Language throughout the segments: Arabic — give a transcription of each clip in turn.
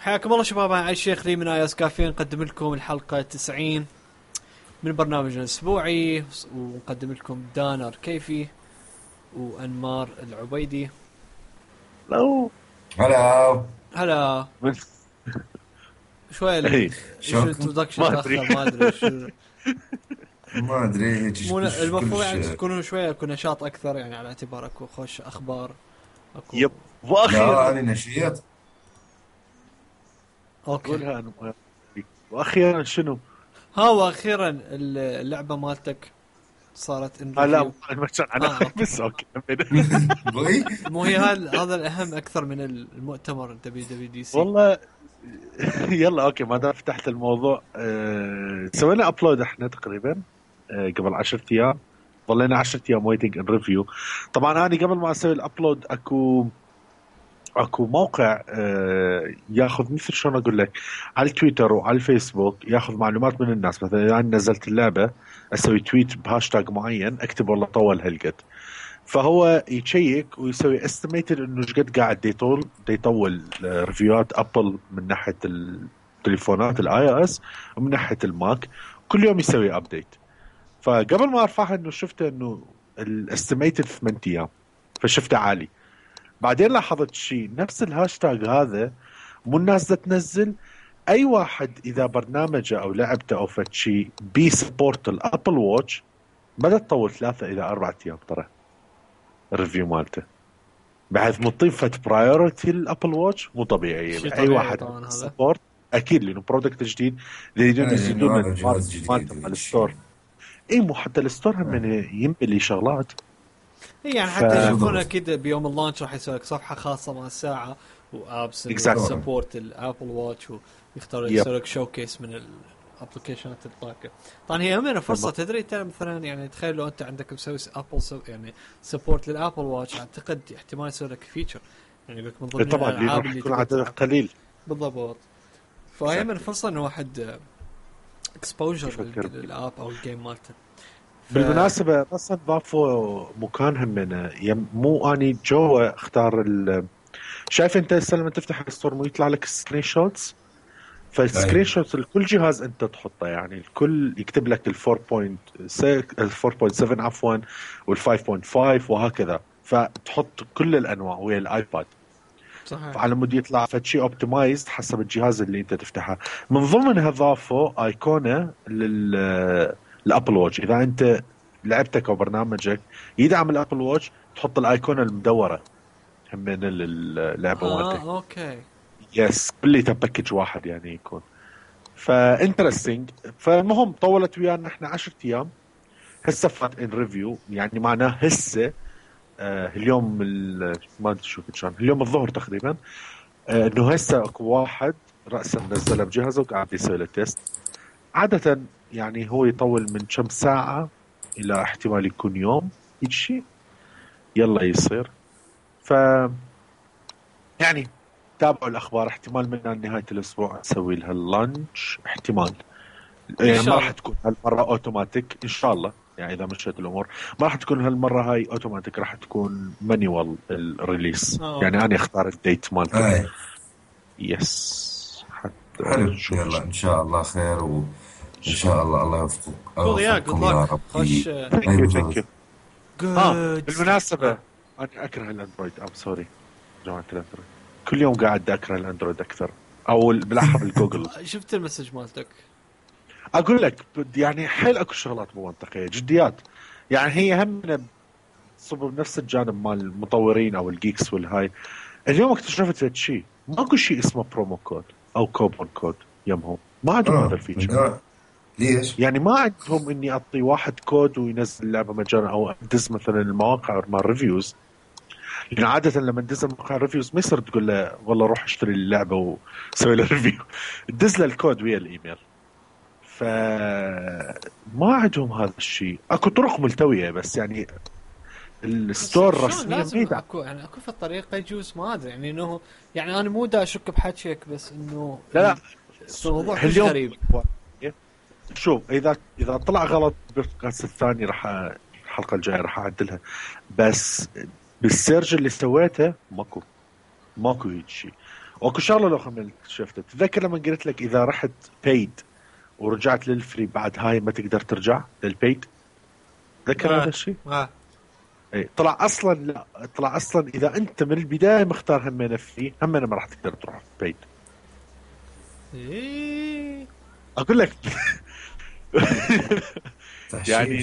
حياكم الله شباب. أنا الشيخ لي من اياس كافيين نقدم لكم الحلقة 90 من برنامجنا الأسبوعي، ونقدم لكم دانر كيفي وأنمار العبيدي. لو هلا شوية شو الانترودكشن ما تأخر، أدري. ما أدري شو. ما ادري المفروض يعني تكونوا شوية اكو نشاط أكثر، يعني على اعتبار اكو خوش أخبار اكو. يب لا واخيرا انا نشيط. أوكي، قولها انا ما أدري. واخيرا شنو؟ ها وأخيرا اللعبة مالتك صارت ان لا ريفيو. ما كان انا أوكي. بس اوكي بغي مو هي هذا الأهم أكثر من المؤتمر WWDC. والله يلا اوكي ما دام فتحت الموضوع سوينا ابلود احنا تقريبا قبل 10 ايام. ظلينا 10 ايام ويتنج ان ريفيو. طبعا انا قبل ما اسوي الابلود اكو موقع ياخذ مثل شلون اقول لك، على التويتر وعلى الفيسبوك ياخذ معلومات من الناس. مثلا اذا انا نزلت اللعبه اسوي تويت بهاشتاج معين اكتب والله طول هالقد، فهو يشيك ويسوي استيميتد انه ايش قد قاعد يطول ريفيوات ابل من ناحيه التليفونات الاي او اس ومن ناحيه الماك. كل يوم يسوي ابديت. فقبل ما ارفعها انه شفته انه الاستيميتد في 8 ايام، فشفته عالي. بعدين لاحظت شيء نفس الهاشتاج هذا مو الناس تنزل، اي واحد اذا برنامجه او لعبته او فد شيء بي سبورت الابل واتش بدأ تطول 3 الى 4 ايام ترى الريفيو مالته، بحيث مطين فت برايورتي للابل واتش مو طبيعيه. اي واحد سبورت اكيد لانه برودكت جديد يريدون يزيدون هذا جهاز جديد على الستور. اي مو حتى الستور هم ينبلي شغلات. يعني حتى يشوفون اكيد بيوم اللانش راح يسوي لك صفحه خاصه مع الساعه وابس سبورت الابل واتش، ويختار يسوي لك شوكيس من الابلكيشنات الطاقه. طبعا هي هم فرصه تدري انت مثلا، يعني تخيل لو انت عندك مسوي ابل يعني سبورت للابل واتش، اعتقد احتمال يسوي لك فيتشر، يعني يقول لك من ضمن طبعا الالعاب اللي يكون عدد قليل بالضبط. فهي من فرصه انه واحد اكسبوجر للاب او الجيم مالته. بالمناسبة أصلا ضافوا مكانهم من مو أني جوا اختار شايف أنت هسه لما تفتح الستور مو يطلع لك سكرين شوتس، فالسكرين شوتس لكل جهاز أنت تحطه، يعني الكل يكتب لك 4.7 عفوا وال 5.5 وهكذا، فتحط كل الأنواع ويا الآيباد صحيح. فعلى مود يطلع فشي اوبتمايزد حسب الجهاز اللي انت تفتحه. من ضمنها ضافوا ايقونه للابل واتش، اذا انت لعبتك او برنامجك يدعم الابل واتش تحط الايقونه المدوره هم من اللعبه مالتك. اوكي يس كله باكج واحد يعني يكون فانترستنج. فالمهم طولت ويانا احنا 10 ايام. هسه فات ان ريفيو، يعني معناه هسه اليوم ما تشوف كان اليوم الظهر تقريبا انه هسه اكو واحد راسا نزله بجهازه وقاعد يسوي له تيست. عاده يعني هو يطول من كم ساعه الى احتمال يكون يوم هيك شيء يلا يصير. ف يعني تابعوا الاخبار. احتمال من نهايه الاسبوع نسوي لها اللانش احتمال، يعني ما راح تكون هالمره اوتوماتيك ان شاء الله. يعني اذا مشيت الامور ما راح تكون هالمره هاي اوتوماتيك، راح تكون مانيوال الريليس. يعني انا اختار الديت مالته. يس حتى حلو. يلا ان شاء الله خير، وان شاء الله الله يوفقكم يا رب. خش ثانك يو. بالمناسبه انا اكره الاندرويد. سوري جماعه الاندرويد، كل يوم قاعد اكره الاندرويد اكثر، او بالاحرى الجوجل. شفت المسج مالتك؟ اقول لك يعني حيل اكو شغلات مو منطقيه جديات. يعني هي هم صب بنفس الجانب مال المطورين او الجيكس والهاي. اليوم اكتشفت شيء، ماكو شيء اسمه برومو كود او كوبون كود يمهم، ما عندهم هذا الفيتشر. ليش؟ يعني ما عندهم اني اعطي واحد كود وينزل اللعبه مجانا، او ادز مثلا المواقع مال ريفيوز. لان عاده لما تدز مواقع ريفيوز ما يصير تقول له والله روح اشتري اللعبه وسوي له ريفيو، تدز له الكود ويا الايميل. فما عندهم هذا الشيء. اكو طرق ملتويه بس يعني الستور رسميا لازم اكو يعني اكو في الطريقه يجوز، ما ادري يعني انه يعني انا مو دا اشك بحكيك، بس انه لا الموضوع مش غريب. شوف اذا طلع غلط بالقصه الثاني راح الحلقه الجايه راح اعدلها، بس بالسيرج اللي سويته ماكو هيك شيء. واكو شغله لو خملت شفت، تذكر لما قلت لك اذا رحت بيد ورجعت للفري بعد هاي ما تقدر ترجع للبيد؟ تذكر هذا الشيء؟ اي طلع اصلا لا، طلع اصلا اذا انت من البدايه مختار همينه فري همينه ما راح تقدر تروح بيد. اقول لك يعني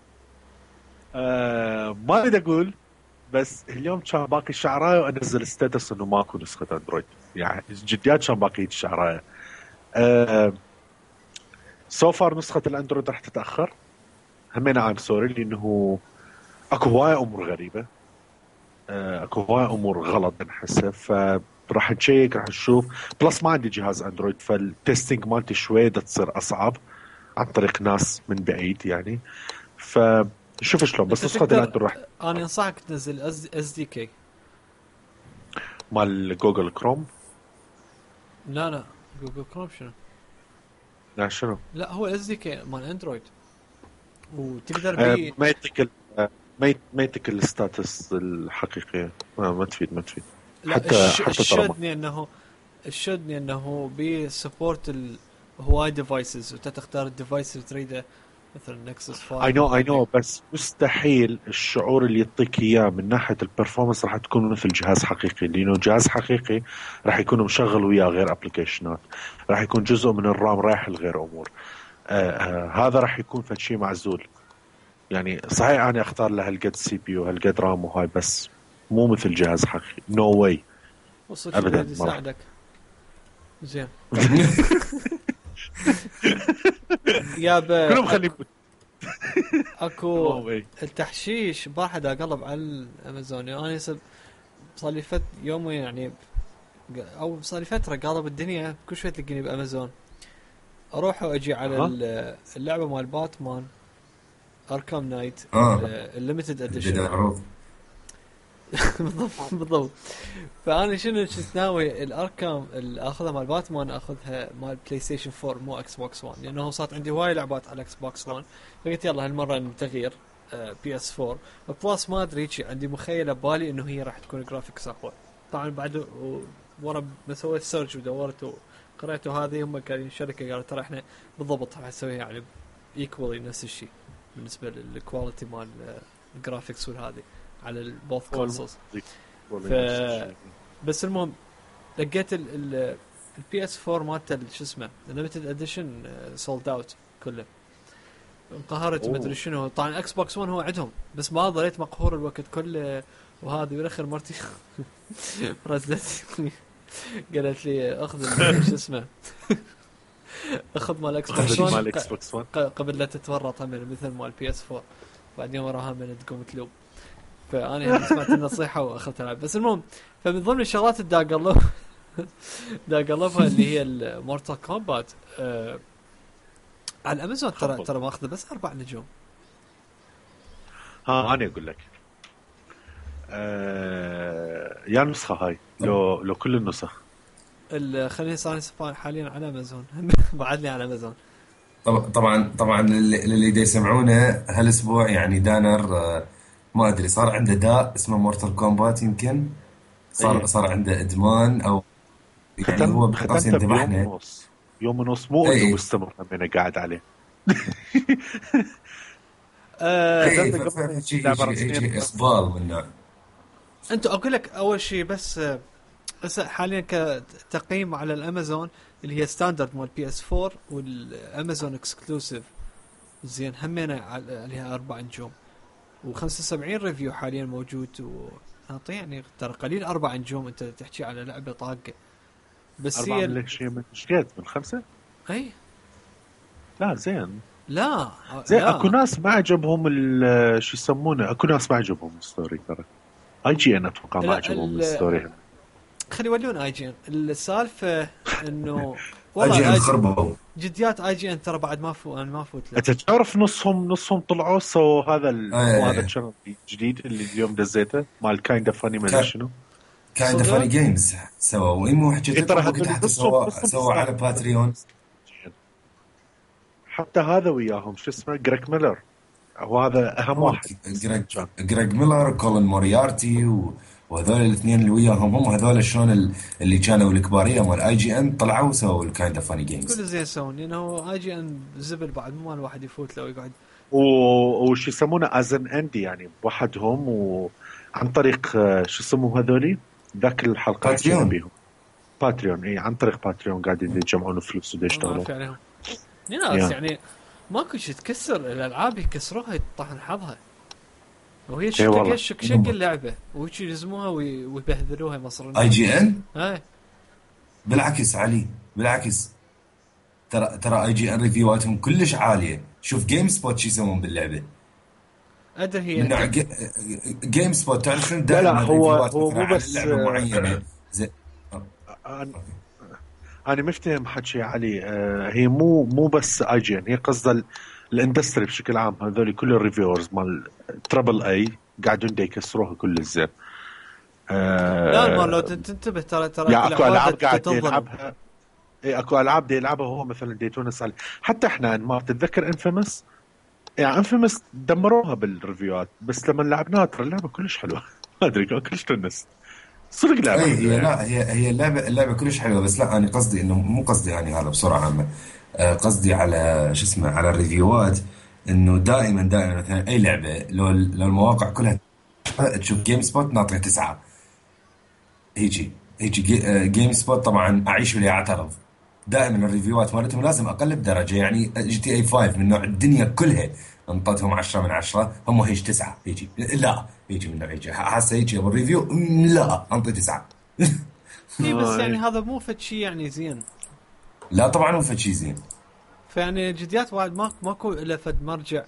ما اريد اقول، بس اليوم كان باقي الشعرايه وانزل ستاتس انه ماكو نسخه اندرويد، يعني جديات كان باقي الشعرايه. سو فار نسخه الاندرويد راح تتاخر همين عام سوري، لانه اكو هوايه امور غريبه، اكو هوايه امور غلط نحسها، فراح نشيك راح نشوف. بلس ما عندي جهاز اندرويد، فالتستنج مالتي شوي تصير اصعب عن طريق ناس من بعيد يعني. فشوف شلون بس نسخه الاندرويد راح انا انصحك تنزل اس دي كي مال جوجل كروم. لا جوجل كروم شنو؟ لا شنو؟ لا هو اس دي كي مال اندرويد، وتقدر بيه ما يعطيك الستاتس الحقيقيه، ما تفيد. لا الشدني انه بي سبورت هواي ديفايسز، وتختار الديفايس اللي تريده، مثلا نكسس 5. اي نو بس مستحيل الشعور اللي يعطيك اياه من ناحيه البرفورمانس راح تكون مثل جهاز حقيقي، لانه جهاز حقيقي راح يكون مشغل وياه غير ابلكيشنات، راح يكون جزء من الرام رايح لغير امور. هذا راح يكون فشي معزول. يعني صحيح انا اختار له هالقد سي بي يو هالقد رام وهاي، بس مو مثل جهاز حقيقي. نو واي ابدا. يساعدك زين يا كلهم خلي اكو التحشيش بارحة اقلب على الامازون. انا صار لي يومين يعني، او صار لي فتره قالب الدنيا كل شوي تلقيني بامازون، اروح واجي على اللعبه مال باتمان اركام نايت الليمتد اديشن. بالضبط. فانا شنو ناوي الاركام اللي اخذها مال باتمان اخذها مال بلاي ستيشن 4 مو اكس بوكس 1، لانه صارت عندي هواي لعبات على اكس بوكس 1. فقلت يلا هالمره نغير بي اس 4 بلس. ما ادري شيء عندي مخيله ببالي انه هي راح تكون جرافيكس اقوى. طبعا بعد ورا ما سويت سيرش ودورت وقرأت هذه، هم قالوا الشركه قالوا ترى احنا بالضبط راح نسويها يعني ايكوالي نفس الشيء بالنسبه للكواليتي مال الجرافيكس والهذه على البوث كونسولز. بس المهم لقيت البي اس 4 مالته شو اسمه الليمتد اديشن سولد اوت كله، انقهرت ما ادري شنو. طبعا اكس بوكس 1 هو عندهم، بس ما ظليت مقهور الوقت كله. وهذه بالاخر مرتي رزت قالت لي اخذ شو اسمه اخذ مال اكس بوكس 1 قبل لا تتورط هم مثل مال بي اس 4، بعدين وراها من تقوم تلوب. فأنا سمعت النصيحة وأخذت ألعب. بس المهم فمن ضمن الشغلات الداقلبها اللي هي المورتال كومبات على الأمازون. ترى ماخذه بس 4 نجوم. أنا أقول لك يا نسخة هاي لو كل النسخ خليني صار حاليا على أمازون بعد لي على أمازون. طبعا اللي دا يسمعونه هالأسبوع يعني دانر ما أدري صار عنده داء اسمه مورتال كومبات، يمكن صار عنده إدمان أو يعني هو بخلاص ينذبحنا يوم ونص مو إنه مستمر أنا قاعد عليه. شيء إصبال منه. أنتوا أقول لك أول شيء بس حاليا كتقييم على الأمازون اللي هي ستاندرد مال بي اس 4 والأمازون اكسكلوسيف زين همينا عليها 4 نجوم و75 ريفيو حاليا موجود. ونعطي يعني ترى قليل 4 نجوم انت تحكي على لعبه طاقه. بس هي من شقد من 5. اي لا زين لا اكو ناس ما عجبهم شو يسمونه، اكو ناس ما عجبهم الستوري. ترى اي جي ان اتوقع ما عجبهم الستوري. خلي يولون اي جي ان السالفه انه والله خربوا جديات اي جي ان ترى بعد ما فوت انت تعرف نصهم طلعوا سو هذا هذا الشانل الجديد اللي اليوم دزيته مال كايند اوف فاني ما شنو كايند اوف فاني جيمز سووا ويمو حكيت حتى سووا على باتريون. حتى هذا وياهم شو اسمه جريك ميلر، وهذا اهم واحد. جريك ميلر كولين موريارتي وهذول الاثنين اللي وياهم هم هذول شلون اللي كانوا الكباريه مال اي جي ان طلعوا وسووا الكايند اوف فاني جيمز. كل زين يسوون لانه اي جي ان زبل بعد مو الواحد يفوت لو يقعد وش يسمونه ازن اندي يعني بوحدهم وعن طريق شو يسموه هذولي ذاك الحلقه باتريون. بيهم باتريون. اي عن طريق باتريون قاعدين يجمعون فلوس ويشتغلون عليهم ناس يعني ماكو شيء تكسر الالعاب يكسروها يطحن حظها وهي شق اللعبه ويجي يلزموها ويبهذلوها يمصرون اي جي ان. هاي بالعكس علي بالعكس ترى اي جي ان ريفيواتهم كلش عاليه. شوف جيم سبوت شو يسوون باللعبه. ادري هي جيم سبوت تعرف شنو دائما هو مو بس لعبه معينه زي انا مفتهم حكي علي. هي مو بس اي جي ان، هي قصد الاندستري بشكل عام. هذول كل الريفيورز مال ترابل اي قاعدين يكسروها كل الزين. لا ما لو تنتبه ترى يعني اكو العاب قاعد يلعبها. اكو العاب دي يلعبها هو مثلا ديتونا سال. حتى احنا ما تتذكر انفيمس، يعني انفيمس دمروها بالريفيوات بس لما لعبناها ترى اللعبه كلش حلوه. ما ادري كلش تونس صدق لعبه حلوه. لا هي اللعبه كلش حلوه بس لا انا قصدي انه مو قصدي يعني هذا بسرعه عامه. قصدي على شو اسمه على الريفيوات انه دائما مثلا اي لعبه لو المواقع كلها تشوف جيم سبوت ناطري 9 هيجي جيم سبوت طبعا اعيش ولا اعترض. دائما الريفيوات مالتهم لازم اقلب درجه. يعني جي تي اي 5 من نوع الدنيا كلها انطتهم 10 من 10 هم هيج 9 هيجي لا هيجي من نوع هيجي حاسه هيجي بالريفيو لا انطي 9. اي بس يعني هذا مو فد شيء يعني زين. لا طبعا مو فد شيء زين. فيعني جديات وايد ماكو الا فد مرجع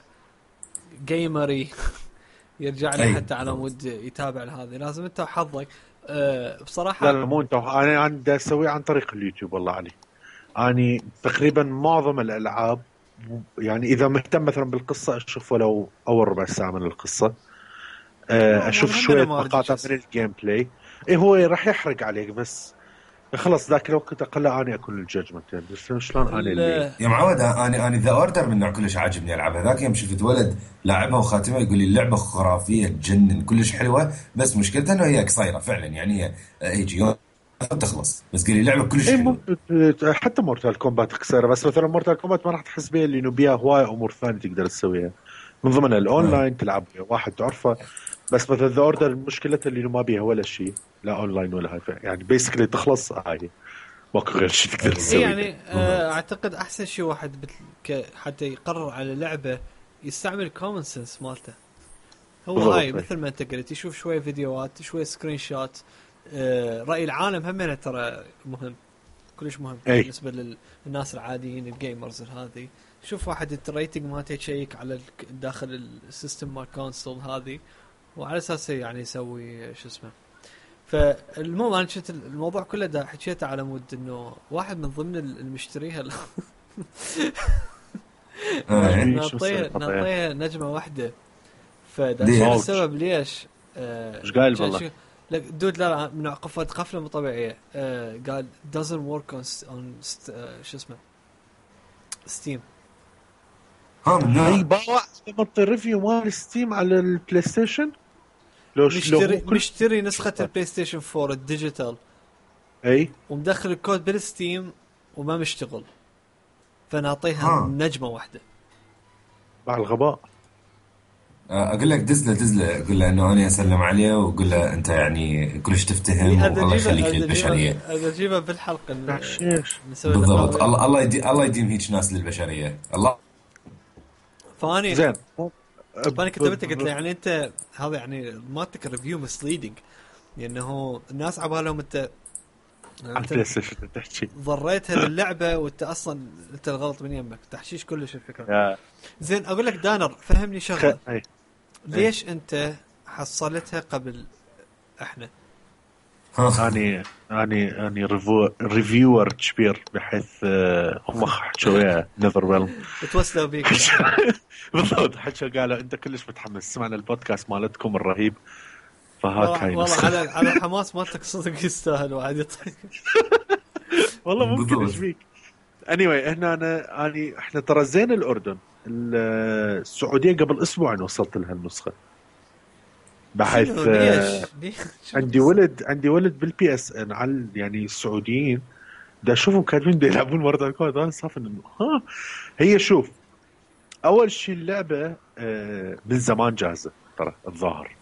جيمري يرجع لي حتى على مود يتابع هذه. لازم انت وحظك بصراحه. لا مو انت، انا عندي اسوي عن طريق اليوتيوب. والله علي اني تقريبا معظم الالعاب يعني اذا مهتم مثلا بالقصه اشوف ولو اول ربع ساعه من القصه. اشوف شويه مقاطع من الجيم بلاي. ايه هو راح يحرق عليك بس خلص ذاك الوقت اقل اني اكون الجادجمنت. يعني بس شلون انا اللي يا معود انا ذا اوردر من نوع كلش عاجبني العبها. ذاك يوم شفت ولد لاعبها وخاتمها يقول لي اللعبه خرافيه تجنن كلش حلوه بس مشكلتها انه هي قصيره فعلا. يعني هي هيجي يوم تخلص بس قال لي اللعبه كلش حلوه. حتى مورتال كومبات قصيره بس مثلا مورتال كومبات ما راح تحس بها لانه بيها هوايه امور ثانيه تقدر تسويها من ضمن الاونلاين. تلعب واحد تعرفه بس مثلا ذا اوردر مشكلتها اللي ما بيها ولا شيء لا اونلاين ولا هاي. يعني بيسكلي تخلص هاي ماكو غير شيء تقدر تسويه. يعني اعتقد احسن شيء واحد حتى يقرر على لعبه يستعمل كومن سنس مالته. هو هاي مثل ما انت قلت يشوف شويه فيديوهات شويه سكرين شوت. راي العالم هم ترى مهم كلش مهم بالنسبه للناس العاديين الجيمرز. هذه شوف واحد الريتنج مالته يشيك على داخل السيستم مال كونسول هذه وعلى اساسه يعني يسوي شو اسمه. فالمهم انا شفت الموضوع كله دا حكيته على مود انه واحد من ضمن المشتريها نعطيه نجمه واحده. فده السبب ليش ايش قال والله لك دود لا من قفله مو طبيعيه. قال doesn't work on شو اسمه ستيم. اي باوع مط ريفيو مال ستيم على البلاي ستيشن. مشتري نسخه البلاي ستيشن 4 الديجيتال اي ومدخل الكود بالستيم وما مشتغل فنعطيها نجمه واحده مع الغباء. اقول لك دزله اقول له انه انا اسلم عليه واقول له انت يعني كلش تفتهم والله يخليك للبشريه. اجيبه بالحلقه بالضبط. الله يديم هيك ناس للبشريه الله. فاني زين فاني كتبت قلت له يعني انت هذا يعني مالتك ريفيو مسليدنج لانه الناس عبالهم انت تحكي ضريتها للعبه وانت اصلا انت الغلط من يمك تحشيش كلش الفكره. زين اقول لك دانر فهمني شغله. ليش انت حصلتها قبل احنا؟ اني ريفيور كبير بحيث هم حكوا نذر ويل توسلوا بيك بالضبط. حكوا قالوا انت كلش متحمس سمعنا البودكاست مالتكم الرهيب فهاك هاي والله على الحماس مالتك صدق يستاهل واحد يطيق والله ممكن ايش بيك. anyway احنا ترى زين الاردن السعوديه قبل اسبوعين وصلت لها النسخه. بحيث ليش؟ عندي ولد بالبي اس ان على يعني السعوديين دا اشوفهم كاتبين دا يلعبون مورتال كومبات. انا صافي انه هي شوف، اول شيء اللعبه من زمان جاهزه ترى الظاهر،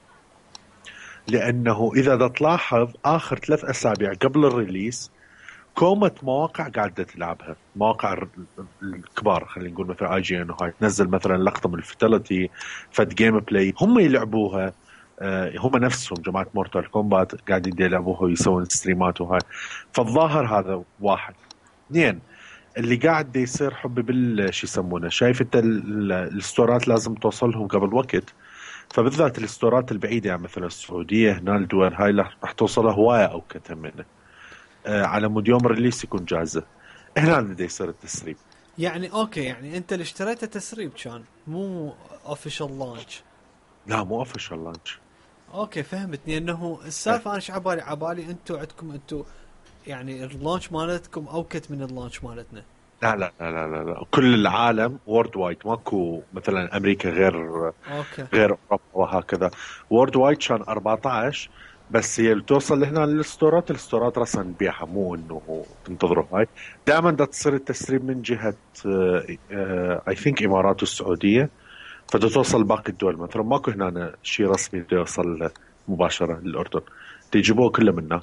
لانه اذا تلاحظ اخر 3 أسابيع قبل الريليس كومة مواقع قاعده تلعبها، مواقع الكبار خلينا نقول مثلا اي جي ان وهاي تنزل مثلا لقطه من الفتاليتي فد جيم بلاي هم يلعبوها. هم نفسهم جماعه مورتال كومبات قاعدين يلعبوها ويسوون ستريمات وهاي. فالظاهر هذا واحد. اثنين، اللي قاعد يصير حبي بالشي يسمونه، شايف انت الستورات لازم توصلهم قبل وقت، فبالذات الستورات البعيده يعني مثلا السعوديه هنا الدول هاي راح توصلها هوايه او كتم منه على مود يوم ريليس يكون جاهزه. هنا بدا يصير التسريب. يعني اوكي، يعني انت اللي اشتريته تسريب كان مو اوفيشال لانش؟ لا مو اوفيشال لانش. اوكي فهمتني. انه السالفه انا عبالي انتم عندكم انتم يعني اللانش مالتكم اوكت من اللانش مالتنا. لا لا لا لا لا، كل العالم وورد وايد، ماكو مثلا امريكا غير أوكي. غير اوروبا وهكذا. وورد وايد كان 14، بس هي توصل لهنا للستورات، الستورات راسا نبيعها مو انه تنتظروا. هاي دائما دا تصير التسريب من جهه اي ثينك امارات والسعوديه، فدا توصل باقي الدول مثلا ماكو هنا شيء رسمي دا يوصل مباشره للاردن، تجيبوه كله منا.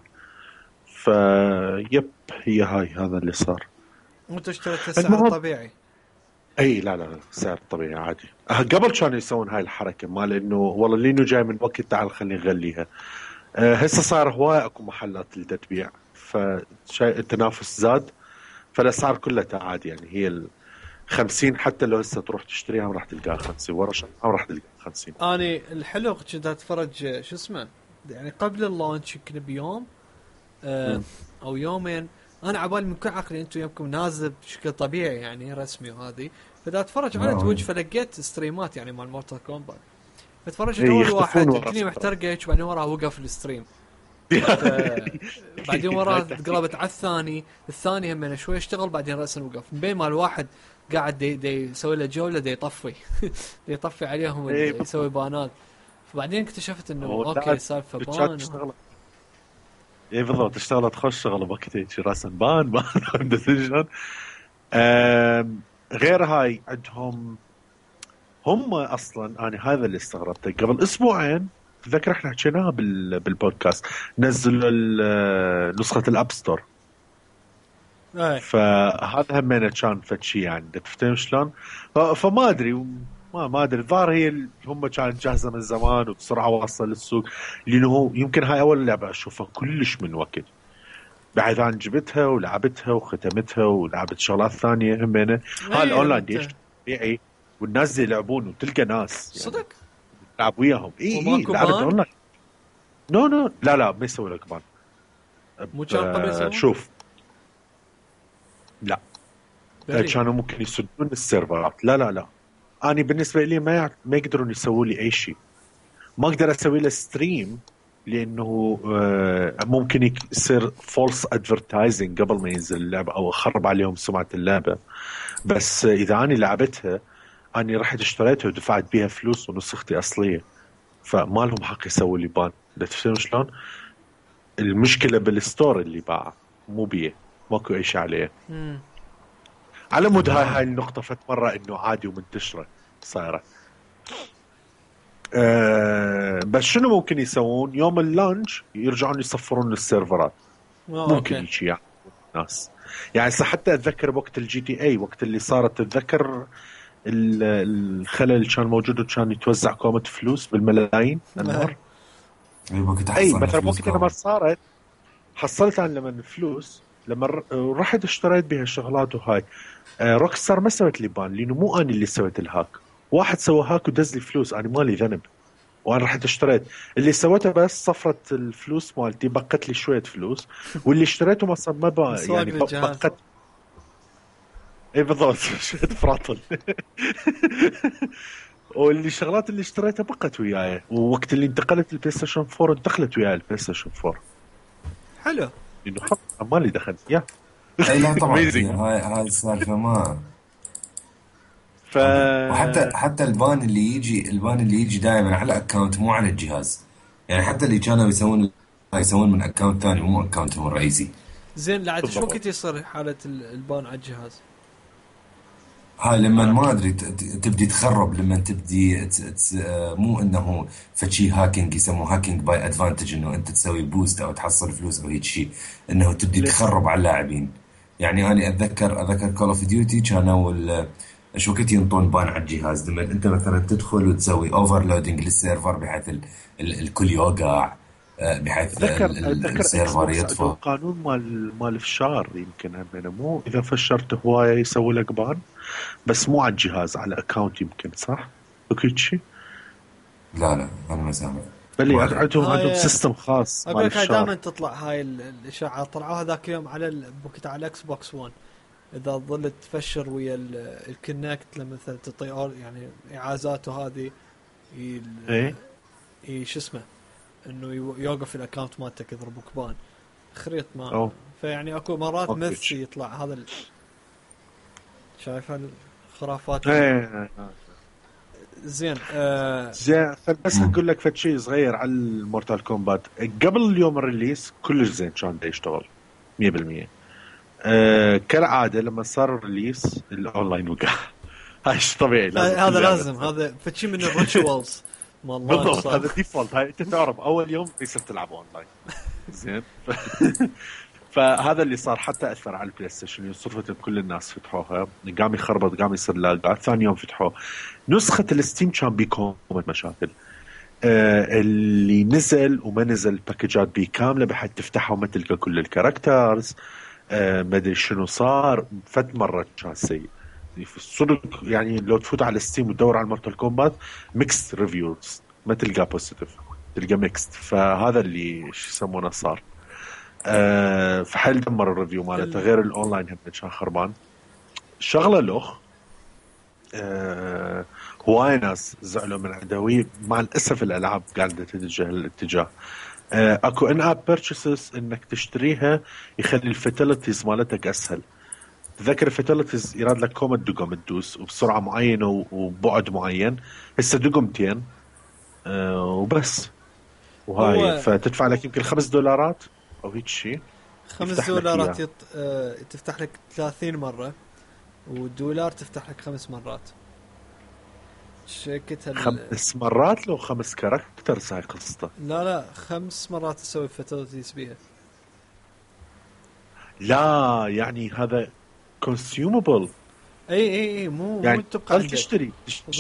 فيب هي هاي هذا اللي صار. وانت اشتريت السعر طبيعي؟ اي لا لا سعر طبيعي عادي. قبل كانوا يسوون هاي الحركه مال انه والله لينو جاي من وقت تعال خلينا نغليها. هسه صار هواي اكو محلات اللي تبيع، فالتنافس زاد، فالاسعار كلها عادي يعني هي 50 حتى لو هسه تروح تشتريها راح تلقاها 50 ورا شهر راح تلقاها 50. اني الحلو كنت اتفرج شو اسمه يعني قبل اللانش يمكن بيوم او يومين، انا عبالي من كل عقلي انتم يومكم نازل بشكل طبيعي يعني رسمي وهذه، فدا اتفرج على تويتش فلقيت ستريمات يعني مال مورتال كومبات، فتفرجت اول واحد كني محترقه وبعدين وراه وقف الستريم بعدين وراه قلبت على الثاني هم شوي اشتغل بعدين رأسا وقف، من بين ما الواحد قاعد دي يسوي له جوله دي يطفي دي يطفي عليهم يسوي بانات، فبعدين اكتشفت انه اوكي سالفه بان اي بالضبط اشتغلت خوش شغله بوقتها راسا بان ديسيجن. غير هاي عندهم هم اصلا انا هذا اللي استغربته قبل اسبوعين تذكر احنا حكيناها بالبودكاست، نزلوا نسخه الاب ستور. فهذا همينه كان فتشي يعني تفتهم شلون. فما ادري ما ادري الظاهر هي هم كانت جاهزه من زمان وبسرعه واصله للسوق، لانه يمكن هاي اول لعبه اشوفها كلش من وقت بعد عن جبتها ولعبتها وختمتها ولعبت شغلات ثانيه همينه. هاي الاونلاين ديش طبيعي والناس يلعبون وتلقى ناس يعني صدق تلعب وياهم. اي لعبت اونلاين. نو لا ما يسوي لك بان. مو كان قبل شوف لا كانوا ممكن يسدون السيرفرات. لا أنا بالنسبة لي ما يقدرون يسووا لي أي شيء، ما أقدر أسوي له ستريم لأنه ممكن يصير فولس أدفرتايزنج قبل ما ينزل اللعبة أو أخرب عليهم سمعة اللعبة. بس إذا أنا لعبتها أنا رحت اشتريتها ودفعت بيها فلوس ونسختي أصلية، فما لهم حق يسوي لي بان. لا تفهم شلون؟ المشكلة بالستور اللي باع مو بيه، ماكو أي شيء عليه. على مود هاي النقطة فت مرة إنه عادي ومنتشرة صايرة. بس شنو ممكن يسوون يوم اللانش؟ يرجعون يصفرون السيرفرات. ممكن يجي يعني الناس يعني حتى أتذكر بوقت الجي تي اي وقت اللي صارت، تتذكر الخلل كان موجود وكان يتوزع كومة فلوس بالملايين النهار. اي مثلا وقت لما صارت حصلت عن لما الفلوس لما رحت اشتريت بها شغلات وهاي روكستار ما سويت لي بان لانه مو انا اللي سويت الهاك، واحد سوى هاك ودز لي فلوس، انا مالي ذنب وانا رحت اشتريت. اللي سويته بس صفرت الفلوس مالتي بقت لي شويه فلوس، واللي اشتريته ما بقى يعني بقت. اي بالضبط شويه فراتل واللي شغلات اللي اشتريتها بقت وياي، ووقت اللي انتقلت البلاي ستيشن 4 دخلت وياي البلاي ستيشن 4. حلو انه ما لي دخل يا لا طبعا هاي السالفه ما وحتى البان اللي يجي دائما على الاكونت مو على الجهاز. يعني حتى اللي كانوا يسوون من اكونت ثاني مو اكونتهم الرئيسي. زين لا عاد شو وقت يصير حالة البان على الجهاز؟ هاي لما ما ادري تبدي تخرب، لما تبدي مو انه فشي هاكينج، يسموه هاكينج باي ادفانتج، انه انت تسوي بوست او تحصل فلوس او هيك شيء، انه تبدي تخرب على اللاعبين. يعني انا اتذكر كول اوف ديوتي كانوا شو كنت ينطون بان على الجهاز لما انت مثلا تدخل وتسوي اوفرلودنج للسيرفر بحيث الكل يوقع، بحيث السيرفر يطفى. قانون مال الفشار يمكن هم، مو اذا فشرت هوايه يسوي لك بان، بس مو على الجهاز، على اكاونت يمكن، صح؟ اكيد شيء. لا انا ما سامع. بلي عندهم سيستم خاص. اقول لك دائما تطلع هاي الاشاعات، طلعوها ذاك اليوم على على الاكس بوكس 1. اذا ظلت تفشر ويا الكونكت، لما مثلا تعطي يعني اعازاته هذه شو اسمه، انه يوقف الاكونت مالتك يضربك بان خريط ما. فيعني اكو مرات مثل يطلع هذا شايف الخرافات. زين بس اقول لك فد شيء صغير على المورتال كومبات. قبل اليوم الريليس كلش زين كان يشتغل 100%. كالعاده لما صار الريليس الاونلاين وقع. هاي شيء طبيعي، هذا لازم، هذا فد شيء من الريتشوالز. بالضبط، هذا ديفولت. هاي انت تعرف اول يوم يصير تلعب اونلاين. زين فهذا اللي صار، حتى اثر على البلاي ستيشن. صرفت كل الناس فتحوها، قام يخربط، قام يصير لاقات. ثاني يوم فتحوه. نسخه الستيم كان بيكون مشاكل. اللي نزل وما نزل باكجات بي كامله بحيث تفتحها وما تلقى كل الكاركترز. ما ادري شنو صار. فت مره كان سيء صدق. يعني لو تفوت على ستيم وتدور على مورتال كومبات ميكست ريفيوز، ما تلقى بوزيتيف، تلقى ميكست. فهذا اللي شو يسمونه صار. فحل دمر الريفيو مالته. غير الاونلاين هم كان خربان. شغله لوخ. هواي ناس زعلوا من عدوي. مع الاسف الالعاب قاعده تتجه للاتجاه. اكو ان اب بيرتشيسز انك تشتريها يخلي الفتيلتيز مالتك اسهل. تذكر الفتيلتيز يراد لك كومة دقم تدوس وبسرعه معينه وبعد معين. هسه دقمتين وبس. وهاي فتدفع لك يمكن $5 او هيك شيء. $5 تفتح لك 30 مرة، والدولار تفتح لك 5 مرات. شيكتها 5 مرات لو 5 كاركترز. هاي قصته. لا 5 مرات تسوي فتيلتيز بيها. لا يعني هذا كونسيومبل. اي مو يعني مو تبقى تشتري.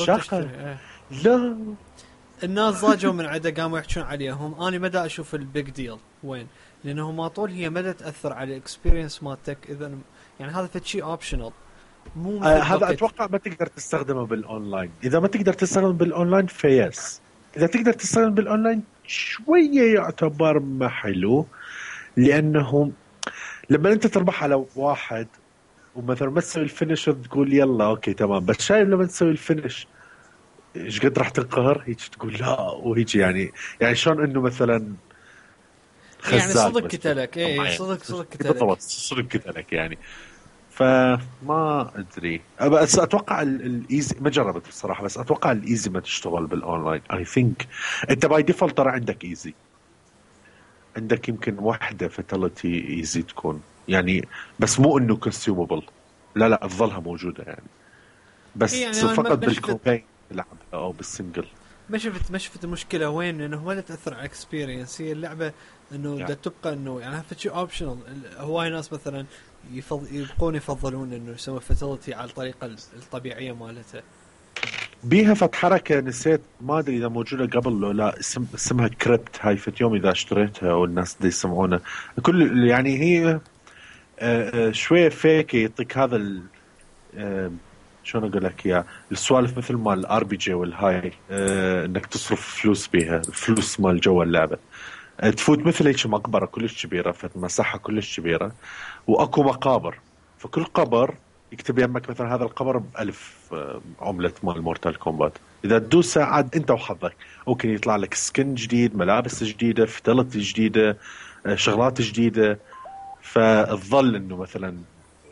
لا الناس ضاجوا من عده، قاموا يحكون عليهم. انا مدى اشوف البيج ديل وين، لانه ما طول هي مدى تاثر على الاكسبيرينس مالتك. اذا يعني هذا فشي اوبشنال، مو هذا اتوقع ما تقدر تستخدمه بالاونلاين. اذا ما تقدر تستخدمه بالاونلاين فيس. اذا تقدر تستخدم بالاونلاين شويه يعتبر ما حلو، لانه لما انت تربح على واحد ومثلا ما تسوي الفينش تقول يلا اوكي تمام، بس شايف لما تسوي الفينش ايش قد راح تنقهر هيك تقول لا. وهيك يعني شلون انه مثلا يعني صدق كتلك. صدق كتلك. صدق كتلك يعني. فما ادري، بس اتوقع الايزي ما جربت بصراحه، بس اتوقع الايزي ما تشتغل بالاونلاين. اي ثينك انت باي ديفولت ترى عندك ايزي، عندك يمكن واحده فتاليتي ايزي تكون يعني، بس مو انه كونسيومبل. لا تظلها موجوده يعني، بس يعني فقط بالكومبين تلعبها او بالسنجل. ما شفت المشكله وين، انه ما تاثر على الاكسبيرينس. هي اللعبه انه يعني تبقى انه يعني شيء اوبشنال. هواي ناس مثلا يفضلون انه يسوي فتيلتي على الطريقه الطبيعيه مالتها. بيها فت حركه نسيت، ما ادري اذا موجوده قبل لو لا، اسمها كريبت. هاي فت يوم اذا اشتريتها والناس دي يسمعونها كل يعني هي شويه فيك، يعطيك هذا شلون اقول لك يا السوالف مثل مال الار بي جي والهاي، انك تصرف فلوس بيها، فلوس مال جوا اللعبه. تفوت مثل هيك مقبره كلش كبيره، مساحه كلش كبيره، واكو مقابر. فكل قبر يكتب يمك مثلا هذا القبر ب1000 عمله مال مورتال كومبات. اذا تدوس عاد انت وحظك، ممكن يطلع لك سكن جديد، ملابس جديده، فتلت جديده، شغلات جديده. فتظل انه مثلا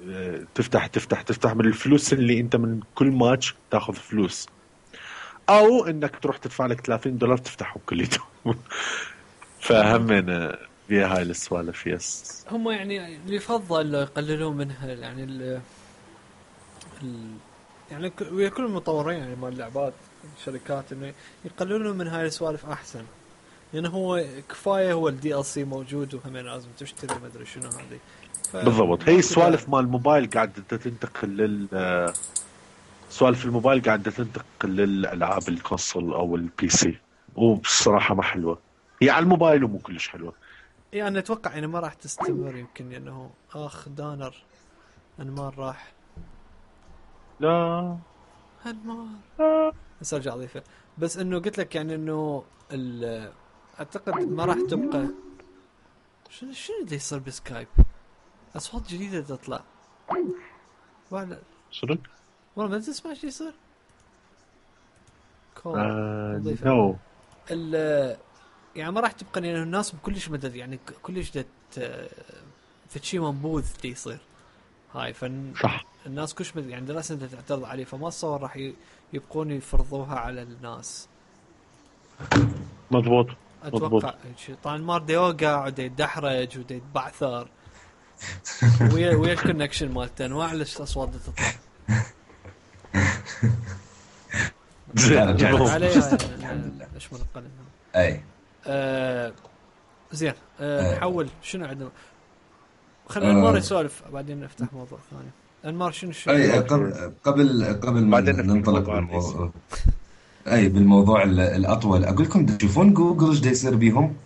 تفتح من الفلوس اللي انت من كل ماتش تاخذ فلوس، او انك تروح تدفع لك $30 تفتحه كليته. فهمنا فيها هاي السوالف. يس هم يعني اللي يفضل يقللون منها يعني يعني ويا كل المطورين يعني مال اللعبات الشركات انه يقللون من هاي السوالف احسن، لانه هو كفايه هو الدي ال سي موجود وهم لازم تشتري ما ادري شنو هذه. بالضبط. هي السوالف مال الموبايل قاعده تنتقل سوالف الموبايل قاعده تنتقل للالعاب الكونسول او البي سي، وبصراحه ما حلوه هي على الموبايل ومو كلش حلوه. يعني اتوقع انه ما راح تستمر، يمكن لانه دانر انمار راح. لا انمار بس ارجع اضيفه، بس انه قلت لك يعني انه اعتقد ما راح تبقى. شنو اللي يصير بسكايب؟ اصوات جديده تطلع ولا صدق والله ما تسمع شيء يصير. نو يعني ما راح تبقى لأنه الناس كلش مدد يعني كلش فتشي منبوذ دي يصير هاي صح. الناس كلش يعني دراسة انت تعترض عليه، فما اتصور راح يبقون يفرضوها على الناس. مضبوط اتوقع طبعا مار دي يوقع ودي يدحرج ودي يتبعثر ويا الكونكشن مالته انواع الاصوات تطلع. عليه ليش ما نقل اي زين. نحول شنو عندنا؟ خلينا انمار يسولف بعدين نفتح موضوع ثاني. انمار شنو اي قبل ما ننطلق بالموضوع بالموضوع الاطول، اقول لكم تشوفون جوجل ايش يصير بيهم؟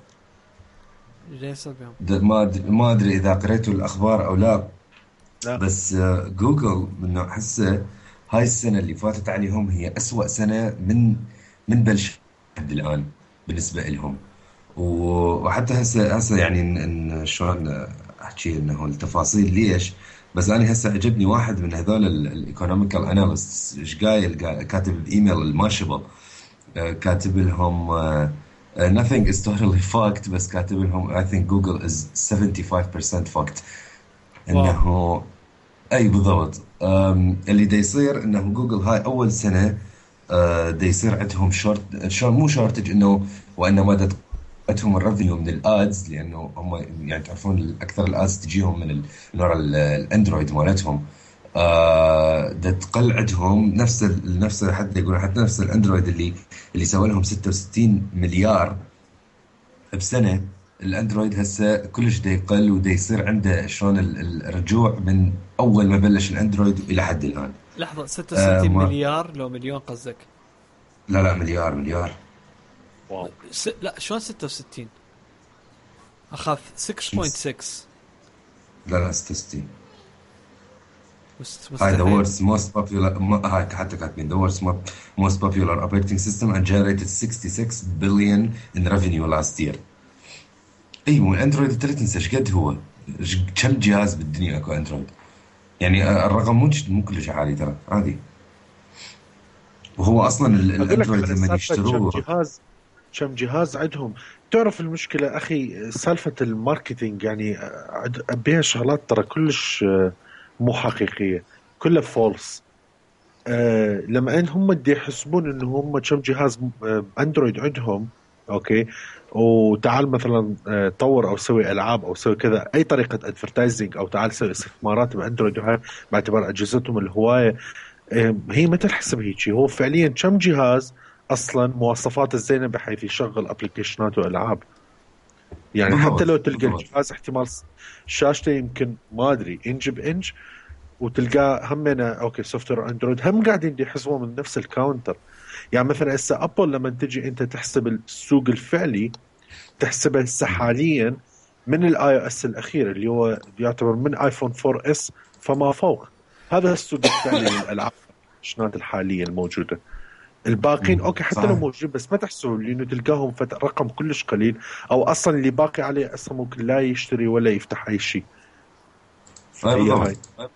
ما ادري اذا قريتوا الاخبار او لا. بس جوجل من احسه هاي السنه اللي فاتت عليهم هي أسوأ سنه من بلش لحد الان بالنسبه لهم. وحتى هسه يعني إن شلون احكي انه التفاصيل ليش. بس انا هسه عجبني واحد من هذول الايكونوميكال اناليست ايش قايل كاتب بايميل الماشبل، كاتب لهم nothing is totally fucked، بس كاتب لهم I think Google is 75% fucked. انه اي بالضبط. اللي دا يصير انه جوجل هاي اول سنه دا يصير عندهم مو شورتج انه وانما دا عندهم الريفينيو من الادز، لانه هم يعني تعرفون اكثر الادز تجيهم من نوع الاندرويد مالتهم. دا تقل عندهم نفس حتى يقولون حتى نفس الاندرويد اللي سوى لهم 66 مليار بسنه. الاندرويد هسه كلش دا يقل ودا يصير عنده شلون الرجوع من اول ما بلش الاندرويد الى حد الان. لحظه 66 مليار لو مليون قصدك؟ لا مليار. واو. لا شلون 66 اخاف 6.6. لا 66. هاي the world's most popular هاي حتى كاتبين the world's most popular operating system and generated 66 billion in revenue last year. ايوه الاندرويد ترى تنسى ايش قد هو، كم جهاز بالدنيا اكو اندرويد. يعني الرقم مو كلش عالي ترى عادي. وهو اصلا الاندرويد لما يشتروه كم جهاز عندهم. تعرف المشكله اخي سالفه الماركتينج يعني بها شغلات ترى كلش مو حقيقيه، كلها فولس. لما هم بدي يحسبون انه هم كم جهاز اندرويد عندهم اوكي، وتعال مثلا طور او سوي العاب او سوي كذا اي طريقه ادفرتايزنج او تعال سوي استثمارات باندرويد وهاي باعتبار اجهزتهم الهوايه، هي ما تنحسب هيك. هو فعليا كم جهاز اصلا مواصفاته الزينه بحيث يشغل ابلكيشنات والعاب. يعني حتى لو تلقى الجهاز احتمال شاشته يمكن ما ادري انج بانج وتلقاه همنا اوكي سوفت وير اندرويد هم قاعدين يحسبوا من نفس الكاونتر. يعني مثلا هسه ابل لما تجي انت تحسب السوق الفعلي تحسبه هسه حاليا من الاي او اس الاخير اللي هو يعتبر من ايفون 4 اس فما فوق، هذا السوق الفعلي للالعاب الشنات الحاليه الموجوده. الباقين اوكي حتى لو موجود بس ما تحسوا لانه تلقاهم رقم كلش قليل، او اصلا اللي باقي عليه اصلا ممكن لا يشتري ولا يفتح اي شيء. هاي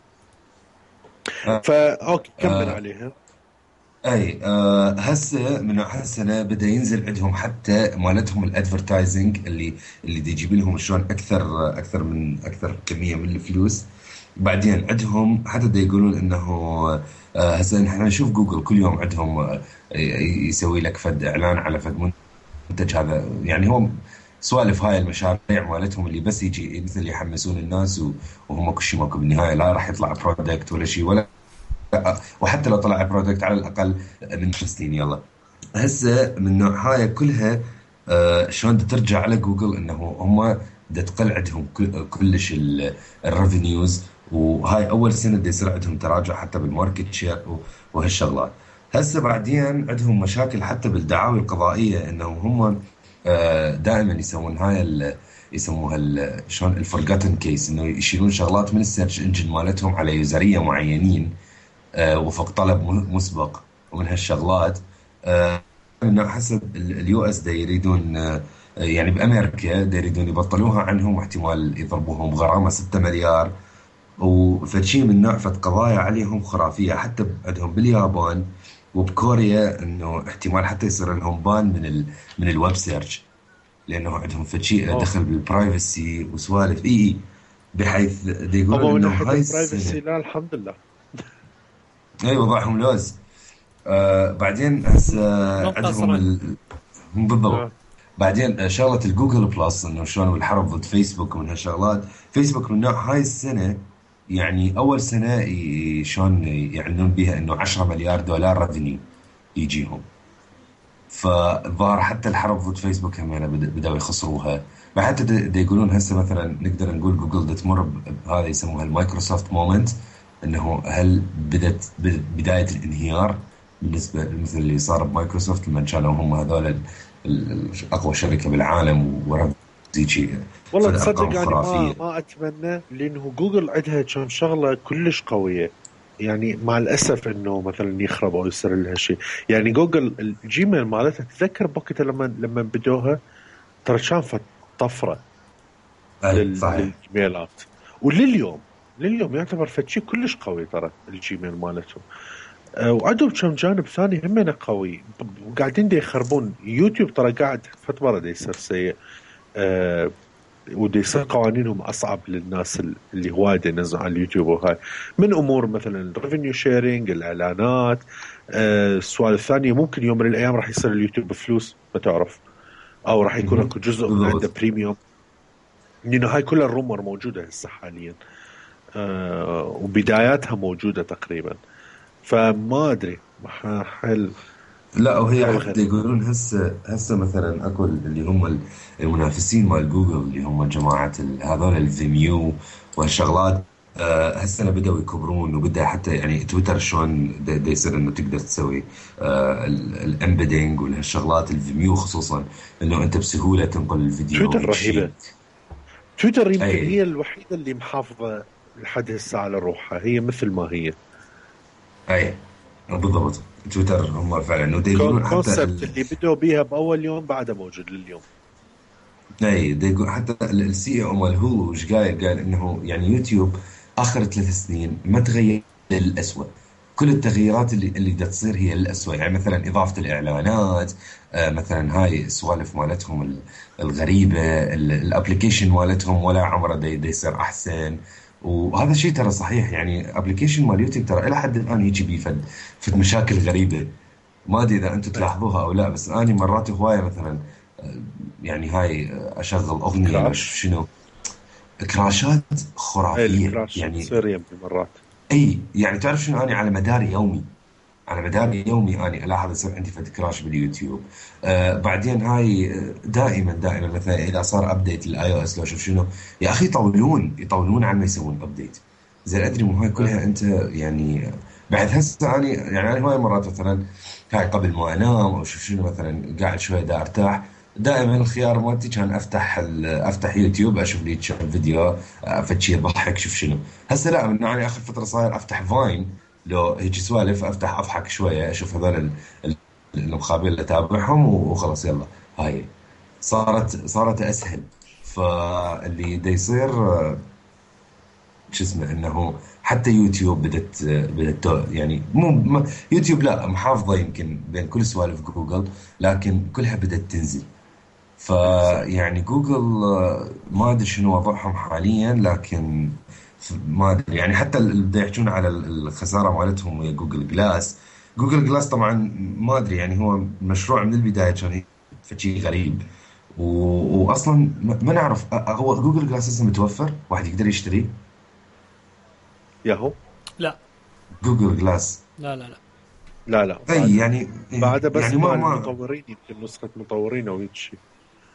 اوكي كمل عليها. اي هسه من هالسنه بدا ينزل عندهم حتى مالتهم الادفرتايزنج اللي دي يجيب لهم شلون اكثر كميه من الفلوس. بعدين عندهم حتى دا يقولون انه هسه احنا نشوف جوجل كل يوم عندهم يسوي لك فد اعلان على فد منتج. هذا يعني هو سوالف هاي المشاريع مالتهم اللي بس يجي مثل يحمسون الناس وهم كل شيء ماكو بالنهايه، لا راح يطلع برودكت ولا شيء، ولا وحتى لو طلع برودكت على الاقل من 5 سنين. يلا هسه من نوع هاي كلها شلون ترجع على جوجل انه هم تقل عندهم كلش الريفينيوز، وهاي اول سنه دا يصير عندهم تراجع حتى بالماركت شير وهالشغلات. هسه بعدين عندهم مشاكل حتى بالدعاوى القضائيه، انه هم دائما يسوون هاي يسموها شلون الفورغاتن كيس، انه يشيلون شغلات من السيرش انجن مالتهم على يوزريه معينين وفق طلب مسبق ومن هالشغلات. انه حسب اليو اس دا يريدون يعني بامريكا دا يريدون يبطلوها عنهم، واحتمال يضربوهم غرامه 6 مليار وفشي من نوع قضايا عليهم خرافيه. حتى عندهم باليابان وبكوريا انه احتمال حتى يصير لهم بان من الويب سيرش، لانه عندهم فشي دخل بالبرايفسي وسوالف اي بحيث دا يقولون انه هاي البرايفسي لا الحمد لله اي وضعهم لوز. بعدين هسه عندهم بالضبط. بعدين شغله الجوجل بلس انه شلون الحرب ضد فيسبوك ومن هالشغلات. فيسبوك من نوع هاي السنه يعني اول سنه شلون يعلنون بها انه 10 مليار دولار ريفينيو يجيهم، فالظاهر حتى الحرب ضد فيسبوك هم يعني بدأوا يخسروها. حتى دا يقولون هسه مثلا نقدر نقول جوجل دا تمر بهذا يسموها المايكروسوفت مومنت، انه هل بدت بدايه الانهيار بالنسبه مثل اللي صار بمايكروسوفت لما كانوا هم هذول اقوى شركه بالعالم ورمزي. والله تصدق يعني ما اتمنى، لانه جوجل عندها كم شغله كلش قويه، يعني مع الاسف انه مثلا يخرب او يصير لها شيء. يعني جوجل الجيميل مالتها تذكر بوقتها لما بدوها ترى كان طفره للجيميلات، ولليوم يعتبر فشي كلش قوي ترى الجيميل مالتهم. وعندهم كم جانب ثاني همنا قوي وقاعدين دي يخربون. يوتيوب ترى قاعد فترة دي يصير سيء، ودي يصير قوانينهم أصعب للناس اللي هواية ينزلوا على اليوتيوب، وهاي من أمور مثلا الريفينيو شيرينج، الإعلانات، السؤال الثاني ممكن يوم من الأيام راح يصير اليوتيوب بفلوس ما تعرف، أو راح يكون اكو جزء من عنده بريميوم، لأنه هاي كل الرومر موجودة هسه حاليا، وبداياتها موجودة تقريبا. فما أدري حل. لا وهي حتى يقولون هسه مثلا اكو اللي هم المنافسين مال جوجل اللي هم جماعه هذول الفيميو والشغلات، هسه بدأوا يكبرون، وبدأ حتى يعني تويتر شلون دا يصير انه تقدر تسوي الامبيدنج والهالشغلات. الفيميو خصوصا انه انت بسهوله تنقل الفيديو. تويتر رهيبه. تويتر يمكن هي الوحيده اللي محافظه لحد هسه على روحها، هي مثل ما هي. اي بالضبط. تويتر هم فعلا وديقولون حتى اللي بدوا بيها باول يوم بعده موجود لليوم. اي ديقول حتى السي او مال هو ايش قال انه يعني يوتيوب اخر 3 سنين ما تغير للأسوأ. كل التغييرات اللي دا تصير هي للأسوأ. يعني مثلا اضافه الاعلانات، مثلا هاي السوالف مالتهم الغريبه، الابلكيشن مالتهم ولا عمره دا يصير احسن. وهذا الشيء ترى صحيح. يعني ابلكيشن مال يوتيوب ترى الى حد الان يجي بيه فد مشاكل غريبه، ما ادري اذا انتم تلاحظوها او لا، بس اني مرات هوايه مثلا يعني هاي اشغل اغنيه شنو كراشات خرافيه يعني تصير مرات. اي يعني تعرف شنو، اني على مدار يومي اني الاحظ يصير عندي فد كراش باليوتيوب. بعدين هاي دائما مثلا اذا صار ابديت للاي او اس لو شوف شنو يا اخي يطولون عن ما يسوون ابديت. زين ادري مو هاي كلها انت يعني بعد هسه اني يعني انا هواي مرات مثلا هاي قبل ما انام او شوف شنو مثلا قاعد شويه دا ارتاح، دائما الخيار مالتي كان افتح يوتيوب اشوف لي فيديو فتشي ضحك شوف شنو. هسه لا، من يعني اخر فتره صاير افتح فاين لو هيك سوالف افتح اضحك شويه اشوف هذول المخابئين اللي اتابعهم وخلاص. يلا هاي صارت اسهل. فاللي دا يصير شو اسمه انه حتى يوتيوب بدت يعني مو يوتيوب لا محافظه يمكن بين كل سوالف جوجل، لكن كلها بدت تنزل. فيعني جوجل ما ادري شنو وضعهم حاليا، لكن ما ادري يعني، حتى اللي بدا يحجون على الخساره مالتهم ويا جوجل جلاس. جوجل جلاس طبعا ما ادري يعني، هو مشروع من البدايه كان شيء غريب. واصلا ما نعرف هو جوجل جلاس لسه متوفر واحد يقدر يشتريه؟ ياهو لا جوجل جلاس لا لا لا لا اي يعني، بعد بس يعني مع ما المطورين، يمكن نسخة مطورين او هيك شيء.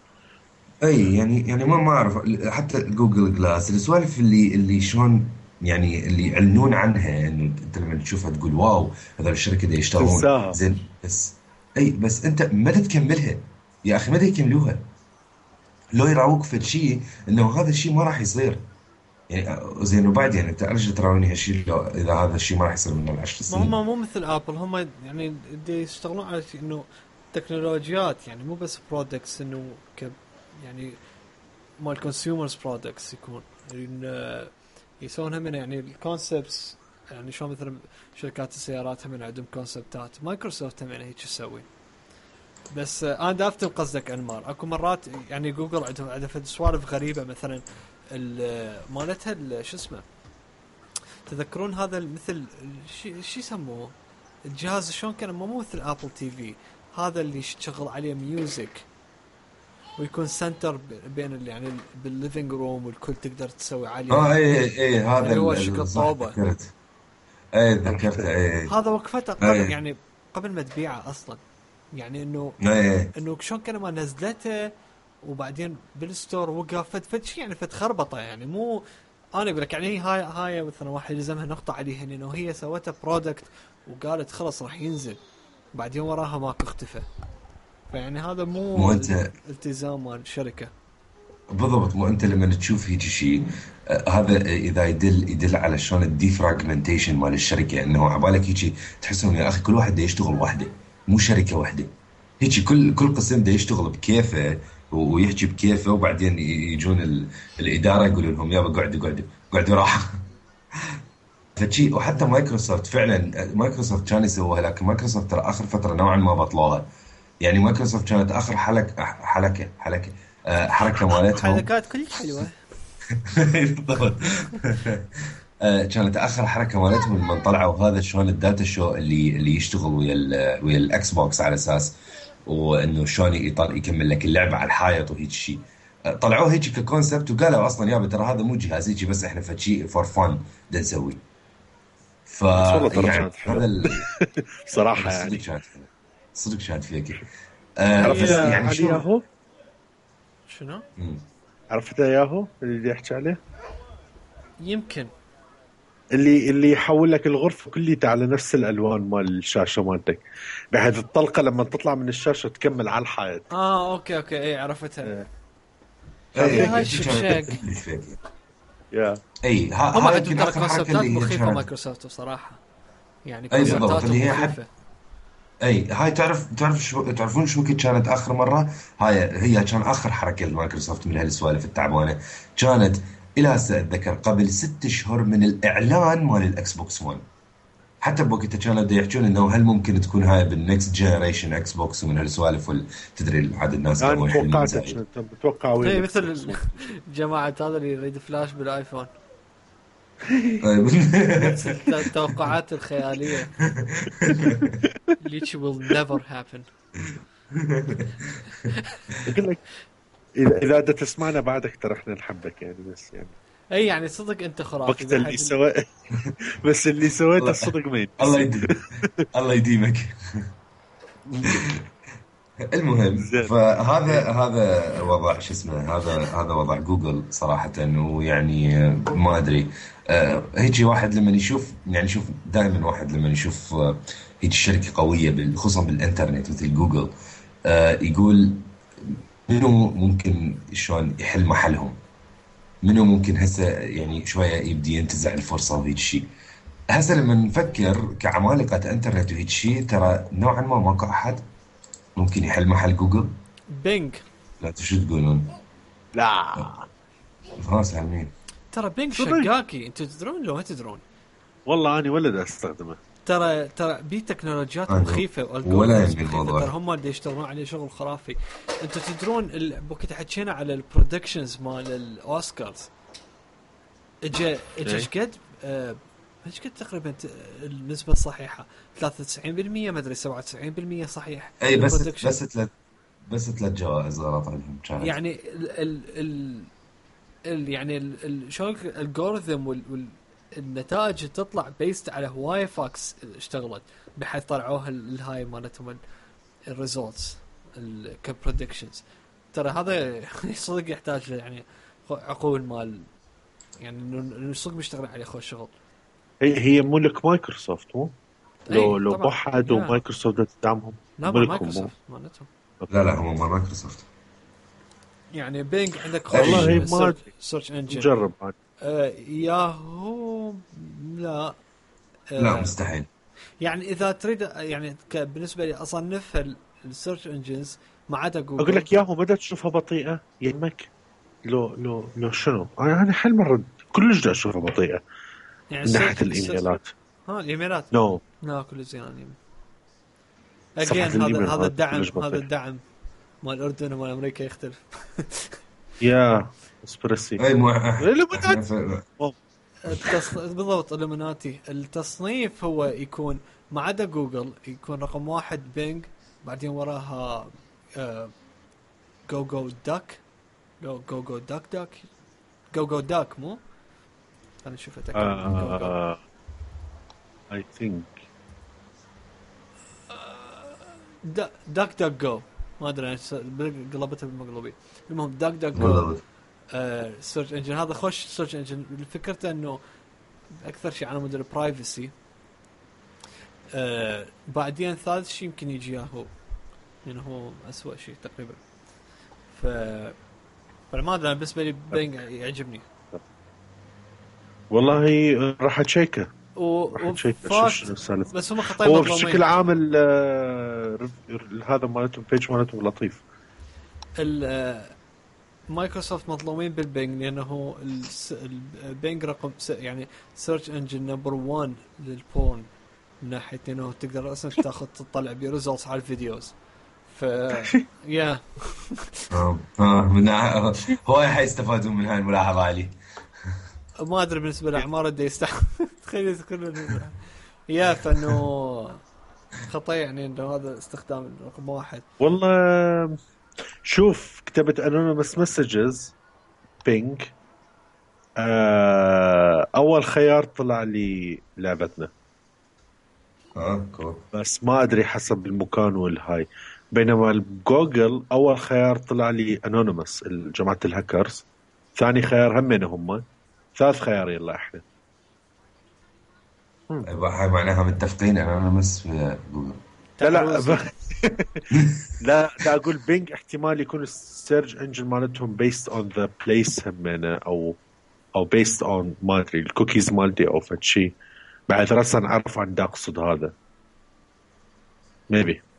اي يعني ما اعرف. حتى جوجل جلاس السوالف اللي شلون يعني، اللي يعلنون عنها انه انت لما تشوفها تقول واو هذول الشركه دي يشتغلون تنساها. زين. بس اي بس انت متى تكملها يا اخي؟ متى يكملوها؟ لو يراوك في شيء انه هذا الشيء ما راح يصير يعني، زين وبعد يعني انت ارجع تراوني هالشيء لو اذا هذا الشيء ما راح يصير من 10 ما سنين. هم مو مثل ابل، هم يعني يشتغلون على شيء انه تكنولوجيات، يعني مو بس برودكتس انه يعني مال كونسيومرز برودكتس يكون يسوونها من يعني الكونسبتس. يعني شو مثلا شركات السيارات هم عندهم كونسبتات، مايكروسوفت هم هيك تسوي. بس انا دافتم قصدك انمار. اكو مرات يعني جوجل عندها سوالف غريبه، مثلا مالتها شو اسمه، تذكرون هذا مثل شو يسموه الجهاز شلون كان، مو مثل ابل تي في، هذا اللي يشتغل عليه ميوزك ويكون سنتر بين يعني بالليفينج روم والكل تقدر تسوي عليه. اي هذا اللي هو شكل صح طوبه. ذكرت. اي ذكرته اي. هذا وقفته قبل يعني قبل ما تبيعه اصلا، يعني انه شلون كان ما نزلته وبعدين بالستور وقف فد شيء يعني خربطه يعني. مو انا اقول لك يعني هاي مثلا واحد يلزمها نقطه عليها انه هي سوتها برودكت وقالت خلص راح ينزل، بعدين وراها ماكو اختفى. فيعني هذا مو انت التزام مال الشركه بالضبط. مو انت لما تشوف هيك شيء هذا اذا يدل على شلون الديفراجمنتيشن مال الشركه، انه عبالك هيك تحسهم يا اخي كل واحد دا يشتغل وحده، مو شركه وحده. هيك كل قسم دا يشتغل بكيفه ويحكي بكيفه، وبعدين يجون الاداره يقولون لهم يابا قعدوا راحه. فشي. وحتى مايكروسوفت فعلا، مايكروسوفت كان يسووها، لكن مايكروسوفت ترى اخر فتره نوعا ما بطلوها. يعني مايكروسوفت كانت اخر حركه مالتهم حركات كلش حلوه. بالضبط. كانت اخر حركه مالتهم لما طلعوا هذا شلون الداتا شو اللي يشتغل ويا الاكس بوكس، على اساس وانه شلون يكمل لك اللعبه على الحائط وهيك شيء. طلعوه هيك ككونسبت وقالوا اصلا يابا ترى هذا مو جهاز هيك، بس احنا فشي فور فن بدنا نسوي. ف يعني هذا صراحه يعني صدق كانت فيك. عرفت يعني شو ياهو؟ شنو؟ عرفت ياهو اللي يحكي عليه؟ يمكن اللي يحول لك الغرفه كليتها على نفس الالوان مال الشاشه مالتك، بحيث الطلقه لما تطلع من الشاشه تكمل على الحائط. اوكي اي عرفتها. هاي الشبشاق. يا اي هم عندهم ترى كونسبتات مخيفه مايكروسوفت بصراحه، يعني كونسبتات مخيفه. اي هاي تعرفون شو كانت اخر مره؟ هي كان اخر حركه لمايكروسوفت من هالسوالف التعبانه. كانت الى هسه اتذكر قبل 6 اشهر من الاعلان مال الاكس بوكس 1. حتى بوقتها كانوا يحكون انه هل ممكن تكون هاي بالنكست جنريشن اكس بوكس ومن هالسوالف، تدري عدد الناس كانوا يحلمون بتوقع وين مثل جماعه هذا اللي يريد فلاش بالايفون. التوقعات الخياليه which will never happen. يقول لك اذا بدك تسمعنا بعدك ترى احنا نحبك يعني، بس يعني اي يعني صدق انت خرافي. وقت اللي بس اللي سويته الصدق ما الله يديمك. المهم فهذا وضع شو اسمه، هذا وضع جوجل صراحة. ويعني ما ادري هيك واحد لما يشوف يعني، شوف دائما واحد لما يشوف هيك شركة قوية خصوصا بالانترنت مثل جوجل، يقول منو ممكن شلون يحل محلهم، منو ممكن هسه يعني شوية يبدي ينتزع الفرصة وهيك شيء. هسه لما نفكر كعمالقة انترنت وهيك شيء، ترى نوعا ما ماكو احد ممكن يحل محل جوجل. بينج. لا شو تقولون؟ لا خلاص عالمين. ترى بينج شقاكي، انتوا تدرون لو ما تدرون؟ والله انا ولد استخدمه. ترى بي تكنولوجيات مخيفه ولا الموضوع ترى هم اللي يشتغلون عليه شغل خرافي. انتوا تدرون وقت حكينا على البرودكشنز مال الاوسكارز، اجى ايش قد ايش قد تقريبا النسبه الصحيحه 93% ما ادري 97% صحيح. اي بس ثلاث جوائز غلط عندهم كانت. يعني يعني شلون الالجوريثم والنتائج تطلع بيست على هواي فاكس اشتغلت بحيث طلعوها الهاي مالتهم الريزولتس الكبريدكشنز. ترى هذا صدق يحتاج يعني عقول مال يعني انه صدق بيشتغل عليه خوش شغل. هي ملك مايكروسوفت مو لو طبعاً. بحد ومايكروسوفت تدعمهم. لا مايكروسوفت مالتهم. لا هم ما مايكروسوفت. يعني بينج عندك والله ما سيرش انجن نجرب ياهو لا لا مستحيل. يعني اذا تريد يعني بالنسبه لي اصنف السيرش انجنز ما عدا جوجل. اقول لك ياهو بدأت تشوفها بطيئه يمك لو شنو انا حل مره كلش دا اشوفها بطيئه يعني من ناحيه الايميلات. الايميلات لا كل زين يعني هذا الدعم مال الاردن ومال امريكا يختلف. يا اسبرسي اي بالضبط الومناتي. التصنيف هو يكون ما عدا جوجل يكون رقم 1 بينج بعدين وراها جوجو داك جوجو داك مو انا شوف اتاكد اي ثينك داك جو ما ادري قلبتها بالمقلوبي. المهم داك جو سيرش انجن هذا خوش سيرش انجن. فكرته انه اكثر شيء على مود البرايفسي. بعدين ثالث شيء يمكن يجي ياهو لانه هو اسوأ شيء تقريبا. فالماذا بالنسبه لي بينج يعجبني والله. راح اتشيكه بس هم خطين هو بشكل عام هذا مالتهم بيج مالتهم لطيف. مايكروسوفت مظلومين بالبينج لانه البينج رقم يعني سيرش انجن نمبر 1 للبون من ناحيه انه تقدر اصلا تاخذ تطلع بريزلتس على الفيديوز. يا من هو حيستفادون من هاي الملاحظه علي. ما ادري بالنسبه لاعمار دي تخيل كل يا فانه خطأ يعني انه هذا استخدام رقم 1. والله شوف كتبت anonymous messages بينج اول خيار طلع لي لعبتنا بس ما ادري حسب المكان والهاي. بينما جوجل اول خيار طلع لي anonymous جماعه الهاكرز. ثاني خيار هم ثالث خيار يلا احنا هاي معناها متفقين anonymous في جوجل. لا اقول بينج احتمال يكون السيرج انجن مالتهم based on the place همنا او based on ما ادري الكوكيز مالتي او فشي. بعد راسا نعرف عن دا اقصد هذا maybe.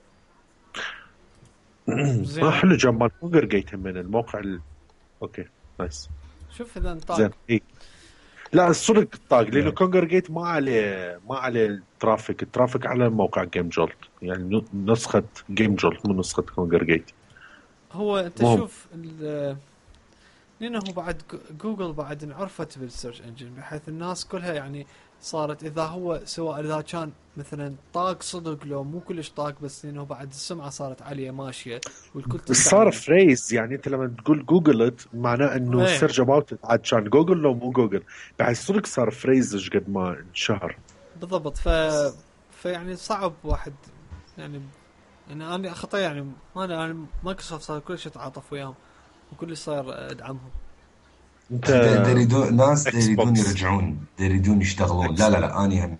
ما حلو جمال كونجرجيت همنا الموقع اوكي نايس. شوف اذا انطاق لا الصدق طاق لانه كونجرجيت ما عليه الترافيك على موقع جيم جولت يعني نسخه جيم جولت مو نسخه كونجرجيت. هو انت شوف لانه بعد جوجل بعد انعرفت بالسيرش انجن بحيث الناس كلها يعني صارت اذا هو سواء اذا كان مثلا طاق صدق لو مو كلش طاق بس لانه بعد السمعه صارت عاليه ماشيه والكل صار فريز. يعني انت لما تقول جوجلت معناه انه سيرج اباوت عاد كان جوجل لو مو جوجل بعد صدق صار فريز قد ما انشهر بالضبط. فيعني صعب واحد يعني انا خطأ يعني انا مايكروسوفت صار كل شيء تعاطف وياهم وكل صار ادعمهم. انت ناس يريدون يرجعون يريدون يشتغلون. لا اني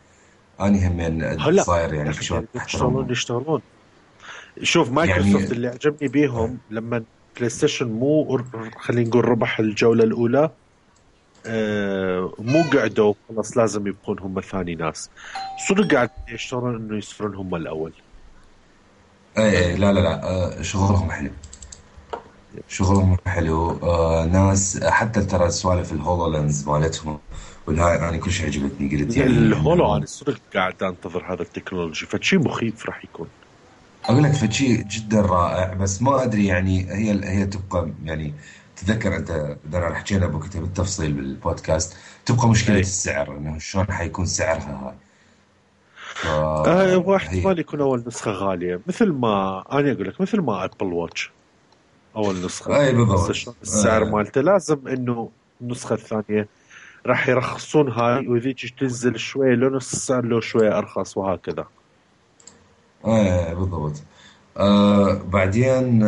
همين صاير يعني شو يشتغلون. شوف مايكروسوفت يعني اللي عجبني بيهم لما بلاي ستيشن مو خلينا نقول ربح الجولة الأولى مو قعدوا خلاص لازم يبقون هم ثاني ناس صدق قاعد يشتغلون انه يصيرون هم الأول. اي لا شغلهم حلو. ناس حتى ترى سوالف الهولولنز مالتهم والهاي انا كل شيء عجبتني. قلت يعني الهولو انا صدق قاعد انتظر هذا التكنولوجي فشي مخيف راح يكون. اقول لك فشي جدا رائع بس ما ادري يعني هي تبقى يعني تذكر انت دانا حكينا بوقتها بالتفصيل بالبودكاست، تبقى مشكله السعر، انه شلون حيكون سعرها هاي. هو احتمال يكون اول نسخه غاليه، مثل ما انا اقول لك، مثل ما ابل واتش اول نسخه، اي بالضبط. السعر مالته لازم انه النسخه الثانيه راح يرخصون هاي، وذيك تنزل شويه لو نص السعر لو شويه ارخص، وهكذا. بالضبط. بعدين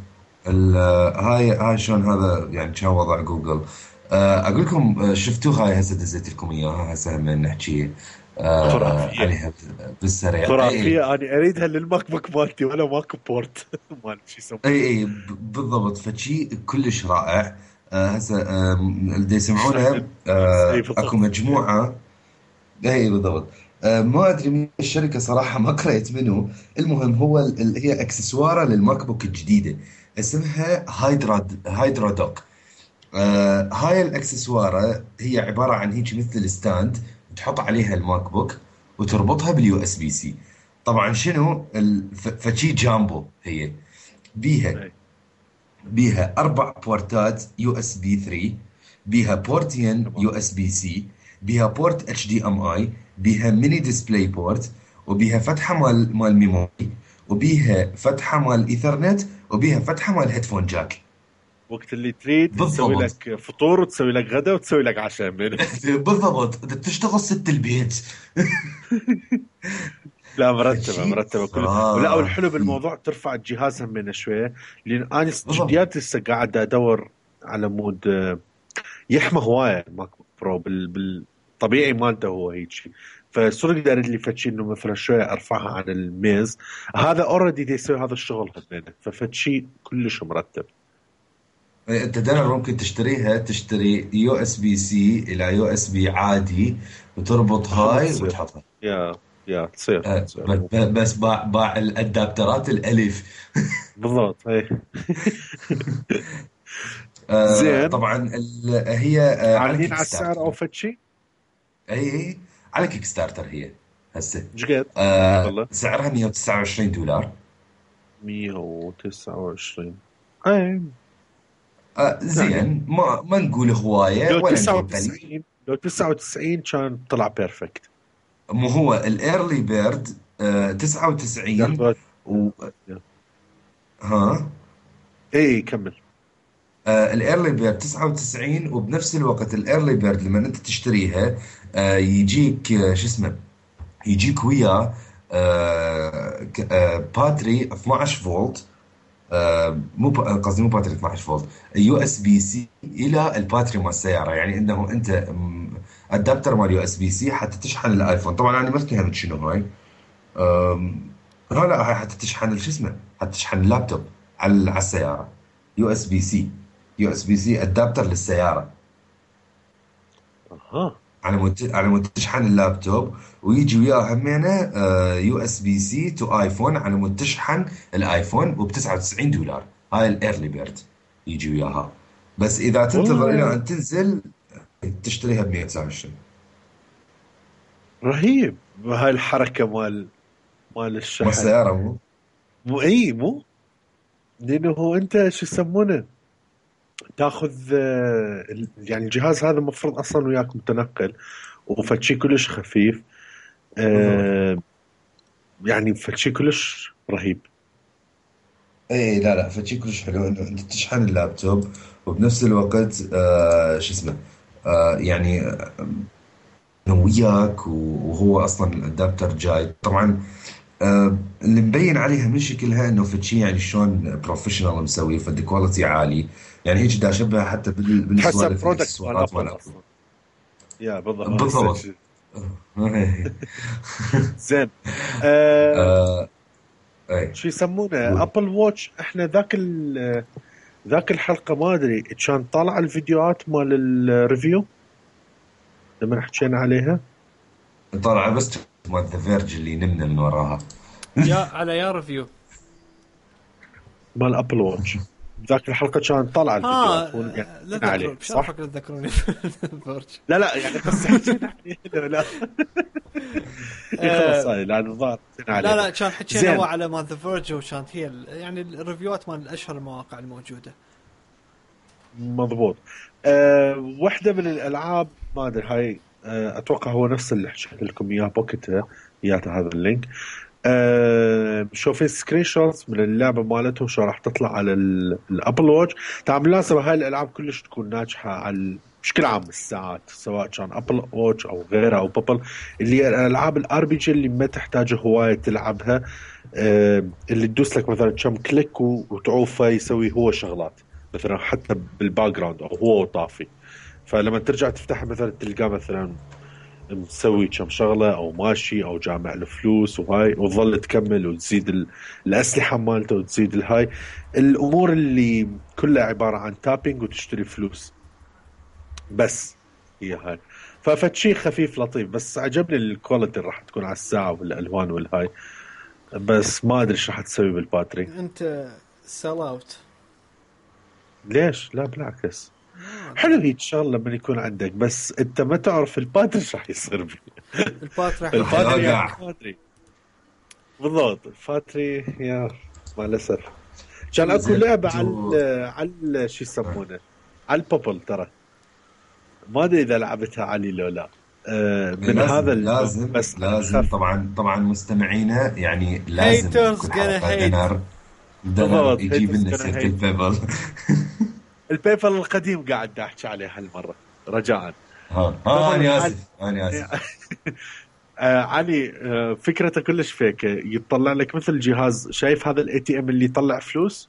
هاي شلون هذا يعني كان وضع جوجل. اقول لكم شفتوا هاي هسه دزيت لكم اياها هسه هم نحكي خرافيه عليها بالسريع. خرافيه، انا اريدها للماك بوك مالتي ولا ماك بورت مال شو يسمونه. اي بالضبط، فشي كلش رائع. هسه اللي يسمعونه اكو مجموعه. اي بالضبط. ما ادري من الشركه صراحه، ما قريت منه. المهم هو هي اكسسوار للماك بوك الجديده اسمها هايدرا دوك. هاي الاكسسوار هي عباره عن هيك مثل ستاند تحط عليها الماك بوك وتربطها باليو اس بي سي. طبعا شنو فشي جامبو هي بيها 4 بورتات يو اس بي 3، بيها بورتين يو اس بي سي، بيها بورت اتش دي ام اي، بيها ميني ديسبلاي بورت، وبيها فتحه مال ميموري، وبيها فتحه مال ايثرنت، وبيها فتحه مال هيدفون جاك. وقت اللي تريد تسوي لك فطور وتسوي لك غدا وتسوي لك عشاء بالضبط، تشتغل ست البيت. لا مرتبة كله. ولا والحلو بالموضوع ترفع الجهاز من شوية، لأن أنا جديات لسه قاعد أدور على مود يحمى هواية ماك برو بالطبيعي مالته هو هيك شيء. فصرت أقدر لي فتشي إنه مثلا شوية أرفعها عن الميز، هذا أوريدي دي يسوي هذا الشغل همينه، ففتشي كلش مرتب. انت دائما ممكن تشتري يو اس بي سي الى يو اس بي عادي وتربط هاي وتحطها. يا تصير بس باع الادابترات الالف. بالضبط. زين. طبعا هي على عاليين على السعر او فتشي؟ اي على كيك ستارتر هي هسه. جد؟ والله سعرها $129. 129. زين يعني ما نقول هوايه ولا نقول قليل. لو 99 كان طلع بيرفكت. مو هو الايرلي بيرد 99 ها اي كمل. الايرلي بيرد 99، وبنفس الوقت الايرلي بيرد لما انت تشتريها يجيك شو اسمه، يجيك وياه باتري 12 فولت. مو قصدي مو باتري 12 فولت، يو اس بي سي الى الباتري مال السياره. يعني انه انت ادابتر مال يو اس بي سي حتى تشحن الايفون. طبعا انا ما فهمت شنو هاي. لا هاي حتى تشحن شو اسمه، حتى تشحن اللابتوب على السياره. يو اس بي سي، يو اس بي سي ادابتر للسياره. على مود تشحن اللابتوب، ويجي وياه همينه يو اس بي سي تو ايفون على مود تشحن الايفون، وب $99. هاي الايرلي بيرد يجي وياها. بس اذا تنتظر الى ان تنزل تشتريها ب 129. رهيب هاي الحركه مال الشحن والسياره مو لانه هو انت شو يسمونه تاخذ يعني الجهاز هذا المفروض اصلا وياك متنقل وفتشي كلش خفيف. يعني فتشي كلش رهيب. اي لا فتشي كلش حلو انه انت تشحن اللابتوب وبنفس الوقت شو اسمه يعني وياك، وهو اصلا الادابتر جاي. طبعا اللي مبين عليها من شكلها انه فتشي يعني شلون بروفيشنال مسوي، فدي كواليتي عالي. يعني هيك دا شبه حتى بالسوالف الاكسسوارات مال يا بالضبط. زين. شو يسمونه ابل واتش. احنا ذاك الحلقه ما ادري كان طالع الفيديوهات مال الريفيو لما حكينا عليها. طالع بس مال ذا فيرج اللي نمنا من وراها. يا ريفيو مال ابل واتش. ذاك الحلقه كان طالع الفيديوهات يعني عليه صح. تذكروني لا يعني بس حكينا عليه. لا خلاص هاي لان الظاهر لا كان حكينا على مال ذا فيرج، وكانت هي يعني الريفيوات مال اشهر المواقع الموجوده. مضبوط. واحدة من الألعاب ما أدري هاي، أتوقع هو نفس اللي حكيت لكم إياه بوكيتها، إياته هذا اللينك. شوفي سكرين شوتس من اللعبة مالتهم شو راح تطلع على الأبل واتش. طبعا بالمناسبة هاي الألعاب كلش تكون ناجحة على بشكل عام الساعات، سواء كان أبل واتش أو غيره أو بابل، اللي الألعاب الار بي جي اللي ما تحتاج هواية تلعبها، اللي تدوس لك مثلا كم كليك وتعوفه يسوي هو شغلات مثلا حتى بالباك جراوند او هو طافي. فلما ترجع تفتح مثلا تلقاه مثلا مسوي كم شغله او ماشي او جامع الفلوس وهاي، وتظل تكمل وتزيد الاسلحه مالته وتزيد الهاي الامور اللي كلها عباره عن تابينج وتشتري فلوس بس. هي هاي ففتشي خفيف لطيف، بس عجبني الكواليتي اللي راح تكون على الساعه والالوان والهاي، بس ما ادري ايش راح تسوي بالباتري. انت سيل اوت ليش؟ لا بالعكس، حلو هيك شغله لما يكون عندك، بس انت ما تعرف الباتري ايش راح يصير بيه. البات راح الباتري يوقع. يعني الباتري بالضبط، الباتري يا مع الاسف. كان اكو زين لعبه جو. على شو يسمونه، على البوبل ترى، ما ادري اذا لعبتها علي لو لا. من هذا لازم النوع، لازم بس انا لازم، اخاف. طبعا مستمعينا يعني لازم هيترز بكل gonna حلقة hate. دنر بالضبط، يجيب هيترز لنا كان سيرة هيت. البيبل. البيبل القديم قاعد احكي عليه هالمره رجاء. ها بيبل انا الحالي. اسف انا اسف. علي، فكرته كلش فيك، يطلع لك مثل جهاز، شايف هذا الاي تي ام اللي يطلع فلوس،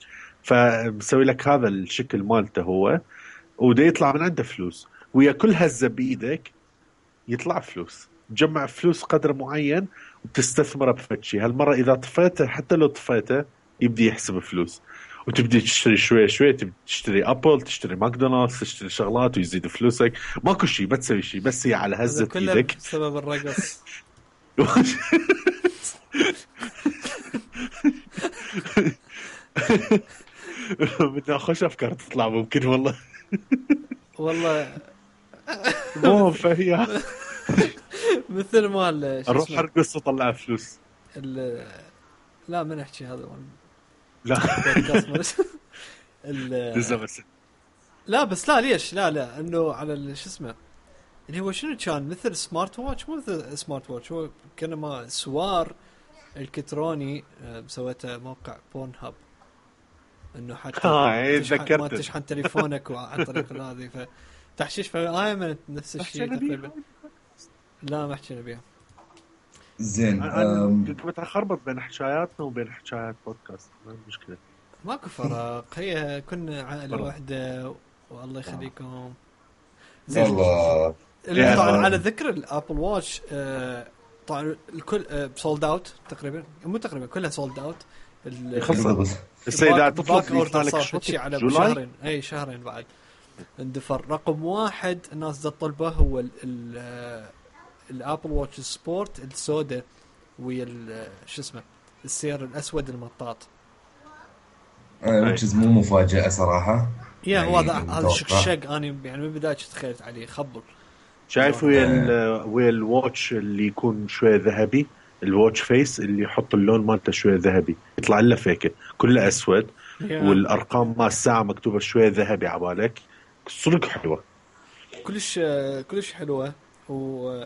فمسوي لك هذا الشكل مالته هو، وده يطلع من عنده فلوس، ويا كل هزه بايدك يطلع فلوس، تجمع فلوس قدر معين وتستثمره بفتشي. هالمره اذا طفيته، حتى لو طفيته يبدي يحسب فلوس، وتبدي تشتري شوي شوي، تبدي تشتري ابل، تشتري ماكدونالدز، تشتري شغلات ويزيد فلوسك. ماكو شيء، ما تسوي شيء، بس هي على هذا هزه كله ايدك. بسبب الرقص. بدنا اخش افكار تطلع ممكن والله. والله مو فهي مثل مال شو اروح اسمه ارقص واطلع فلوس. لا ما نحكي هذا لا بودكاست لسه بس. لا بس لا ليش لا انه على شو اسمه اللي هو شنو كان مثل سمارت واتش، مو مثل سمارت واتش، هو كان ما سوار الكتروني. سويته موقع بورن هاب، انه حتى ما تشحن تذكرت. تليفونك عن طريق هذه فتحشيش. فآيمن نفس الشيء تقريبا. لا ما حكينا بيها. زين انا كنت اخربط بين حكاياتنا وبين حكايات بودكاست، ما عندي مشكله. ماكو فرق، هي كنا عائله فرق. واحده والله يخليكم. زين والله طبعا على يعني ذكر الابل واتش، طبعا الكل سولد اوت تقريبا، مو تقريبا كلها سولد اوت. خلصت. بس اذا تطلب باك اوردر لك صار شيء على جولاي. شهرين، اي شهرين بعد اندفر. رقم واحد الناس دا تطلبه هو الابل واتش سبورت السوداء ويا شو اسمه السير الاسود المطاط. which is مو مفاجأة صراحة. يا هو هذا متوقع. شق انا يعني من بدايه تخيلت عليه خبل. شايف ويا الواتش اللي يكون شويه ذهبي، الواتش فيس اللي يحط اللون مالته شويه ذهبي، يطلع له فيكه كله اسود، والارقام مال الساعه مكتوبه شويه ذهبي عبالك، صدق حلوه كلش حلوه. و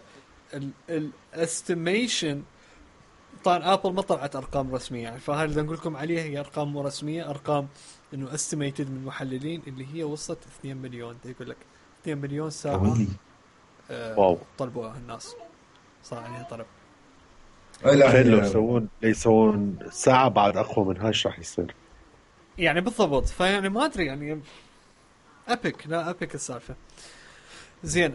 الاستيميشن طبعا ابل ما طلعت ارقام رسميه يعني، فهاي اللي نقول لكم عليها هي ارقام مو رسميه، ارقام انه استيميتد من محللين اللي هي وصلت 2 مليون. يقول لك 2 مليون ساعه واو. طلبوها الناس، صار عليها طلب. تخيل لو يسوون ساعه بعد اقوى من هاي ايش راح يصير يعني بالضبط. فيعني ما ادري يعني ابيك، لا ابيك السالفه. زين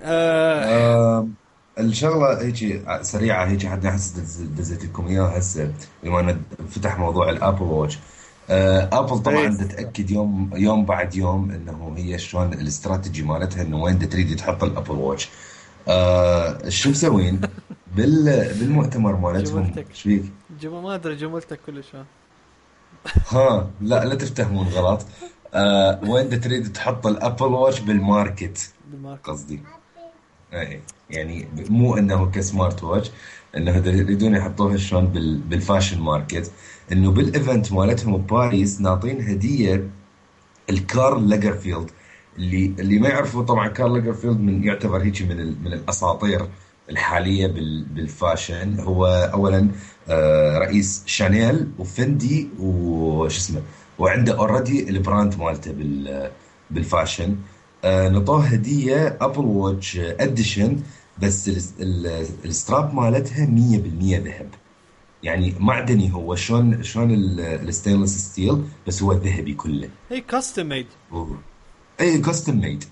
الشغله هيك سريعه هيك حتى احس دزيت لكم اياها هسه بما ان فتح موضوع الابل واتش. ابل طبعا تتاكد يوم بعد يوم انه هي شلون الاستراتيجي مالتها، انه وين تريد تحط الابل واتش. شو مسوين بالمؤتمر مالتهم؟ ايش فيك؟ ما ادري جملتك كلش ها لا تفتهمون غلط. وين تريد تحط الابل واتش بالماركت قصدي. اي يعني مو انه كسمارت واتش، انه يريدون يحطوها شلون بالفاشن ماركت، انه بالايفنت مالتهم بباريس ناطين هديه الكارل لاجرفيلد. اللي ما يعرفوا، طبعا كارل لاجرفيلد يعتبر هيك من الاساطير الحاليه بالفاشن. هو اولا رئيس شانيل وفندي وش اسمه، وعنده اوريدي البراند مالته بالفاشن. نطوه هديه ابل واتش اديشن، بس الستراب مالتها 100% ذهب، يعني معدني. هو شلون الستينلس ستيل، بس هو ذهبي كله. هي كاستم ميد. اي كاستم ميد.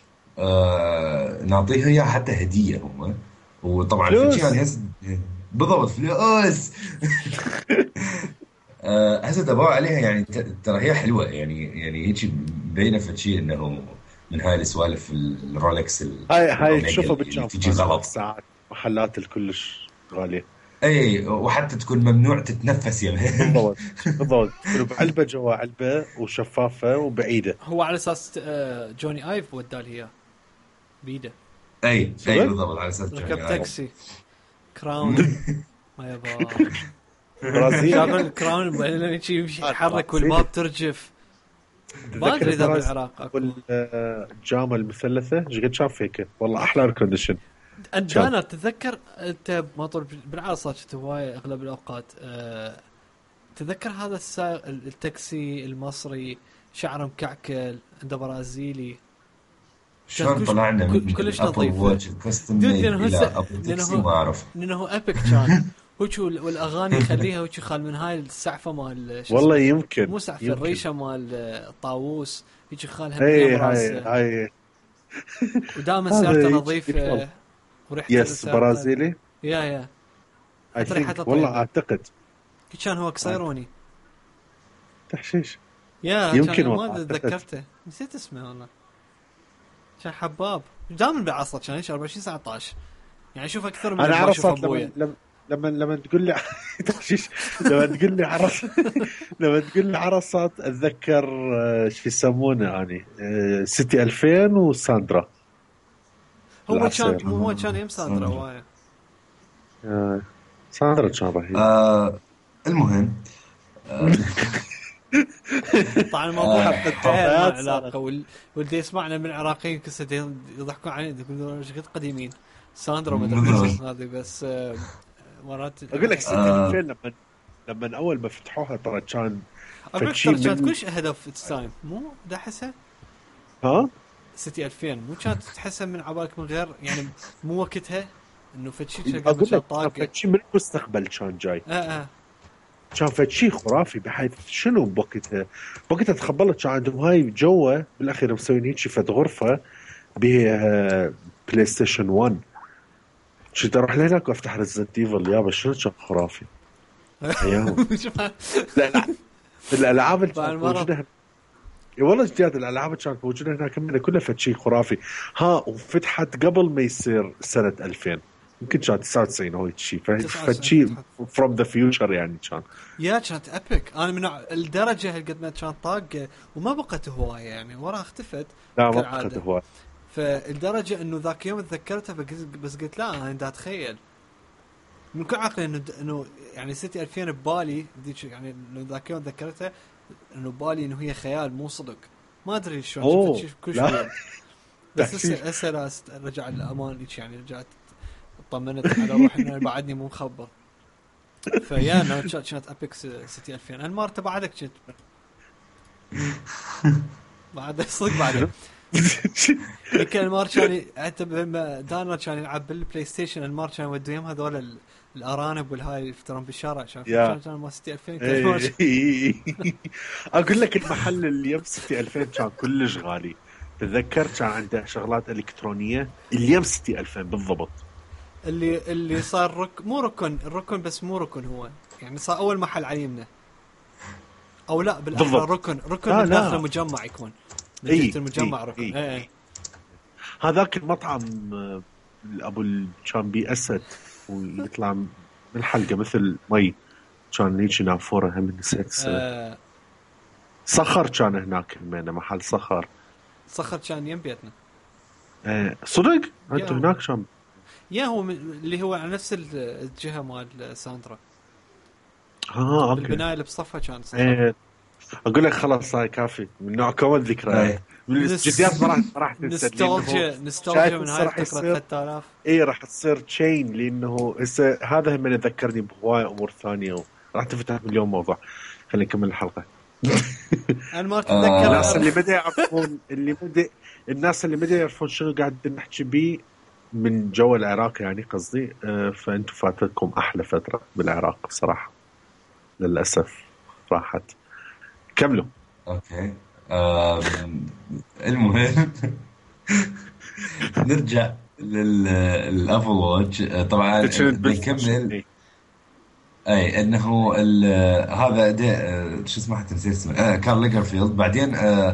نعطيها اياها حتى هديه هو. وطبعا فلوس. يعني هسه بالضبط فلوس. هسه تباع عليها يعني ترى هي حلوه، يعني هيك مبينه فشي انه من هاي السوالف الرولكس هاي تشوفها اللي بالشام تجي غلط. ساعات محلات الكلش غاليه. اي وحتى تكون ممنوع تتنفس يمها. بالضبط بالضبط، تكون بعلبه جوا علبه وشفافه وبعيده. هو على اساس جوني ايف ودال هي بيده. اي شباب؟ بالضبط، على اساس ركب يعني تاكسي كراون ما يبا برازيل. شاف الكراون لما يمشي يتحرك والباب ترجف. ما ادري اذا بالعراق اكو. والجامه المثلثه ايش قد شاف هيك، والله احلى اير كونديشن. انا تتذكر انت ما طول بالعاده صارت هوايه اغلب الاوقات. تذكر هذا السائق التاكسي المصري شعره مكعكل عنده برازيلي. شلون طلعنا من كلش ابل نظيف واتش الكاستم ميد الى ابل تاكسي ما اعرف. لانه ابيك كان وشو والاغاني يخليها وشو خال من هاي السعفه مال والله يمكن مو سعفه الريشه مال الطاووس يجي خالها هاي ودائما سيارته نظيفه وريحته يس برازيلي. يا والله اعتقد كان هو قصيروني تحشيش. يا يمكن ما تذكرته، نسيت اسمه والله. كان حباب دائما بعصر، كان 24 ساعه طاش، يعني شوف اكثر من انا اشوف عرفت ابويا. لما تقول لي تحشيش، لما تقول لي عرص لما تقول لي عرصات اتذكر شو يسمونه يعني سيتي 2000 وساندرا. هو كان يم ساندرا وايد. ساندرا كان رهيب. المهم طبعا الموضوع علاقه واللي يسمعنا من عراقيين كسر يضحكون علينا يقولون ايش قد قديمين ساندرا ما ادري هذه، بس مرات اقول لك سيتي 2000 لما اول ما فتحوها ترى كان كانت كلش اهدف تايم مو دا احسها. سيتي 2000 مو كانت تحسها من عبالك من غير يعني مو وقتها انه فتشي اقول لك فتشي من المستقبل كان جاي. كان فتشي خرافي بحيث شنو بوقتها تخبلت كان عندهم هاي جوه بالاخير مسوين هيك فد غرفه بها بلاي ستيشن 1. شو اروح لهناك وافتح ريزنت ايفل يابا شنو كان خرافي. لا الالعاب اللي كانت موجوده والله جديد، الالعاب كانت موجوده هناك كلها فتشي خرافي. وفتحت قبل ما يصير سنه 2000 يمكن كانت 99 او شيء، فشي فروم ذا فيوتشر يعني كانت ابيك. انا من الدرجه قد ما كان طاق وما بقت هوايه يعني ورا اختفت. لا ما بقت هوايه، فالدرجه انه ذاك يوم تذكرته بس قلت لا انا دا اتخيل من كل عقلي انه يعني سيتي 2000 ببالي يعني لو ذاك يوم ذكرته انه ببالي انه هي خيال مو صدق. ما ادري شلون شفت كل شيء بس هسه رجع الامان يعني رجعت طمنت على روحي انه بعدني مو مخبر. فيا انا كانت ابيكس سيتي 2000 انا مرت بعدك كنت بعد صدق بعد كان المار كان اعتبر دانا كان يلعب بالبلاي ستيشن. المار كان يودوا يم هذول الارانب والهاي يفترون بالشارع كان ما سيتي 2000 اقول لك المحل اللي يم سيتي 2000 كان كلش غالي. تذكر كان عنده شغلات الكترونيه اليوم سيتي 2000 بالضبط. اللي صار مو الركن بس مو ركن هو يعني صار اول محل على يمنا او لا بالاحرى ركن من داخل المجمع يكون من جهه المجمع ركن. هذاك المطعم ابو كان بي اسد ويطلع من الحلقه مثل مي كان هيك نافوره هم نسيت صخر كان هناك محل صخر كان يم بيتنا. صدق انتوا هناك كان هو اللي هو على نفس الجهه مال ساندرا. اوكي البنايه اللي بصفها كان صخر. اقول لك خلاص هاي كافي من نوع كون ذكريات من الجديات ما راح تنسى. نستولجيا من هاي الفكرة 3000. اي راح تصير تشين لانه هذا هم يذكرني بهوايه امور ثانيه راح تفتح مليون موضوع. خلينا نكمل الحلقه. انا ما اتذكر الناس اللي بدا يعرفون الناس اللي بدا يعرفون شنو قاعد نحكي بيه من جو العراق يعني قصدي. فانتم فاتتكم احلى فتره بالعراق بصراحه للاسف راحت. كملوا. اوكي. المهم نرجع للابل واتش. طبعا بنكمل اي انه هذا شو اسمه حتى نسيت اسمه كارل ليجرفيلد. بعدين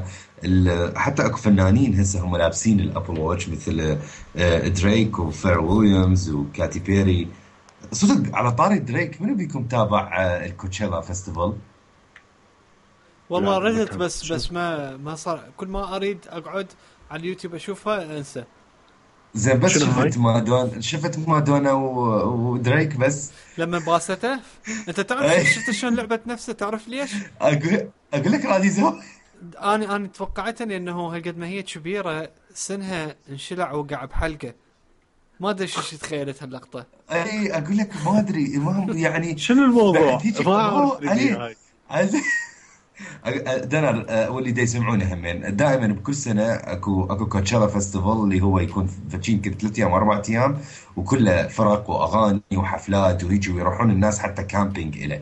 حتى اكو فنانين هسه هم لابسين الابل واتش مثل دريك وفير ويليامز وكاتي بيري. صدق على طاري دريك، منو بيكم تابع الكوتشيلا فيستيفال؟ والله ردت بس ما صار. كل ما اريد اقعد على اليوتيوب اشوفها انسى. زين بس شفت مادونا ودريك بس لما باسته. انت تعرف شفت شلون لعبه نفسه؟ تعرف ليش؟ اقول لك راديزو. انا توقعت انه هالقد ما هي كبيره سنها انشلع وقع بحلقه. ما ادري ايش تخيلت هاللقطه. اي اقول لك ما ادري يعني شنو الموضوع ما اعرف. دانر واللي دا يسمعونه همين دائما بكل سنه اكو كوتشيلا فيستيفال اللي هو يكون فشين كل 3 ايام 4 ايام وكله فرق واغاني وحفلات وهيجي ويروحون الناس حتى كامبينج إله.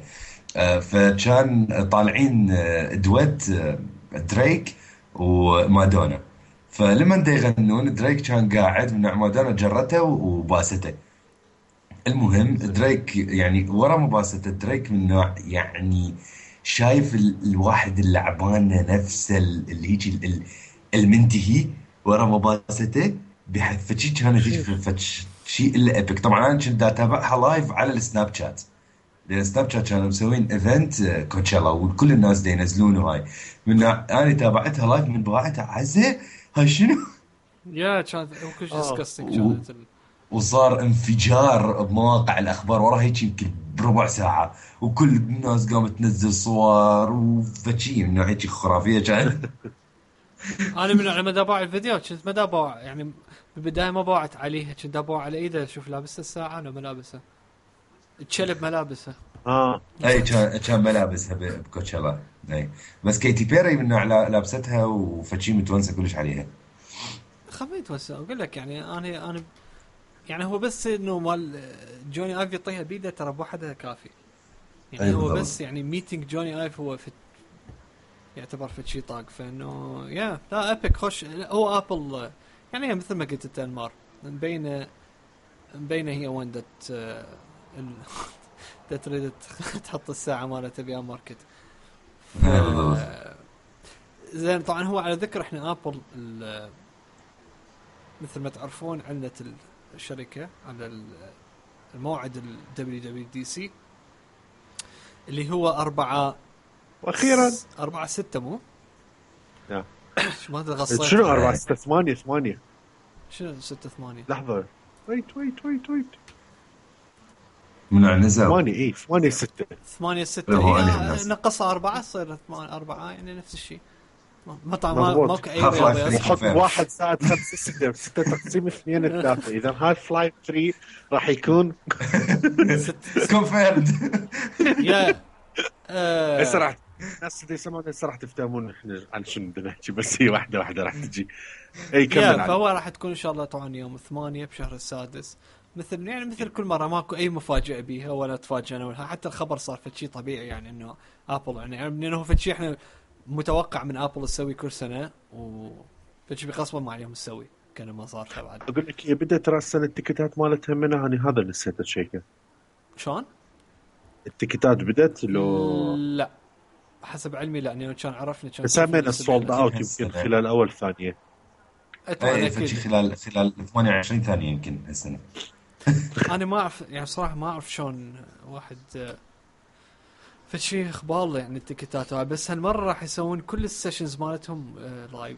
فكان طالعين دويت دريك ومادونا. فلما دا يغنون دريك كان قاعد من مادونا جرته وباسته. المهم دريك يعني ورا مباسته دريك من نوع يعني شايف الواحد اللعبان نفسه اللي هيجي المنتهي ورا مباسته بحيث فشي كانت شيء الا ايبك. طبعا انا كنت اتابعها لايف على السناب شات لان سناب شات كانوا مسوين ايفنت كوتشيلا وكل الناس دي ينزلون وهاي. من انا تابعتها لايف من بعدها عزه هاي شنو يا كانت كل شيء ديسكاستنج كانت وصار انفجار بمواقع الاخبار وراها هيك يمكن بربع ساعه وكل الناس قامت تنزل صور وفشي من هيك خرافيه كان. انا من لما دابع الفيديو كنت ما دابع يعني بالبدايه ما باعت عليها كنت دابع على ايده اشوف لابسه الساعه انا ملابسها تشلب ملابسها. اي كان ملابسها بكوتشيلا. اي بس كيتي بيري من لابستها وفشي متونسه كلش عليها. خبيت بس اقول لك يعني انا يعني هو بس انه مال جوني ايف يطيها بيده ترى بوحدها كافي يعني هو بس يعني ميتينج جوني ايف هو يعتبر في شيء طاق. فانه لا ابيك خوش هو ابل يعني مثل ما قلت انمار مبينه هي وين تريد تحط الساعه مالتها بيا ماركت. زين طبعا هو على ذكر احنا ابل مثل ما تعرفون عندنا الشركة على الموعد WWDC اللي هو 4 واخيرا 4/6 مو؟ لا ما ادري غصيت شنو 4/6 شنو 6/8 لحظة ويت من نزل 8/6 نقص 4 صار 4 يعني نفس الشيء. ماكو اي رياضه 1 زائد 5 6 تقسيم 2 3. اذا هاي فلايت 3 راح يكون كونفيرد. يا صراحه الناس اللي يسمعون صراحه تفهمون احنا عن شنو بدنا نحكي بس هي واحده راح تجي. اي كمل. فهو راح تكون ان شاء الله طبعا يوم 8 بشهر السادس مثل كل مره ماكو اي مفاجاه بيها ولا تفاجئنا ولا حتى الخبر صار فشي طبيعي يعني انه ابل يعني انه فشي احنا متوقع من ابل تسوي كل سنه وفشي بقصبه ما عليهم تسوي كان ما صار بعد. اقول لك هي بدات ترى السنه التيكتات مالتها منها يعني هذا نسيت الشيء شلون التيكتات بدات لو لا حسب علمي لانه كان عرفنا كان سامين السولد اوت يمكن خلال اول ثانيه. اي فشي خلال 28 ثانيه يمكن السنه. انا ما اعرف يعني صراحه ما اعرف شلون واحد فشي اخبار يعني التيكتات بس هالمره راح يسوون كل السيشنز مالتهم لايف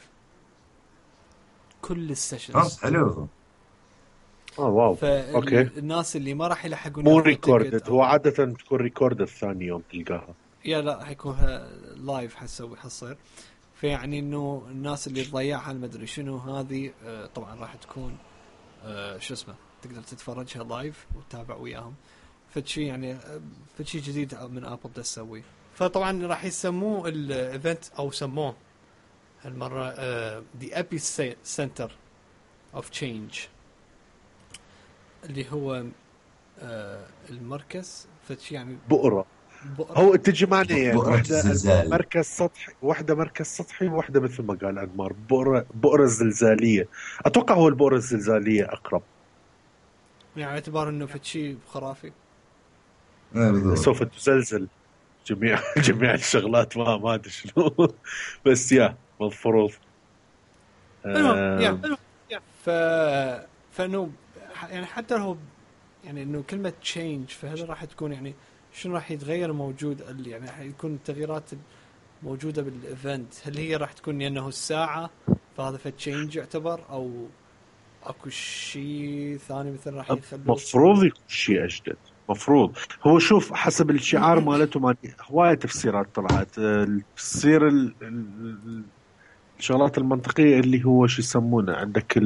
كل السيشنز. حلو. واو اوكي. الناس اللي ما راح يلحقون مو ريكوردد هو عاده تكون ريكوردد ثاني يوم تلقاها. يا لا حيكون لايف حتصير. فيعني انه الناس اللي تضيعها المدري شنو هذه طبعا راح تكون شو اسمه تقدر تتفرجها لايف وتتابع وياهم. فشي يعني فشي جديد من ابل تسوي. فطبعا راح يسموه الايفنت او سموه هالمره the epicenter of change اللي هو المركز فشي يعني بؤرة. هو تجمعني واحدة مركز سطحي واحدة مركز سطحي وواحدة مثل ما قال أنمار بؤرة زلزالية. أتوقع هو البؤرة الزلزالية أقرب يعني اعتبار إنه في شيء خرافي سوف تزلزل جميع الشغلات ما أدري شنو بس يا مفروض فإنه يعني حتى هو يعني إنه كلمة change فهذا راح تكون يعني شنو راح يتغير موجود اللي يعني راح يكون التغييرات موجودة بالإيفنت. هل هي راح تكون لأنه الساعة فهذا change يعتبر أو أكو شيء ثاني مثل راح يخلوه مفروض يكون شيء أجدد. مفروض هو شوف حسب الشعار مالته هواية تفسيرات طلعت تصير الشغلات المنطقية اللي هو شو يسمونه عندك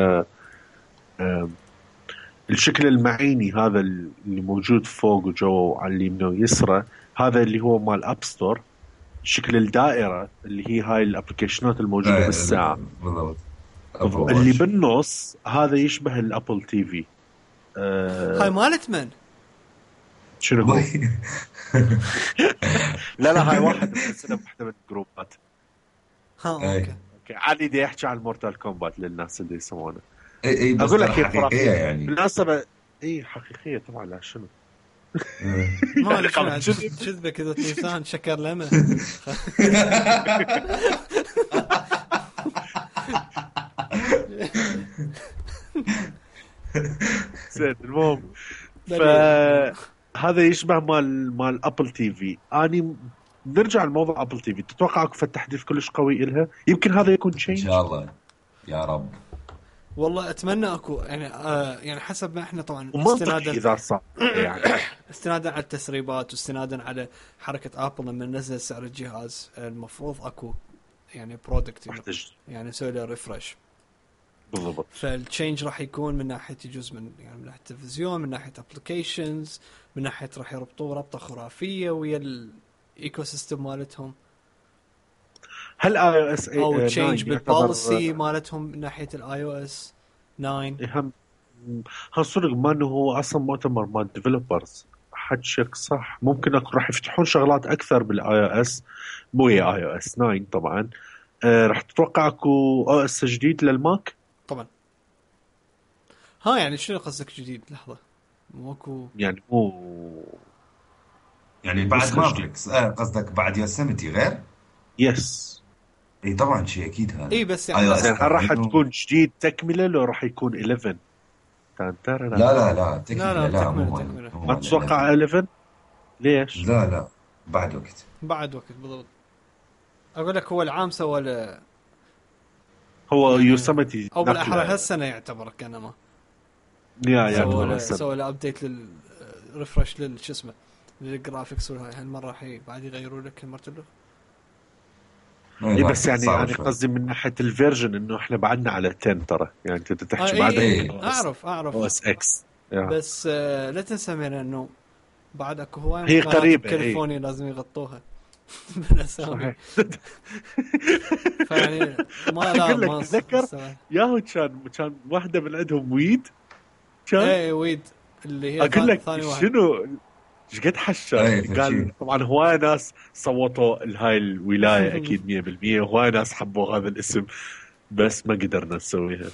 الشكل المعيني هذا اللي موجود فوق وجوا على اليمين ويسرى هذا اللي هو مال أب ستور. شكل الدائرة اللي هي هاي الابليكيشنات الموجودة بالساعة اللي بالنص هذا يشبه الأبل تي في. هاي مالت من؟ شنو هو؟ لا هاي واحد من الجروبات. اوكي عادي دي احكي عن مورتال كومبات للناس اللي يسمونه. اي اقول لك حقيقيه يعني بالمناسبه اي حقيقيه طبعا. لا شنو ما شذبه كذا لسان شكر لمه زين المهم فهذا يشبه مال ابل تي في. اني نرجع لموضوع ابل تي في. تتوقع اكو تحديث كلش قوي إلها يمكن هذا يكون تشينج ان شاء الله يا رب. والله اتمنى اكو يعني يعني حسب ما احنا طبعا استنادا اذا صار يعني استنادا على التسريبات واستنادا على حركه ابل لما نزل سعر الجهاز المفروض اكو يعني برودكت يعني نسوي له ريفرش بالضبط. فالتشينج راح يكون من ناحيه يجوز من يعني من ناحيه التلفزيون من ناحيه ابلكيشنز من ناحيه راح يربطوه ربطه خرافيه ويا الايكو سيستم مالتهم. هل اي او اس او تشينج بالبوليسي مالتهم من ناحيه الاي او اس 9 هالصدق ما انه هو اصلا مؤتمر مال ديفلوبرز حدشك صح. ممكن راح يفتحون شغلات اكثر بالاي او اس مو هي اي او اس 9 طبعا. راح تتوقع اكو او اس جديد للماك طبعا. ها يعني شنو قصدك جديد؟ لحظه موكو يعني مو يعني بعد مافريكس قصدك بعد يوسمتي غير يس اي طبعا شيء اكيد هذا. اي بس يعني هل راح تكون جديد تكمله لو راح يكون 11 لا تكمله لا ما تتوقع 11 ليش؟ لا بعد وقت بالضبط. اقول لك هو العام سوى هو يعني يوسمتي او بالاحرى هالسنه يعتبر كانما سوى له ابديت للريفرش للش اسمه للجرافيكس وهاي هالمره راح بعد يغيروا لك المرتبه. إيه بس يعني قصدي من ناحيه الفيرجن انه احنا بعدنا على 10 ترى يعني انت تحكي بعدك اعرف او اس اكس بس لا تنسى من انه بعد اكو هوايه هي قريبه كاليفورنيا لازم يغطوها بالاسامي فيعني ما اتذكر ياهو كان واحده من عندهم ويد كان ويد اللي هي اقول لك شنو ايش قد حشر قال طبعا هواي ناس صوتوا لهاي الولايه اكيد 100% وهواي ناس حبوا هذا الاسم بس ما قدرنا نسويها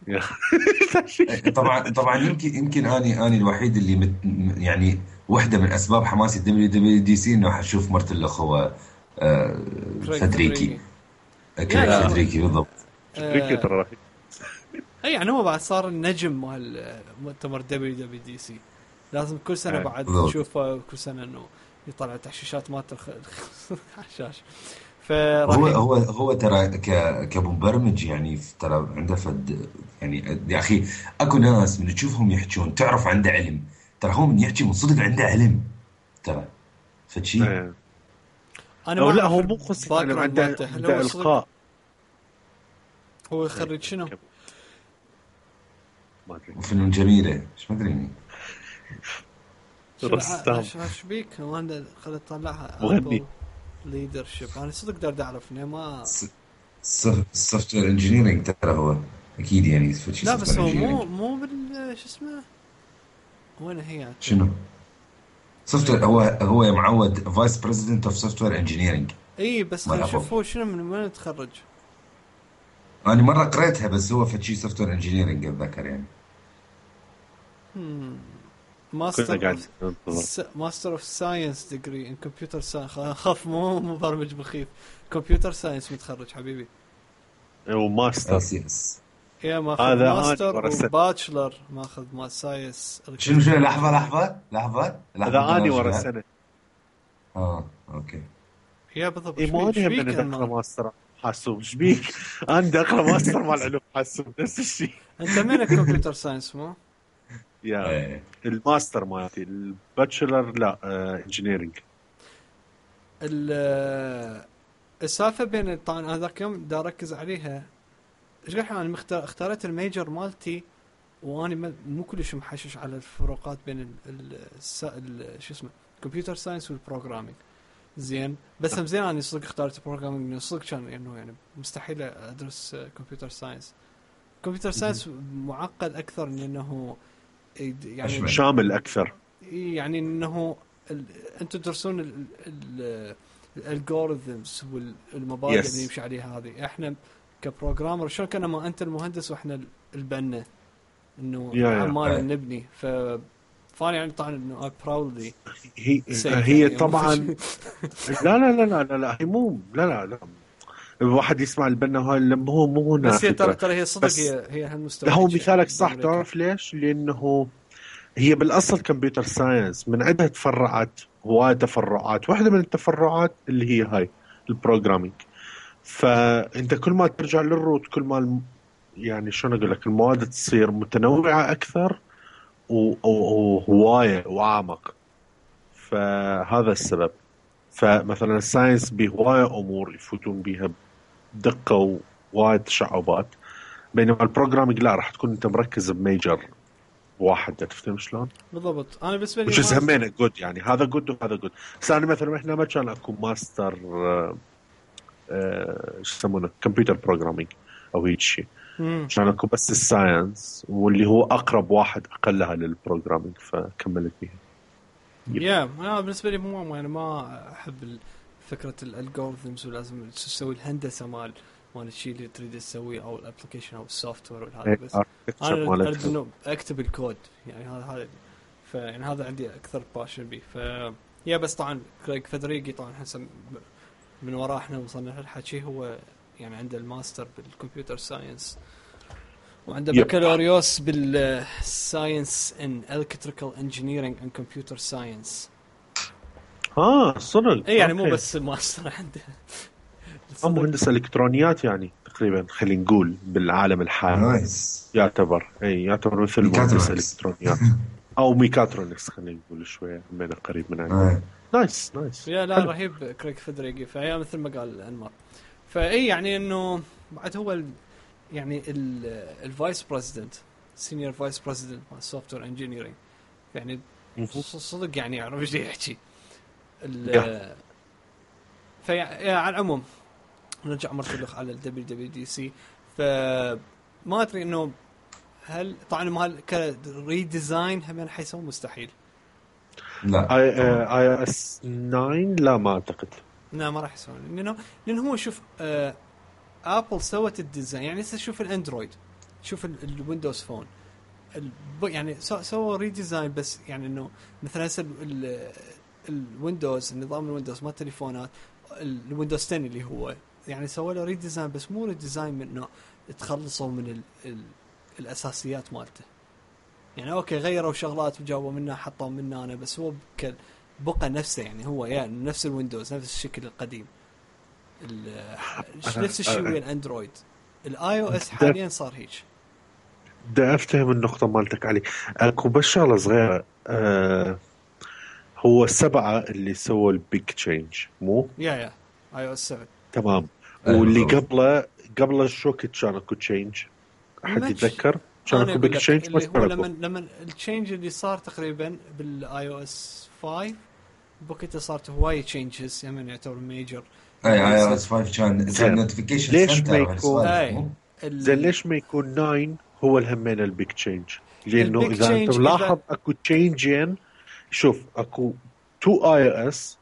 طبعا يمكن اني الوحيد اللي يعني واحده من اسباب حماسي WWDC انه حشوف مرت الاخوه فدريكي بالضبط. فدريكي ترى يعني هو بعد صار النجم مال مؤتمر WWDC لازم كل سنه بعد تشوفه كل سنه انه يطلع تحشيشات مالت الحشاش. هو ترى كمبرمج يعني ترى عنده فد يعني يا اخي اكو ناس من تشوفهم يحجون تعرف عنده علم ترى هو من يحكي من صدق عنده علم ترى فشي انا أو ما لا أعرف هو مو قصة الباك جراوند عنده مالته. هل هو إلقاء. هو خريج شنو؟ ما أدري. وفنون جميلة ايش ما ادري مين. رسام ايش بيك وانا خليت اطلعها مغني. ابل ليدرشيب. انا صدق دار اعرف انه ما سوفت وير انجينيرنج ترى هو اكيد يعني في شيء لا سوفت بس وير هو انجينيرنج. مو بال شو اسمه وين هي شنو سوفت وير؟ هو معود فايس بريزيدنت اوف سوفت وير انجينيرنج اي بس مال خلينا ابل. نشوف هو شنو من وين تخرج. انا مره قريتها بس هو في شيء سوفت وير انجينيرنج اتذكر يعني. كنا ماستر قاعد اوف ننتظر. ماستر اوف ساينس ديجري ان كمبيوتر ساينس. خاف مو مبرمج مخيف. كمبيوتر ساينس متخرج حبيبي. وماستر يس. يا ماخذ هذا أنا ماستر ورا السنة. وباتشلر ماخذ ما ساينس. شنو لحظه هذا أني ورا شوي. السنة. اوكي. يا بالضبط. إيه مو أنا هم بيك أنا داخل ماستر حاسوب. إيش بيك؟ أنا داخل ماستر مال علوم حاسوب نفس الشيء. انت من الكمبيوتر ساينس مو؟ يا ايه الماستر مالتي الباتشلر لا انجينيرنج. السالفه بين طبعا هذاك يوم دا اركز عليها. ايش قاعد انا اختاريت الميجر مالتي واني مو كلش محشش على الفروقات بين شو اسمه كمبيوتر ساينس والبروجرامينج. زين بس هم زين اني صدق اخترت بروجرامينج صدق كان انه يعني مستحيل ادرس كمبيوتر ساينس. كمبيوتر ساينس معقد اكثر من انه يعني شامل اكثر. يعني انه انتم تدرسون الالجوريثمز والمبادئ اللي يمشي عليها هذه. احنا كبروجرامر شلون كان ما انت المهندس واحنا البنا انه عمال نبني فاني يعني طبعا انه براودلي هي يعني طبعا لا هي مو لا الواحد يسمع البنا هاي لما هو مو هنا بس هي ترى هي صدق هي هالمستوى. هو مثالك صح. تعرف ليش؟ لانه هي بالاصل كمبيوتر ساينس من عندها تفرعات هواي تفرعات. واحده من التفرعات اللي هي هاي البروجرامينج. فانت كل ما ترجع للروت كل ما يعني شلون اقول لك المواد تصير متنوعه اكثر وهوايه واعمق. فهذا السبب. فمثلا الساينس بهوايه امور يفوتون بيها بدقه ووايد تشعبات. بينما البروجرامينج لا راح تكون انت مركز بميجر واحد. تفهم شلون؟ بالضبط. انا بالنسبه لي وش همينه جود يعني هذا جود وهذا جود. بس انا مثلا احنا ما كان اكو ماستر شو يسمونه كمبيوتر بروجرامينج او هيك شيء. كان اكو بس الساينس واللي هو اقرب واحد اقلها للبروجرامينج فكملت بيها. يا انا بالنسبه لي مو يعني ما احب فكره الالجوريثمز ولازم تسوي الهندسه مال الشيء اللي تريد تسويه او الابلكيشن او السوفت وير وهذا. بس انا اريد انه اكتب الكود يعني هذا فيعني هذا عندي اكثر باشن بيه. يا بس طبعا كريغ فدريغي طبعا حسن من وراه احنا وصلنا للحكي. هو يعني عنده الماستر بالكمبيوتر ساينس وعنده بكالوريوس بالساينس ان الكتريكال انجينيرنج اند كمبيوتر ساينس. صدق. اي يعني مو بس ماستر عنده مهندس الكترونيات يعني تقريبا خلينا نقول بالعالم الحالي. نايس. يعتبر مثل مهندس الكترونيات او ميكاترونكس خلينا نقول شويه من قريب من عنده. نايس يا لا رهيب كريغ فدريغي. فهي مثل ما قال انمار. فاي يعني انه بعد هو يعني الفايس بريزيدنت سينيور فايس بريزيدنت مال السوفت وير انجينيرنج يعني صدق يعني يعرف ايش يحكي. على العموم نرجع مرة على WWDC. فما ادري انه هل طبعا مال كريديزاين هم حيسوون مستحيل. لا iOS 9 لا ما اعتقد. لا ما راح يسوون لأنه هو شوف ابل سوت الديزاين يعني شوف الاندرويد شوف الويندوز فون يعني سووا ريديزاين بس يعني انه مثلا هسه الويندوز نظام الويندوز ما التليفونات الويندوز 10 اللي هو يعني سووا له ريديزاين بس مو ريديزاين من انه تخلصوا من الاساسيات مالته. يعني اوكي غيروا شغلات وجابوا منها حطوا منها انا بس هو بقى نفسه يعني هو يعني نفس الويندوز نفس الشكل القديم نفس الشيء ويا الاندرويد. الاي او اس حاليا صار هيك. بدي افتهم النقطه مالتك علي. اكو بس شغله صغيره هو 7 اللي سووا البيج تشينج مو يا iOS 7 تمام. أيوة واللي بالضبط. قبله شو كان اكو تشينج؟ احد مش يتذكر كان انا اكو اقول بيج لك تشينج اللي بس هو كان لما التشينج اللي صار تقريبا بالاي او اس 5 بوقتها صارت هواي تشينجز يعني يعتبر ميجر. اي iOS 5 كان زين نوتيفيكيشن ليش ما سنتر يكون وهالسوالف اي مو؟ زين ليش ما يكون 9 هو الهمين البيج تشينج؟ لانه البيج اذا انت تشينج ملاحظ اذا اكو تشينجين. شوف اكو 2 اي او اس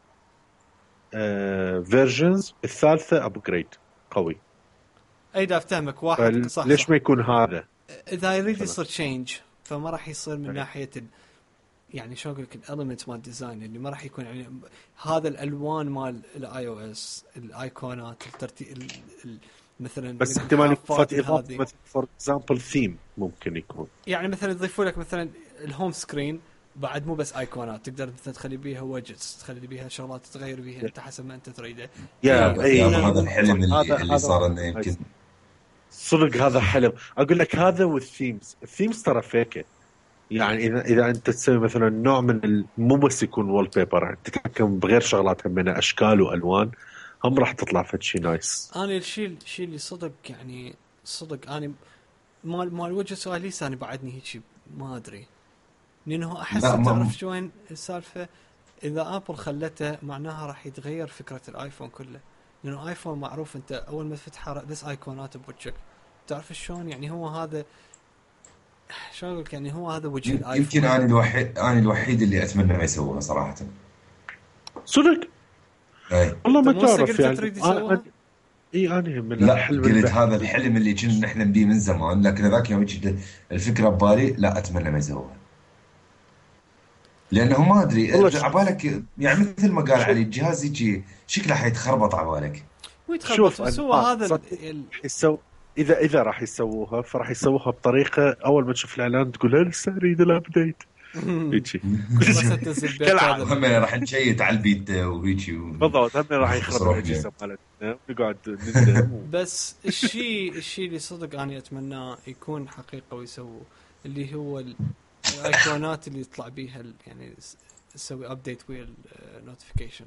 فيرجنز، الثالثه ابجريد قوي. اي افتهمك واحد صح فليش صح. ما يكون هذا اذا يريد مثلا؟ يصير تشينج فما راح يصير من أي. ناحيه يعني شو اقول لك الاليمنت مال ديزاين اللي ما راح يكون يعني هذا الالوان مال الاي او اس الايقونات الترتيب مثلا بس احتمال يكون فات الحافات اضافه هذه مثلا فور اكزامبل ثيم ممكن يكون. يعني مثلا يضيفوا لك مثلا الهوم سكرين بعد مو بس ايقونات تقدر مثلا تخلي بيها وجتس تخلي بيها شغلات تغير بيها انت حسب ما انت تريده. يا اي يابا هذا صح. الحلم اللي هذا صار لنا يمكن. صدق هذا حلم. اقول لك هذا الثيمز ترى فيكه. يعني اذا انت تسوي مثلا نوع من مو بس يكون وول بيبر، تتحكم بغير شغلات من اشكال والوان، هم راح تطلع فد شيء نايس. انا الشيء اللي صدق يعني صدق انا مال وجه سؤالي انا بعدني هيك ما ادري لانه احس لا تعرف شو وين السالفه. اذا ابل خلته معناها راح يتغير فكره الايفون كله لانه ايفون معروف انت اول ما تفتحه بس ايقونات بوجهك تعرف شلون يعني هو هذا شو اقول يعني هو هذا وجه الايفون. يمكن انا الوحيد اللي اتمنى ما يسووها صراحه. صدق اي والله ما انت مو هسه تعرف قلت يعني تريد يسووها؟ اي انا من لا الحلم قلت هذا البحث. الحلم اللي كنا نحلم به من زمان، لكن ذاك يوم يجي الفكره ببالي لا اتمنى ما يسووها. لانه ما ادري والله عبالك يعني مثل ما قال شوف علي الجهاز يجي شكله حيتخربط عبالك. ويتخبط بس هو هذا يسوي. اذا راح يسووها فراح يسووها بطريقه اول ما تشوف الاعلان تقول انا لسه اريد الابديت هيك. بس تنزل بيت كالعادة. هذا هم راح نشيت على البيتا وهيك بالضبط هم راح يخربوا الاجهزه مالتنا نقعد نندم. بس الشيء اللي صدق اني اتمناه يكون حقيقه ويسووه اللي هو الايقونات اللي يطلع بيها يعني تسوي ابديت ويا النوتيفيكيشن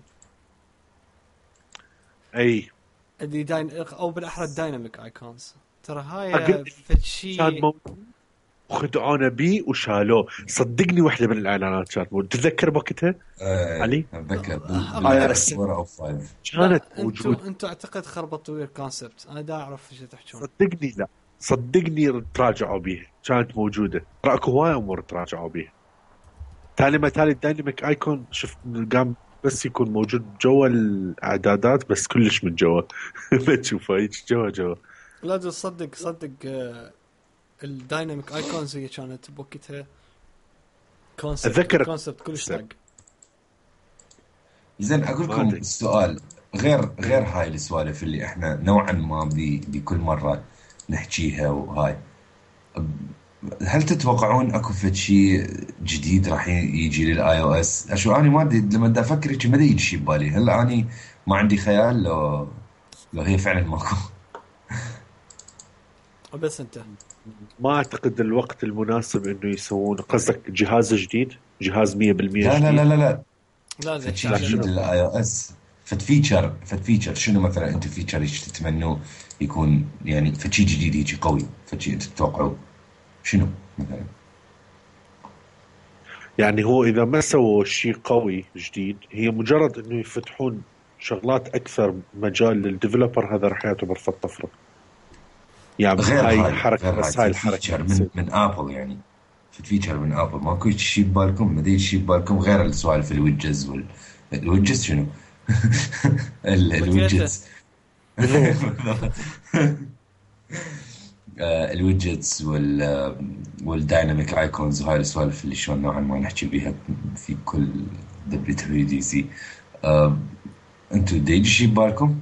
اي اللي او بالاحرى الدايناميك ايكونز ترى هاي كان شيء خدعونا بيه وشالوه. صدقني واحده من الاعلانات كانت موجوده تذكر وقتها علي اتذكر iOS 4 او 5 كانت موجوده. انتوا اعتقد خربطوا ويا الكونسبت انا دا اعرف ايش تحكون. صدقني لا صدقني تراجعوا بيها كانت موجوده. راكو هواي امور تراجعوا بيها. تالي الدايناميك ايكون شفت قام بس يكون موجود جوا الاعدادات بس كلش من جوا ما تشوفه هيك جوا. لا تصدق الدايناميك ايكونز هي كانت بوقتها كونسبت كلش طق. زين اقول لكم السؤال غير هاي السوالف اللي احنا نوعا ما بكل مره نحكيها وهاي، هل تتوقعون اكو فد شيء جديد راح يجي للاي او اس؟ اشو انا ما ادري لما بدي افكر هيك ما يجي شيء ببالي. هل اني ما عندي خيال لو هي فعلا ماكو؟ بس انت ما اعتقد الوقت المناسب انه يسوون. قصدك جهاز جديد جهاز 100% جديد؟ لا فد شيء جديد للاي او اس. فد فيتشر شنو مثلا انتم فيتشر ايش تتمنوا يكون يعني فد شيء جديد هيك قوي؟ فد شيء انتم تتوقعوا شنو مثلا؟ يعني هو اذا ما سووا شيء قوي جديد هي مجرد انه يفتحون شغلات اكثر مجال للديفلوبر هذا راح يعتبر طفره. يعني هاي حركه بس هاي الحركه من ابل يعني في فيتشر من ابل ماكو شيء ببالكم؟ ما ادري شيء ببالكم غير السوالف الويدجز الويدجز شنو؟ الويدجز الويدجتس والدايناميك ايكونز وهاي السوالف اللي شلون نوعا ما نحكي بيها في كل WWDC. انتو ديجي شي ببالكم؟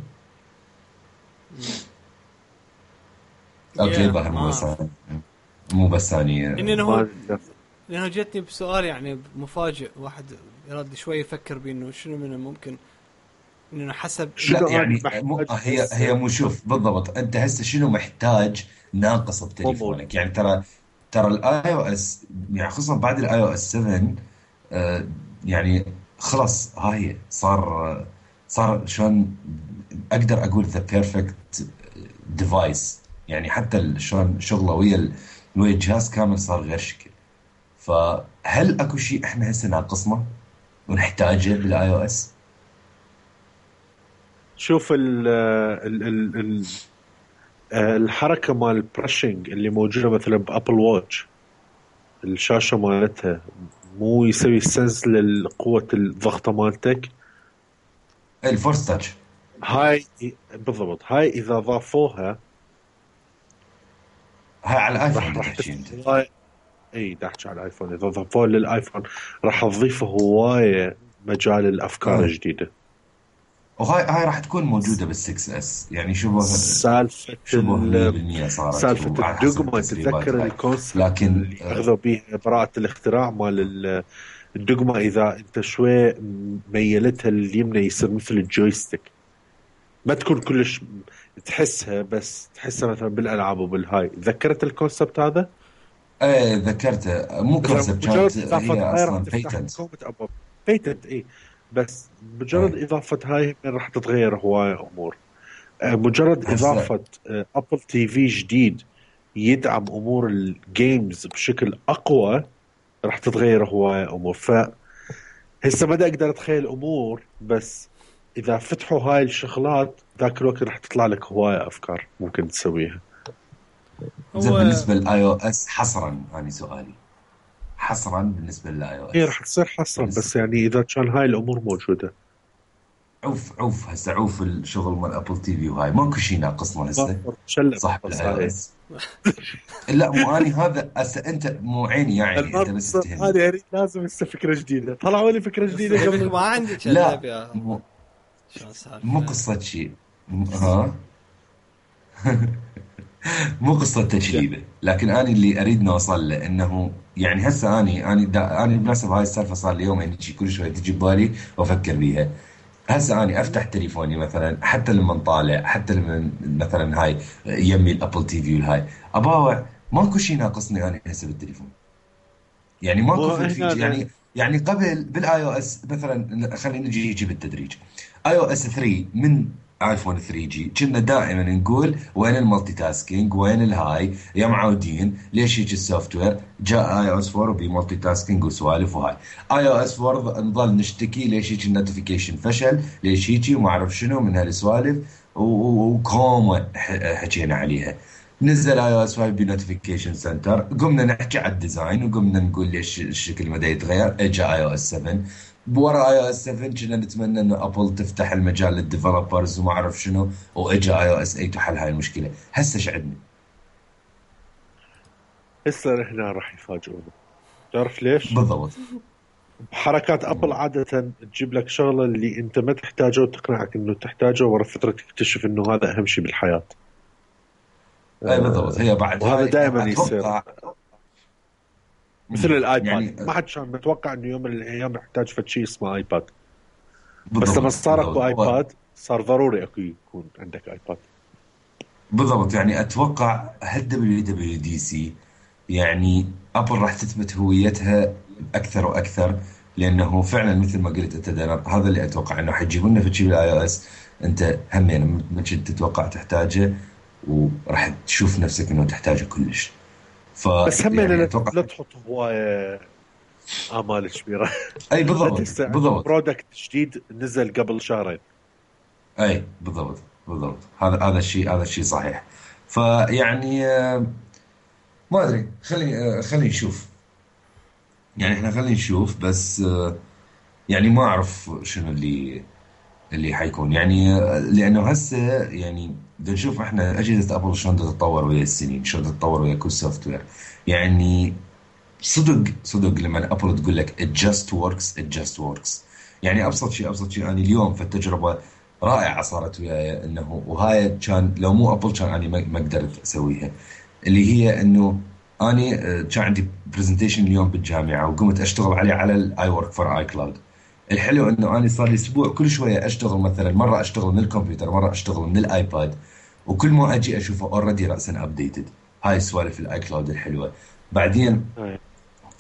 اوكي باهر مو بس اني لانه جتني بسؤال يعني مفاجئ واحد يرد شوي يفكر بانه شنو من ممكن انه حسب لا يعني هي مو شوف بالضبط انت هسه شنو محتاج ناقص بتليفونك. يعني ترى الاي او اس يعني خصوصا بعد الاي او اس 7 يعني خلاص هاي صار شلون اقدر اقول ذا بيرفكت ديفايس. يعني حتى شلون شغله ويا الجهاز كامل صار غير شكل. فهل اكو شيء احنا هسه ناقصنا ونحتاجه بالاي او اس؟ شوف ال الحركة مال البرشنج اللي موجودة مثلا بأبل واتش، الشاشة مالتها مو يسوي سنس لقوة الضغطة مالتك. الفورس تاتش هاي بالضبط، هاي إذا ضافوها هاي على الايفون راح تحكي انت. اي تحكي على الايفون، اذا ضافوها للايفون راح تضيف هواية مجال الافكار الجديدة. وهاي راح تكون موجودة بال6 اس، يعني شبه سالفة 100% صارت. سالفة الدقمة، تتذكر الكونسبت لكن اللي اخذوا به براءة الاختراع مال الدقمة، اذا انت شوي ميلتها اليمنى يصير مثل الجويستيك، ما تكون كلش تحسها، بس تحسها مثلا بالالعاب وبالهاي. تذكرت الكونسبت هذا؟ ايه ذكرته، مو كونسبت، كانت هي هاي راح اصلا تفتح بيتنت. كومة ابل بيتنت اي، بس مجرد اضافة هاي راح تتغير هواية امور. مجرد هسه اضافة ابل تي في جديد يدعم امور الجيمز بشكل اقوى راح تتغير هواية امور. فهسه ما اقدر اتخيل امور، بس اذا فتحوا هاي الشغلات ذاك الوقت راح تطلع لك هواية افكار ممكن تسويها. زين، هو بالنسبة للاي او اس حصرا، أنا سؤالي حصرا بالنسبة للاي او هي اس. راح تصير حصرا، بس يعني اذا كان هاي الامور موجودة. عوف هسه عوف الشغل مال ابل تي في وهاي ماكو شيء ناقصنا هسه. شلت صح بس بالاي او هاي اس. لا مو اني هذا هسه، انت مو عيني يا عيني، انت بس المرة افتهمني. هذه اريد لازم هسه فكرة جديدة، طلعوا لي فكرة بس جديدة يبيك قبل. ما عندك لا اللعب يا احمد. مو شلون مو السالفه؟ قصة شيء. ها مو قصة تجريبة، لكن أنا اللي أريد نوصل له إنه يعني هسه أنا بالمناسبة هاي السالفة صار لي يومين تجي كل شوي تجي ببالي وأفكر بيها. هسه أنا أفتح تليفوني مثلا، حتى لما طالع، حتى لما مثلا هاي يمي الأبل تي في والهاي أباوع، ماكو شيء ناقصني أنا هسه بالتليفون. يعني مو ماكو هنا في يعني قبل بالاي او اس مثلا، خلينا نجي يجي بالتدريج. اي او اس 3 من ايفون 3 جي كنا دائما نقول وين المالتي تاسكينج، وين الهاي يا معودين، ليش يجي السوفت وير. جاء اي او اس 4 بمالتي تاسكينج وسوالف وهاي. اي او اس 4 نظل نشتكي ليش يجي النوتيفيكيشن فشل، ليش يجي وما اعرف شنو من هالسوالف، وكومه حكينا عليها. نزل اي او اس 5 بنوتيفيكيشن سنتر، قمنا نحكي على الديزاين وقمنا نقول ليش الشكل ما يتغير. اجى اي او اس 7، بورا اي او اس 7 كنا نتمنى انه ابل تفتح المجال للديفلوبرز وما اعرف شنو، واجى اي او اس 8 وحل هاي المشكله. هسه ايش عندنا؟ هسه هنا راح يفاجئونا. تعرف ليش؟ بالضبط. حركات ابل عادة تجيب لك شغلة اللي انت ما تحتاجه وتقنعك انه تحتاجه، ورا فترة تكتشف انه هذا اهم شيء بالحياة. اي بالضبط، هي بعد وهذا هاي دائما يصير. اتوقع. مثل الايباد، يعني ما حد كان متوقع انه يوم من الايام يحتاج فد شيء اسمه ايباد، بس لما بالضبط صار اكو بالضبط ايباد صار ضروري اكو يكون عندك ايباد. بالضبط. يعني اتوقع هالدبليو دبليو دي سي، يعني ابل راح تثبت هويتها اكثر واكثر، لانه فعلا مثل ما قلت انت دانا، هذا اللي اتوقع انه حيجيبوا لنا في شيء بالاي او اس انت همين ما كنت تتوقع تحتاجه، وراح تشوف نفسك انه تحتاجه كلش. بس هم فيعني لا اتوقع. لا تحط هواية امال كبيرة. اي لا بالضبط تهسه عندهم بالضبط. برودكت جديد نزل قبل شهرين. اي بالضبط بالضبط. هذا الشيء صحيح. فيعني ما ادري، خليني نشوف. يعني احنا خلينا نشوف بس. يعني ما اعرف شنو اللي حيكون، يعني لانه هسه يعني بدنا نشوف احنا اجهزه ابل شلون تتطور ويا السنين، شلون تتطور ويا كل سوفت وير. يعني صدق لما ابل تقول لك it just works it just works. يعني ابسط شيء انا اليوم في التجربه رائعه صارت وياي، انه وهاي كان لو مو ابل كان انا ما قدرت اسويها، اللي هي انه اني كان عندي برزنتيشن اليوم بالجامعه وقمت اشتغل عليه على الاي ورك فور اي كلاود. الحلو انه انا صار لي اسبوع كل شويه اشتغل، مثلا مره اشتغل من الكمبيوتر، مره اشتغل من الايباد، وكل ما اجي اشوفه اوريدي راسا ابديتد. هاي السوالف الاي كلاود الحلوه. بعدين أي.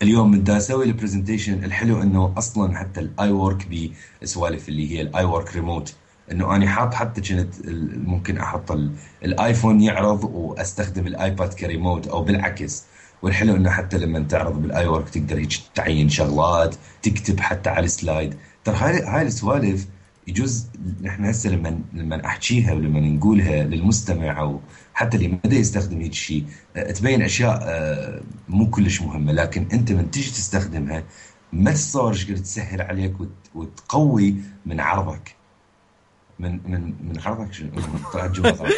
اليوم من دا اسوي البرزنتيشن الحلو انه اصلا حتى الاي ورك بسوالف اللي هي الاي ورك ريموت، انه انا حاط حتى كنت ممكن احط الايفون يعرض واستخدم الايباد كريموت او بالعكس. والحلو انه حتى لما تعرض بالاي ورك تقدر هيك تعين شغلات، تكتب حتى على السلايد. ترى هاي السوالف يجوز نحن هسه لما احكيها ولما نقولها للمستمع او حتى اللي ما بده يستخدم هيك شيء تبين اشياء مو كلش مهمه، لكن انت من تيجي تستخدمها ما تتصور ايش قد تسهل عليك وتقوي من عرضك. من عرضك شنو طلعت جمله غلط.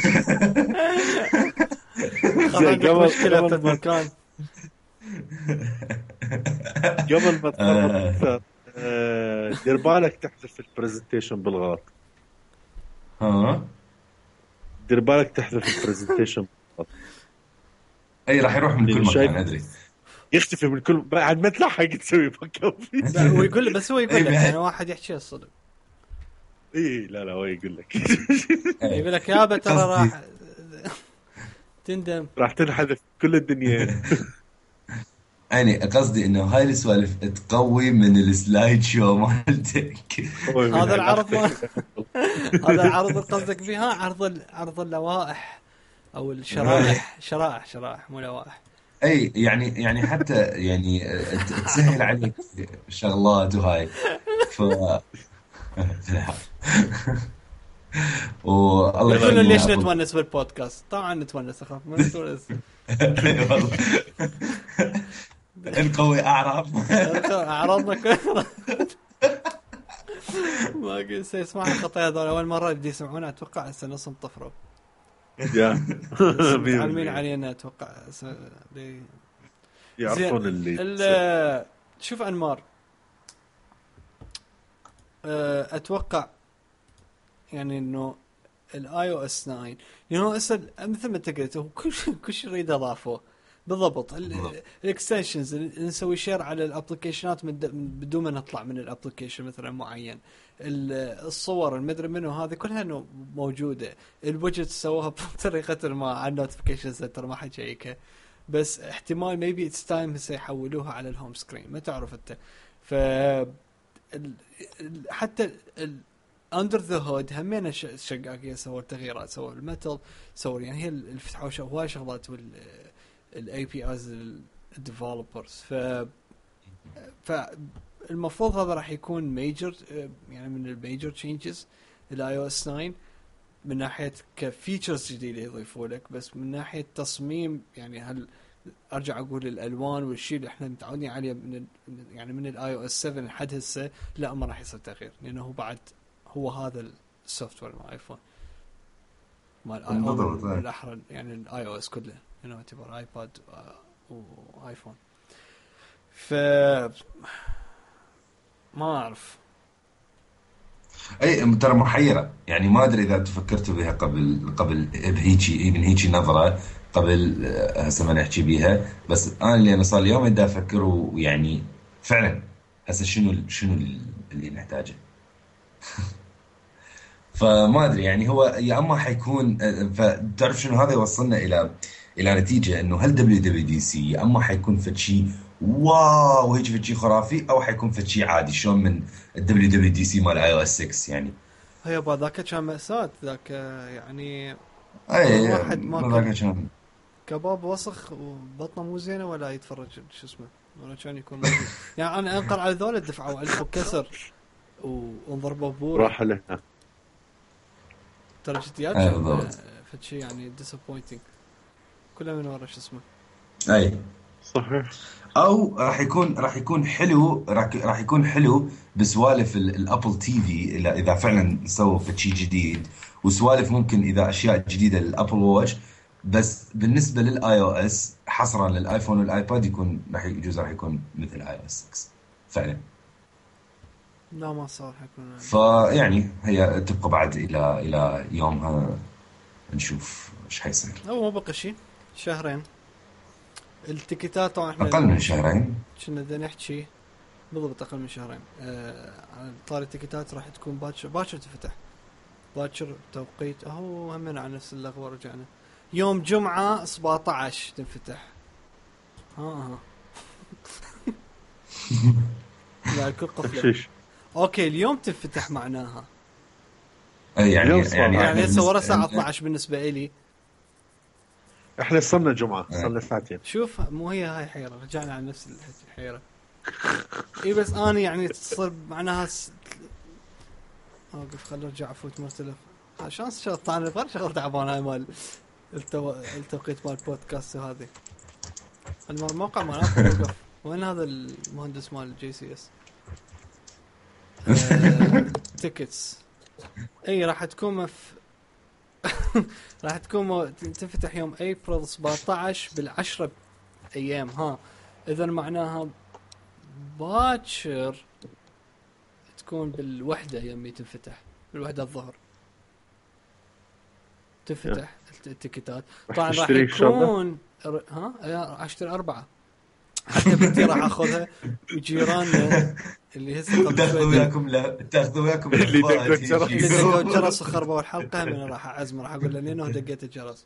مشكله في المكان. قبل ما تخرب دير بالك تحذف البرزنتيشن بالغلط. دير بالك تحذف البرزنتيشن بالغلط. اي راح يروح من كل مكان ادري، يختفي من كل بعد ما تلحق تسوي باك اب. هو يقول بس هو يقول لك انا واحد يحكي الصدق. اي لا هو يقول لك يقول لك يابا ترى راح تندم، راح تنحذف كل الدنيا. أنا قصدي إنه هاي السوالف تقوي من السلايد شو مالتك. هذا العرض هذا العرض قصدك فيها عرض اللوائح أو الشرائح، شرائح مو لوائح. أي يعني حتى يعني تسهل عليك شغلات وهاي والله يقولون ليش نتونس بالبودكاست. طبعا نتونس، أخاف ما نتونس. نقوي أعراضنا كلها. ما قلت سيسمعون الخطايا هذول أول مرة بدي يسمعونها أتوقع هسه نصهم طفروا. عالمين علينا أتوقع يعرفون اللي شوف أنمار، أتوقع يعني إنه الاي او اس 9 يعني هسه مثل ما انت قلت هو كل شيء يريد اضافه بالضبط. الاكستنشنز نسوي شير على الابلكيشنات بدون ما نطلع من الابلكيشن مثلا معين. الصور المدري منه هذه كلها موجوده. الوجت سووها بطريقه ما على النوتيفيكيشن سنتر ما حكيك، بس احتمال ميبي اتس تايم هسه يحولوها على الهوم سكرين ما تعرف انت. ف حتى اندر ذا هود همين شقاقيه سووا تغييرات، سووا الميتال، سووا يعني هي اللي فتحوا هواي شغلات والاي بي ايز الديفلوبرز. فالمفروض هذا راح يكون ميجر يعني من الميجر تشينجز الاي او اس 9 من ناحيه كفيتشرز جديده يضيفوا لك، بس من ناحيه تصميم يعني هل ارجع اقول الالوان والشيء اللي احنا متعودين عليه من الاي او اس 7 لحد هسه لا ما راح يصير تغيير، لانه هو بعد هو هذا السوفت وير مال ايفون مال الاحرى يعني الاي او اس كله يعتبر ايباد وايفون. ف ما اعرف اي ترى محيره يعني ما ادري اذا تفكرتوا بها قبل بهيجي من هيجي نظره قبل هسه ما نحكي بيها، بس انا اللي صار اليوم بدي افكر ويعني فعلا هسه شنو اللي نحتاجه. فما ادري يعني هو يا اما حيكون فتعرف شنو هذا يوصلنا الى نتيجه انه هل WWDC يا اما حيكون فد شيء واو هيك فد شيء خرافي او حيكون فد شيء عادي شلون من WWDC مال iOS 6 يعني. هي ذاك كان مأساة ذاك يعني اي واحد ما ذاك كان كباب وسخ وبطنه مو زينه ولا يتفرج شو اسمه ولا كان يكون يعني انا انقر على ذول دفعوا 1000 وكسر وانضربوا بور راح له ترى جديات فد شيء يعني disappointing كله من ورا شو اسمه. اي صحيح. او راح يكون حلو بسوالف الابل تي في اذا فعلا سووا شيء جديد، وسوالف ممكن اذا اشياء جديده للابل واتش، بس بالنسبه للاي او اس حصرا للايفون والايباد يكون راح يكون مثل اي او اس 6 فعلا. لا ما صار حيكون فيعني هي تبقى بعد الى يومها نشوف ايش حيصير. هو ما بقى شيء شهرين التيكيتات طبعا اقل من شهرين كنا بدنا نحكي بالضبط اقل من شهرين. على طار التيكيتات راح تكون باكر تفتح باكر توقيت اهو همنا على نفس اللغوه رجعنا يوم جمعه 17 تنفتح. ها لا كل قفله. اوكي اليوم تنفتح معناها يعني هسه ورا الساعه 12 بالنسبه لي. احنا صرنا جمعه صرنا ساعتين. شوف مو هي هاي حيره، رجعنا على نفس الحيره. اي بس انا يعني تصير معناها اوقف خلينا نرجع افوت مرتلف عشان شغلت انا غير شغل تعبان. هاي مال التوقيت مال البودكاست وهذه الموقع مال وقف. وين هذا المهندس مال جي سي اس تيكتس؟ اي راح تكون راح تكون تنفتح يوم ابريل 17 بالعشرة ايام. ها اذا معناها باكر تكون بالوحدة يوم تنفتح بالوحدة الظهر تفتح التيكتات. طبعا راح يكون اشتري 4 حتى بنتي راح اخذها وجيراننا اللي هسه تاخذوا وياكم اللي دقوا الجرس وخربوا الحلقه. من راح اعزم راح اقول له نينو دقيت الجرس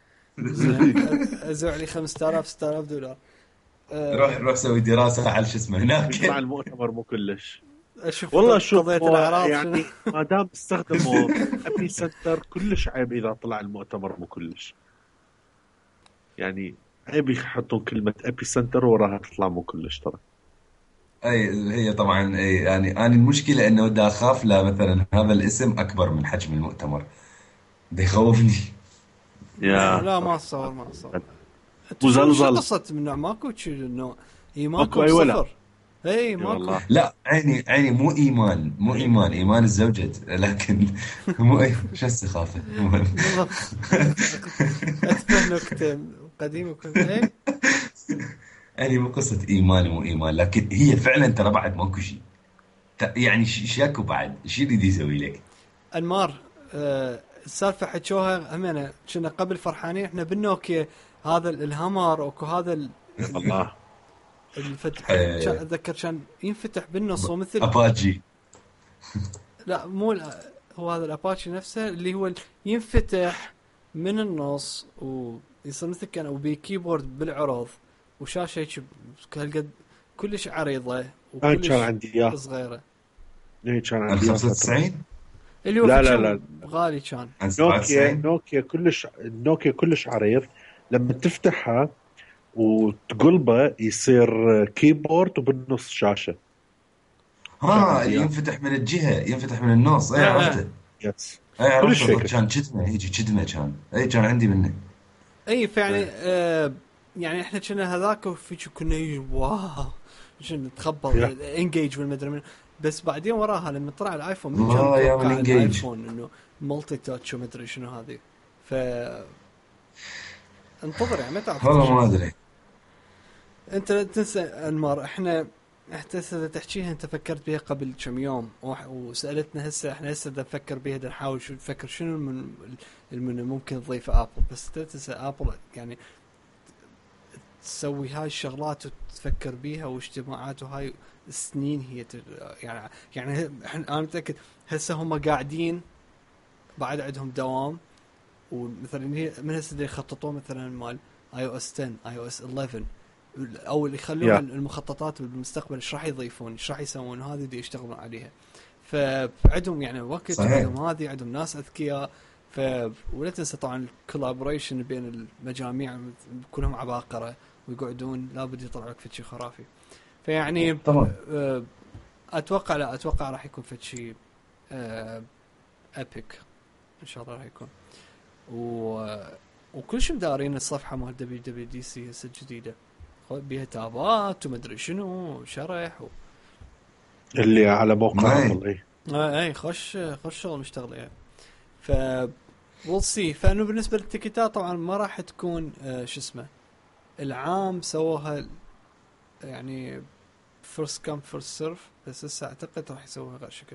ازوع لي 5000 6000 دولار. روح سوي دراسه على شو اسمه هناك. مع المؤتمر مو كلش اشوف والله. شوف يعني ما دام استخدموا ابي سنتر كلش عيب اذا طلع المؤتمر مو كلش. يعني عيب يحطون كلمه ابي سنتر وراها تطلع مو كلش ترى. اي هي طبعا يعني انا المشكله انه دا اخاف لا مثلا هذا الاسم اكبر من حجم المؤتمر ده يخوفني. لا ما صار مزلزل قصة من ماكو شيء انه ايمانكم صفر. اي ماكو. لا عيني مو ايمان الزوجة لكن مو شو السخافة. اتفهم نكتة قديمة كنت يعني مو قصة مو ايمان لكن هي فعلا ترى بعد ماكو شيء يعني شاكو بعد شو اللي يسوي لك انمار. السالفة حكوها همنا كنا قبل فرحانين احنا بالنوكيا هذا الهامر اوكو هذا الله الفتح. اتذكر كان ينفتح بالنص ومثل اباتشي. لا مو هو هذا الاباتشي نفسه اللي هو ينفتح من النص ويصير مثل كان وبكيبورد بالعرض وشاشه هيك هالقد كلش عريضه وكلش كان عندي صغيره. كان عندي 95 اللي هو لا غالي كان نوكيا كلش عريض. لما تفتحها وتقلبه يصير كيبورد وبالنص شاشة. اللي ينفتح من الجهة ينفتح من النص. عرفته. عرفته كان كدمة هيجي كدمة كان عندي منه. فيعني يعني احنا كنا هذاك وفي كنا واو كنا نتخبط انجيج والمدري من. بس بعدين وراها لما طلع الايفون من كان الايفون انه مالتي تاتش وما ادري شنو هذه. ف انتظر يعني متى والله ما ادري. انت تنسى انمار احنا تحكيها انت فكرت بها قبل كم يوم وسالتنا هسه احنا هسه نفكر بها نحاول نفكر شنو من ممكن نضيفه ابل. بس تنسى ابل يعني تسوي هاي الشغلات وتفكر بيها واجتماعات وهاي سنين هي يعني انا متاكد هسه هم قاعدين بعد عندهم دوام ومثلا من هسه يخططون مثلا مال iOS 10 iOS 11 او اللي يخلون المخططات بالمستقبل ايش راح يضيفون ايش راح يسوون هذه دي يشتغلون عليها. فعندهم يعني وقت عندهم هذه عندهم ناس اذكياء. ولا تنسى طبعا الكولابوريشن بين المجاميع كلهم عباقرة ويقعدون لابد يطلع لك فشي خرافي. فيعني اتوقع راح يكون فشي ابيك ان شاء الله راح يكون. وكل شيء مدارين الصفحة مال WWDC هسه الجديدة بيها تابات ومدري شنو شرح اللي على موقع والله اي خش شغل مشتغل يعني. ف we'll see. فانه بالنسبه للتيكيتات طبعا ما راح تكون شو اسمه العام سووها يعني first come first serve. بس هسه اعتقد راح يسووها غير شكل.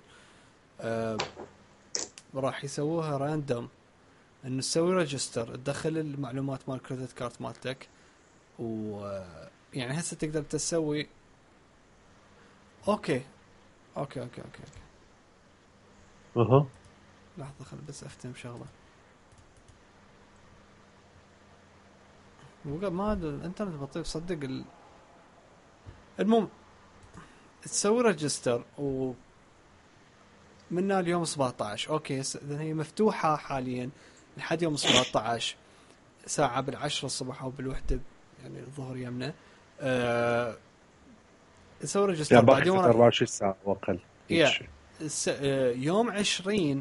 راح يسووها راندوم انه تسوي ريجستر تدخل المعلومات مال كريدت كارت مالتك يعني هسه تقدر تسوي اوكي لحظه خل بس افتهم شغله. ما الانترنت بطيء صدق المهم تسوي ريجستر و منها اليوم 17 اوكي، اذا هي مفتوحه حاليا لحد يوم 17 ساعه بالعشرة الصبح او بالوحده يعني الظهر يمنا. تسوي ريجستر يعني بعد 24 ساعه واقل. يوم 20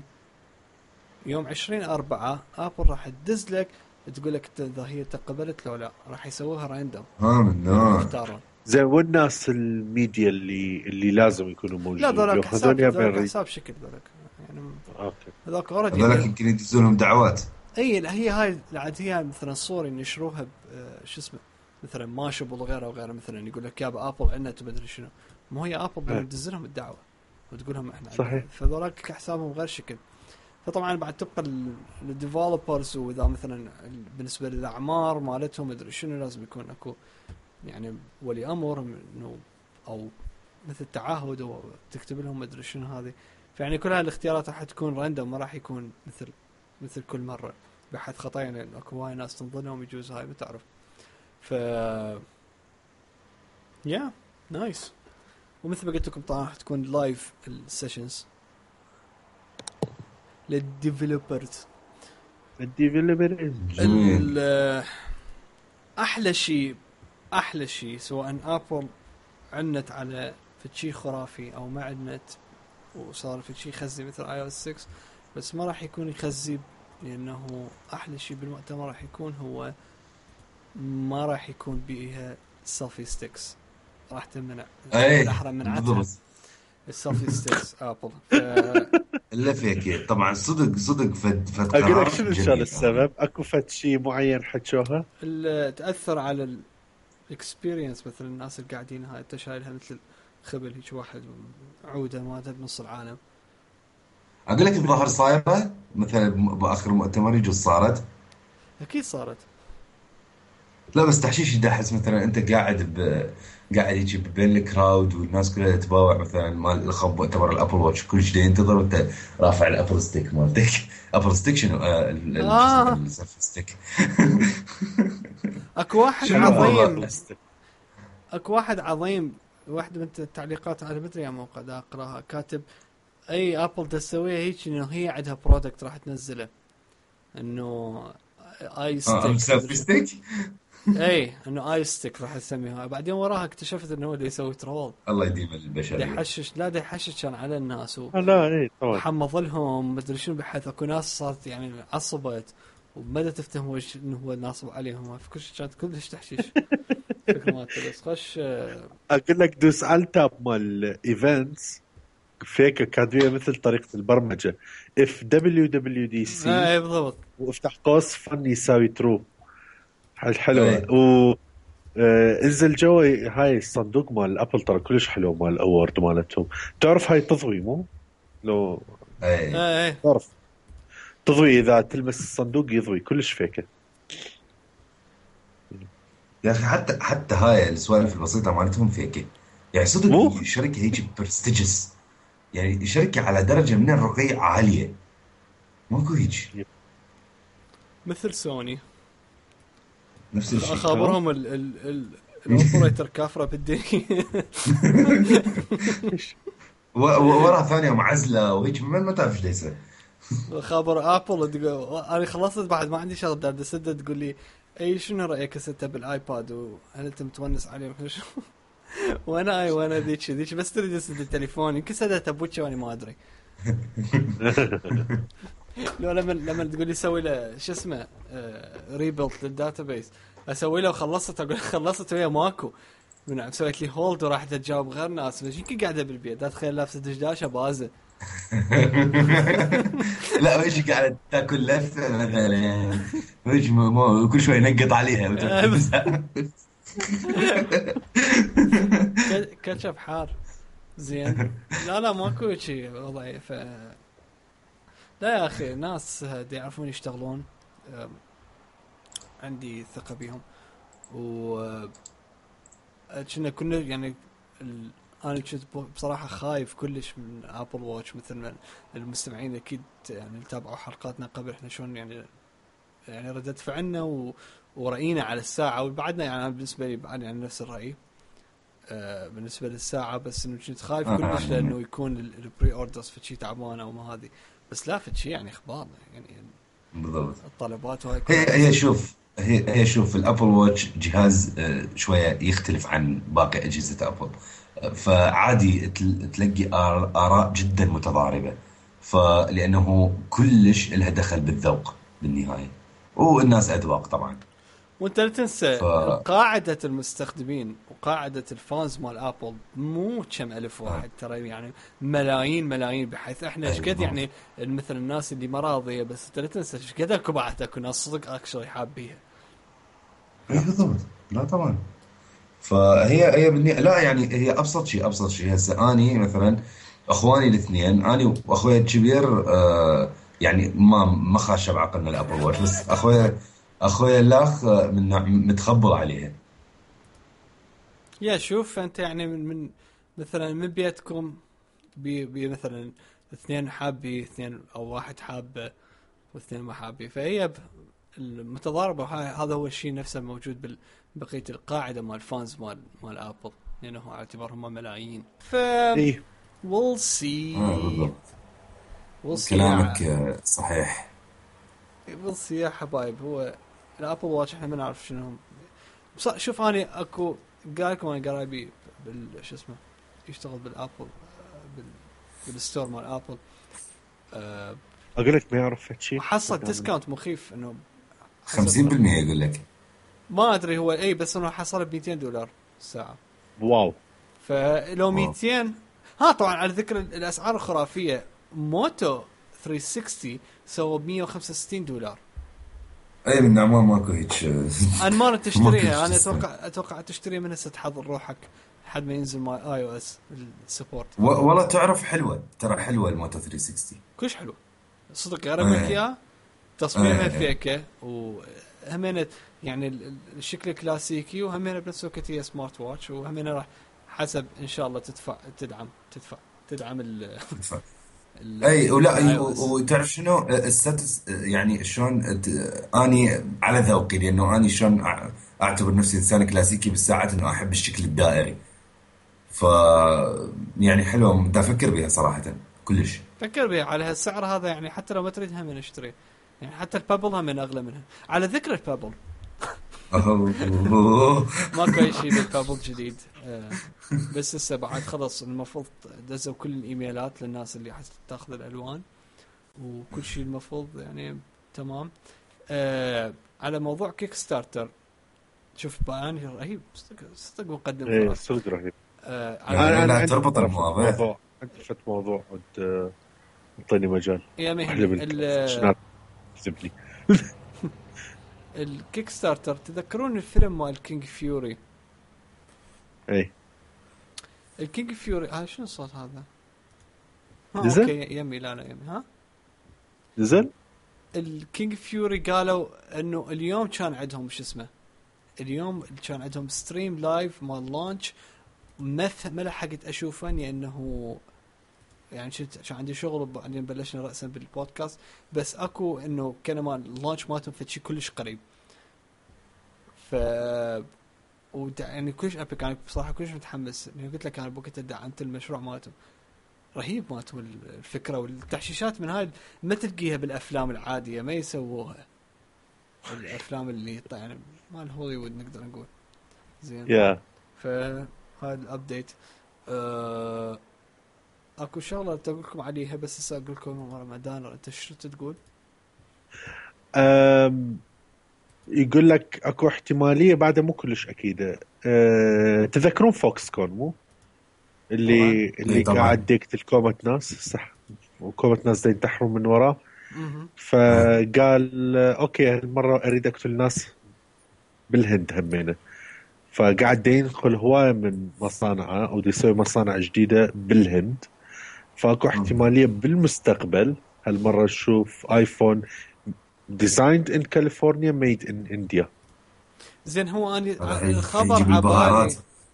4 ابل راح تدز لك تقول لك اذا هي تقبلت لو لا، راح يسووها راندوم. من زي والناس الميديا اللي لازم يكونوا موجودين. لا ذولاك حساب شكل ذولاك يعني. اوكي هذاك اوريدي هذاك يمكن يدزون لهم دعوات. اي هي هاي العاد هي مثلا صور ينشروها شو اسمه مثلا ماشبل وغيره وغيره، مثلا يقول لك يا ابل عندنا تبدل شنو، مو هي ابل تدز لهم الدعوه وتقول لهم احنا صحيح. فذولاك حسابهم غير شكل. فطبعا بعد تبقى الديفلوبرز، واذا مثلا بالنسبه للاعمار مالتهم مدري شنو لازم يكون اكو يعني ولي امر انه او مثل تعهد او تكتب لهم مدري شنو هذه. فيعني كل هالاختيارات راح تكون راندوم، ما راح يكون مثل كل مره بحث خطا، يعني اكو هاي ناس تنظلهم يجوز هاي ما تعرف. ف يا نايس. ومثل ما قلت لكم طبعا راح تكون لايف السيشنز للديفلوبرز. احلى شيء سواء ابل عنت على فشي خرافي او ما عنت وصار فشي يخزي مثل iOS 6، بس ما راح يكون يخزي، لانه احلى شيء بالمؤتمر راح يكون هو ما راح يكون بيها سيلفي ستيكس، راح تمنع الاحرى منعتها السيلفي ستيكس ابل. الا فيك طبعا صدق فد اقول لك شنو ان السبب؟ اكو فد شيء معين حكوها تاثر على الاكسبيرينس، مثل الناس اللي قاعدين هاي انت شايلها مثل خبل هيك واحد عوده ما بنص العالم. اقول لك الظاهر صايره مثلا باخر مؤتمر يجوز صارت، اكيد صارت. لا بس تحشيش يدحس مثلا انت قاعد هيك بين الكراود والناس كلها تتباوع مثلا مال الخب مؤتمر الابل واتش كل شيء ينتظر وانت رافع الابل ستيك مالتك. ابل ستيك شنو السيلفي ستيك. اكو واحد عظيم واحد من التعليقات على مدري يا موقع دا اقراها كاتب اي ابل تسويها هيك انه هي عندها برودكت راح تنزله انه اي ستيك اي انه اي ستيك راح اسميها. بعدين وراها اكتشفت انه هو اللي يسوي ترول. الله يديم البشريه. ده يحشش كان على الناس لا اي طبعا حمض لهم مدري شنو، بحيث اكو ناس صارت يعني عصبت وبدأ تفتهم وش انه هو ناصب عليهم. في كل شيء كانت كلش تحشيش. بس خش اقول لك دوس على التاب مال ايفنتس فيك كاتبيه مثل طريقه البرمجه FWWDC اي بالضبط، وافتح قوس فن يساوي ترو. حلوه. و انزل جوا هاي الصندوق مال الابل ترى كلش حلو مال الاورد مالتهم. تعرف هاي تضوي مو لو اي تعرف تضوي اذا تلمس الصندوق يضوي كلش فيكه يا اخي. حتى هاي السوالف البسيطه مالتهم فيكه يعني صدق. شركه هيك برستيجس يعني شركه على درجه من الرقي عاليه ماكو هيك مثل سوني نفس الشيء. خبرهم الاوبريتر كافره بالدنيا. وراها ثانيه معزله وهيك ما تعرف ايش يصير. خبر ابل انا خلصت بعد ما عندي شغل بدي اسد تقول لي اي شنو رايك استه بالايباد وهل انت متونس عليه وانا ذيك بس تريد اسد التليفون يمكن سدته ابوك وانا ما ادري. لو لما تقول لي سوي له شو اسمه ريبيلد للداتابيس اسوي له وخلصت اقول خلصت ويا ماكو من سويت لي هولد وراح تجاوب غير ناس ليش يمكن قاعده بالبيت تخيل لابسه دشداشه بازه. لا ايش قاعد تاكل لفه مثلا ايش كل شوي نقط عليها كاتشب حار زين. لا ماكو شيء وضعي. لا يا اخي ناس يعرفون يشتغلون عندي ثقه بهم و كنا يعني انا كنت بصراحه خايف كلش من ابل واتش مثل المستمعين اكيد يعني تابعوا حلقاتنا قبل احنا شلون يعني ردت فعلنا ورأينا على الساعه وبعدنا يعني بالنسبه لي بعد يعني نفس الرأي. بالنسبه للساعه، بس انه كنت خايف كلش لانه يكون البري اوردرز في شيء تعبان او ما هذه، بس لا في شيء يعني اخبار يعني بالضبط. الطلبات وهاي هي شوف الابل واتش جهاز شويه يختلف عن باقي اجهزه ابل، فعادي تلقي اراء جدا متضاربه، فلانه كلش لها دخل بالذوق بالنهايه، والناس اذواق طبعا. وانت لا تنسى قاعدة المستخدمين وقاعدة الفانز مال ابل مو كم الف واحد، ترى يعني ملايين، بحيث احنا ايش قد يعني مثل الناس اللي ما راضيه، بس انت لا تنسى ايش قد اكو بعد اكو ناس صدق اكشلي حابيها. اي بالضبط. لا طبعا. فهي لا يعني هي ابسط شيء هسه اني مثلا اخواني الاثنين، اني واخوي الكبير يعني ما خاشه بعقلنا الابل واتش، بس اخوي الاخ من متخبل عليها. يا شوف انت يعني من مثلا من بيتكم بي مثلا اثنين حابي اثنين او واحد حابه واثنين ما حابي، فهي المتضاربه، هذا هو الشيء نفسه موجود بقيه القاعده مال الفانز مال ابل، لانه يعني على اعتبارهم ملايين. ف إيه. we'll see بالضبط. we'll see كلامك صحيح. we'll see يا حبايب. هو الابل واتش احنا ما نعرف شنو هم. شوف اني اكو قال لكم انا قرايبي شو اسمه يشتغل بالابل بالستور مال ابل، اقول لك ما يعرف شيء، حصل ديسكاونت مخيف انه 50% يقول لك. ما ادري هو اي، بس انه حصل ب $200 الساعه. واو. فلو 200 ها طبعا على ذكر الاسعار الخرافيه، موتو 360 سوى $165. اي من نعمان ماكو هيك. انا ما تشتريها، انا اتوقع تشتري منها ستحضر روحك لحد ما ينزل مال اي او اس السبورت. والله تعرف حلوه، ترى حلوه الموتو 360 كلش حلو صدق. قرب لك اياها تصميمها فيكه، وهمين يعني الشكل الكلاسيكي، وهمين بنفس الوقت هي سمارت واتش، وهمين راح حسب ان شاء الله تدعم اي ولا وتعرف شنو الستاتس يعني شلون اني على ذوقي، لانه اني شلون اعتبر نفسي انسان كلاسيكي بالساعات، انه احب الشكل الدائري. ف يعني حلوه، دا افكر بها صراحه كلش. فكر بها على هالسعر هذا، يعني حتى لو ما تريدها من اشتري، يعني حتى البابل هم من اغلى منها. على ذكر البابل ماكو اي شيء بالبابل جديد، بس هسه بعد خلص المفروض دزوا كل الايميلات للناس اللي تاخذ الالوان، وكل شيء المفروض يعني تمام. على موضوع كيك ستارتر، شوف بيان رهيب صدق مقدم ايه صدق رهيب. انا تربط المواضيع، عندي فت موضوع اعطيني مجال يا مهدي. الكيك ستارتر، تذكرون الفيلم مال كينج فيوري؟ اي الكينج فيوري شنو الصوت هذا؟ نزل؟ اوكي يمي لا يمي ها نزل. الكينج فيوري قالوا انه اليوم كان عندهم شو اسمه، اليوم كان عندهم ستريم لايف مال لانش، ما لحقت اشوفه لانه يعني كان عندي شغل، وبعدين بلشنا رأسا بالبودكاست، بس اكو انه كان مال اللانش مالتهم فشي كلش قريب. ف يعني كلش ابيك، يعني بصراحه كلش متحمس. يعني قلت لك انا بوقت دعمت المشروع مالتهم، رهيب مالتهم الفكره والتحشيشات من هاي ما تلقيها بالافلام العاديه، ما يسووها الافلام اللي يعني مال هوليوود نقدر نقول زين. فهذا الابديت. اكو شغله تقول لكم عليها، بس هسه اقول لكم رمضان انت شو تقول؟ يقول لك اكو احتماليه بعد مو كلش اكيده. تذكرون فوكس كون مو اللي قاعد يقتل كومة ناس صح، وكومة ناس ينتحرون من وراه. فقال اوكي هالمره اريد اقتل ناس بالهند همينه، فقاعد ينقل هوايه من مصانعه او يسوي مصانع جديده بالهند. فاكو احتماليه بالمستقبل هالمره نشوف ايفون designed in California made in India. زين هو اني الخبر عبالي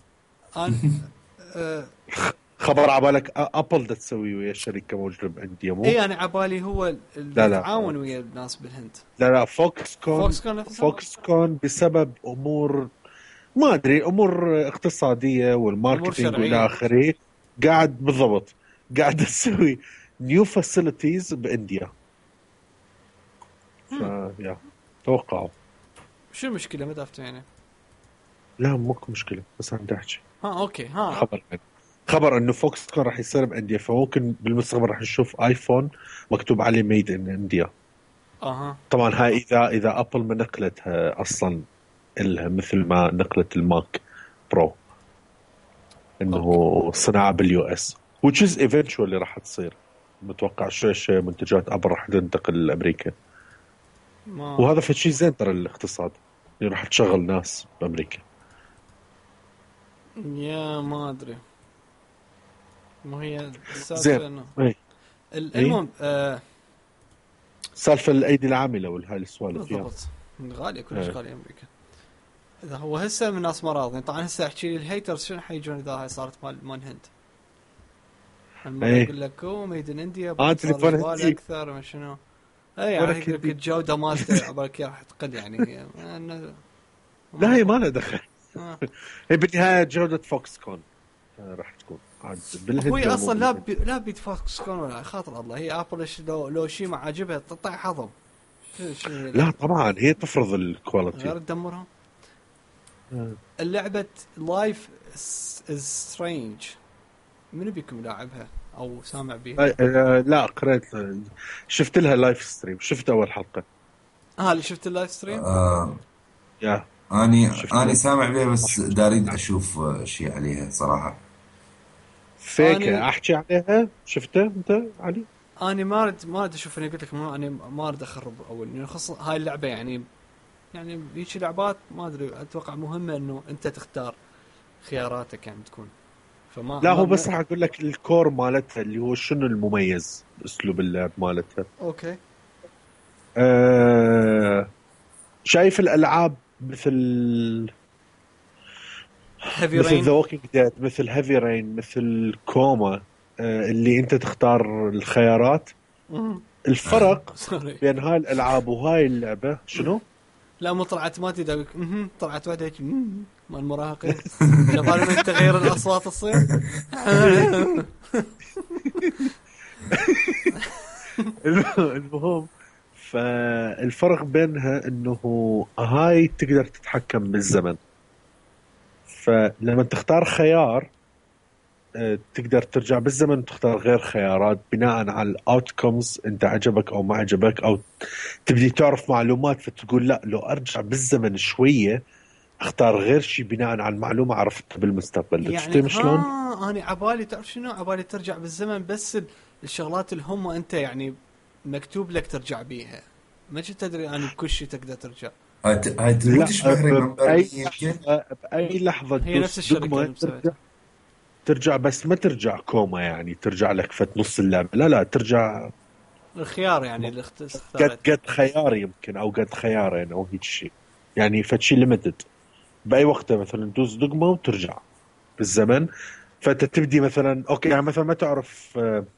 خبر عبالك ابل دا تسوي ويا الشركه موجوده بانديا مو؟ اي انا عبالي هو التعاون ويا الناس بالهند. لا فوكس كون بسبب امور ما ادري امور اقتصاديه والماركتينج والى اخره. قاعد بالضبط قاعد اسوي نيو فاسيلتيز بانديا. يا توقعوا شو المشكله ما دافت يعني؟ لا ماكو مشكله بس عم احكي. اوكي خبر انه فوكس كون راح يصير بانديا، فممكن بالمستقبل راح نشوف ايفون مكتوب عليه ميد ان انديا. طبعا هاي اذا ابل ما نقلتها اصلا إلها مثل ما نقلت الماك برو انه صناعه باليو اس which is eventually راح تصير. متوقع شوي منتجات ابل راح تنتقل لامريكا. وهذا في شيء زين ترى الاقتصاد، يعني راح تشغل ناس بامريكا. يا ما ادري ما هي السالفه انه المهم سالفه الايدي العامله والهاي السوالف بالضبط غاليه كلش غاليه امريكا. اذا هو هسه من الناس ما راضين. طبعا هسه احكي لي الهيترز شنو حيجون اذا هاي صارت مال هند. يقول لك ميد ان انديا اكثر ما شنو. اي يعني الجوده مالته عبالك راح تقل يعني لا هي ما لها دخل. هي بالنهايه جوده فوكس كون راح تكون عاد بالهند. هو اصلا لا بيد فوكس كون ولا خاطر الله. هي ابل لو شيء ما عاجبها تطيح حظم. لا طبعا هي تفرض الكواليتي غير تدمرها. اللعبه لايف از سترينج منو بيكم لاعبها او سامع بيها؟ لا قريت شفت لها لايف ستريم. شفت اول حلقه. اللي شفت اللايف ستريم. يا اني سامع بيها بس داريد اشوف شيء عليها صراحه. فيك احكي عليها. شفتها انت علي؟ اني ما اريد اشوف. انا قلت لك ما اريد اخرب اول يعني خاصه هاي اللعبه يعني هيك لعبات ما ادري اتوقع مهمه انه انت تختار خياراتك يعني تكون. فما لا هو بس راح اقول لك الكور مالتها اللي هو شنو المميز اسلوب اللعب مالتها. اوكي. شايف الالعاب مثل ذا ووكينج ديد، مثل هيفي رين، مثل كوما، اللي انت تختار الخيارات. الفرق بين هاي الالعاب وهاي اللعبه شنو؟ لا مو طلعت ما تدري. طلعت واحده هيك مال المراهقين لما انت تغير الاصوات تصير. المهم فالفرق بينها انه هاي تقدر تتحكم بالزمن، فلما تختار خيار تقدر ترجع بالزمن وتختار غير خيارات بناء على الاوتكمز انت عجبك او ما عجبك، او تبدي تعرف معلومات فتقول لا لو ارجع بالزمن شويه اختار غير شيء بناء على المعلومه عرفتها بالمستقبل. يعني شلون؟ انا عبالي تعرف شنو عبالي ترجع بالزمن بس الشغلات اللي هم انت يعني مكتوب لك ترجع بيها. ما تدري انا بكل شيء تقدر ترجع. هاي تشبه بأي لحظة هي نفس الشركة ترجع بس ما ترجع كوما يعني ترجع لك فت نص اللعبة. لا ترجع الخيار يعني قد خيار يمكن او قد خيارين او هيك شيء يعني فت شيء ليميتد. بأي وقت مثلا تدوس دقمة وترجع بالزمن. فانت تبدي مثلا اوكي يعني مثلا ما تعرف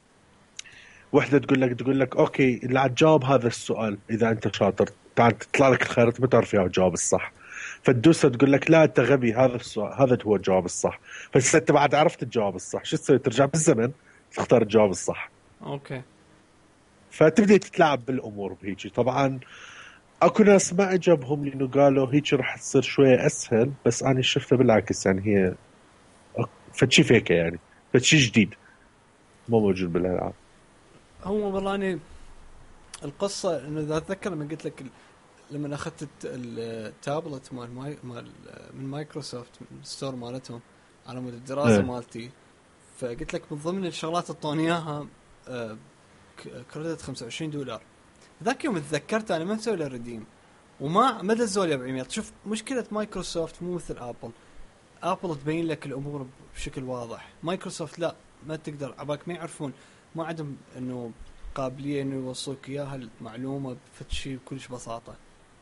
وحده تقول لك اوكي اللي تجاوب هذا السؤال اذا انت شاطر تعال تطلع لك الخيارات ما تعرف فيها الجواب الصح، فتدوسها تقول لك لا انت غبي هذا السؤال هذا هو الجواب الصح. بس انت بعد عرفت الجواب الصح شو تسوي؟ ترجع بالزمن تختار الجواب الصح. اوكي. فتبدي تتلاعب بالامور بهيجي. طبعا اكو ناس ما عجبهم لانه قالوا هيك راح تصير شويه اسهل، بس انا شفتها بالعكس يعني هي فتشي فيك يعني فتشي جديد مو موجود بالالعاب. هو والله اني القصه انه اذا اتذكر لما قلت لك لما اخذت التابلت مال من مايكروسوفت من الستور مالتهم على مود الدراسه مالتي، فقلت لك من ضمن الشغلات الطوني اياها كريدت $25. ذاك يوم تذكرت انا ما مسوي له ريديم وما دزوا لي 400. شوف مشكله مايكروسوفت مو مثل ابل تبين لك الامور بشكل واضح. مايكروسوفت لا ما تقدر عباك ما يعرفون ما عندهم انه قابليه انه يوصلوك اياها المعلومه بشيء بكلش بساطه.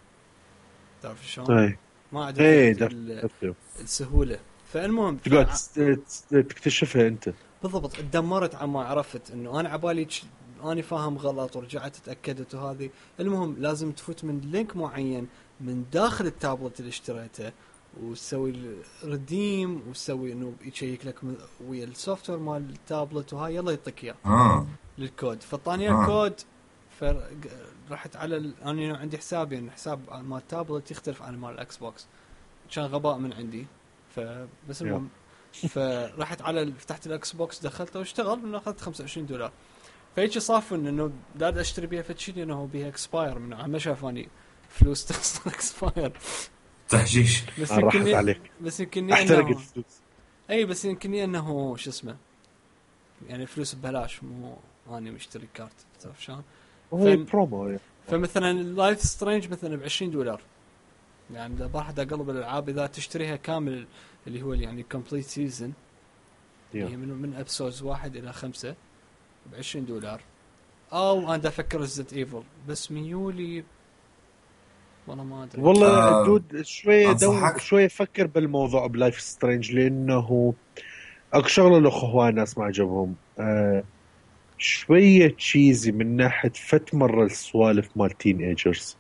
تعرف شلون؟ ما عندهم السهوله. فالمهم تقعد تكتشفها انت بالضبط. اتدمرت عما عرفت انه انا عبالي اني فاهم غلط ورجعت اتاكدت. وهذه المهم لازم تفوت من لينك معين من داخل التابلت اللي اشتريته وتسوي الريديم وتسوي انه يشيك لك ويا السوفت وير مال التابلت وهاي يلا يعطيك اياه للكود. فطاني الكود فرحت على انا عندي حسابي يعني حساب مال التابلت يختلف عن مال الاكس بوكس، كان غباء من عندي. فبس المهم فرحت على فتحت الاكس بوكس دخلته واشتغل من اخذت $25. فهيك صافن انه داد اشتري بيها فتشي لانه بيها اكسباير من ما شافاني فلوس تصل اكسباير تحشيش. راحت عليك بس يمكن احترقت الفلوس. اي بس يمكن انه شو اسمه يعني فلوس ببلاش مو اني مشتري كارت تعرف شلون. هو برومو يعني. فمثلا لايف سترينج مثلا $20 يعني اذا بروح اقلب الالعاب اذا تشتريها كامل اللي هو يعني كومبليت سيزون يعني من ابسودز 1 إلى 5 $20. او انا افكر ريزنت ايفل بس ميولي والله ما ادري والله دود شويه فكر بالموضوع بلايف سترينج لانه اكو شغله الاخوه الناس ما عجبهم شويه تشيزي من ناحيه فت مره السوالف مال تين ايجرز.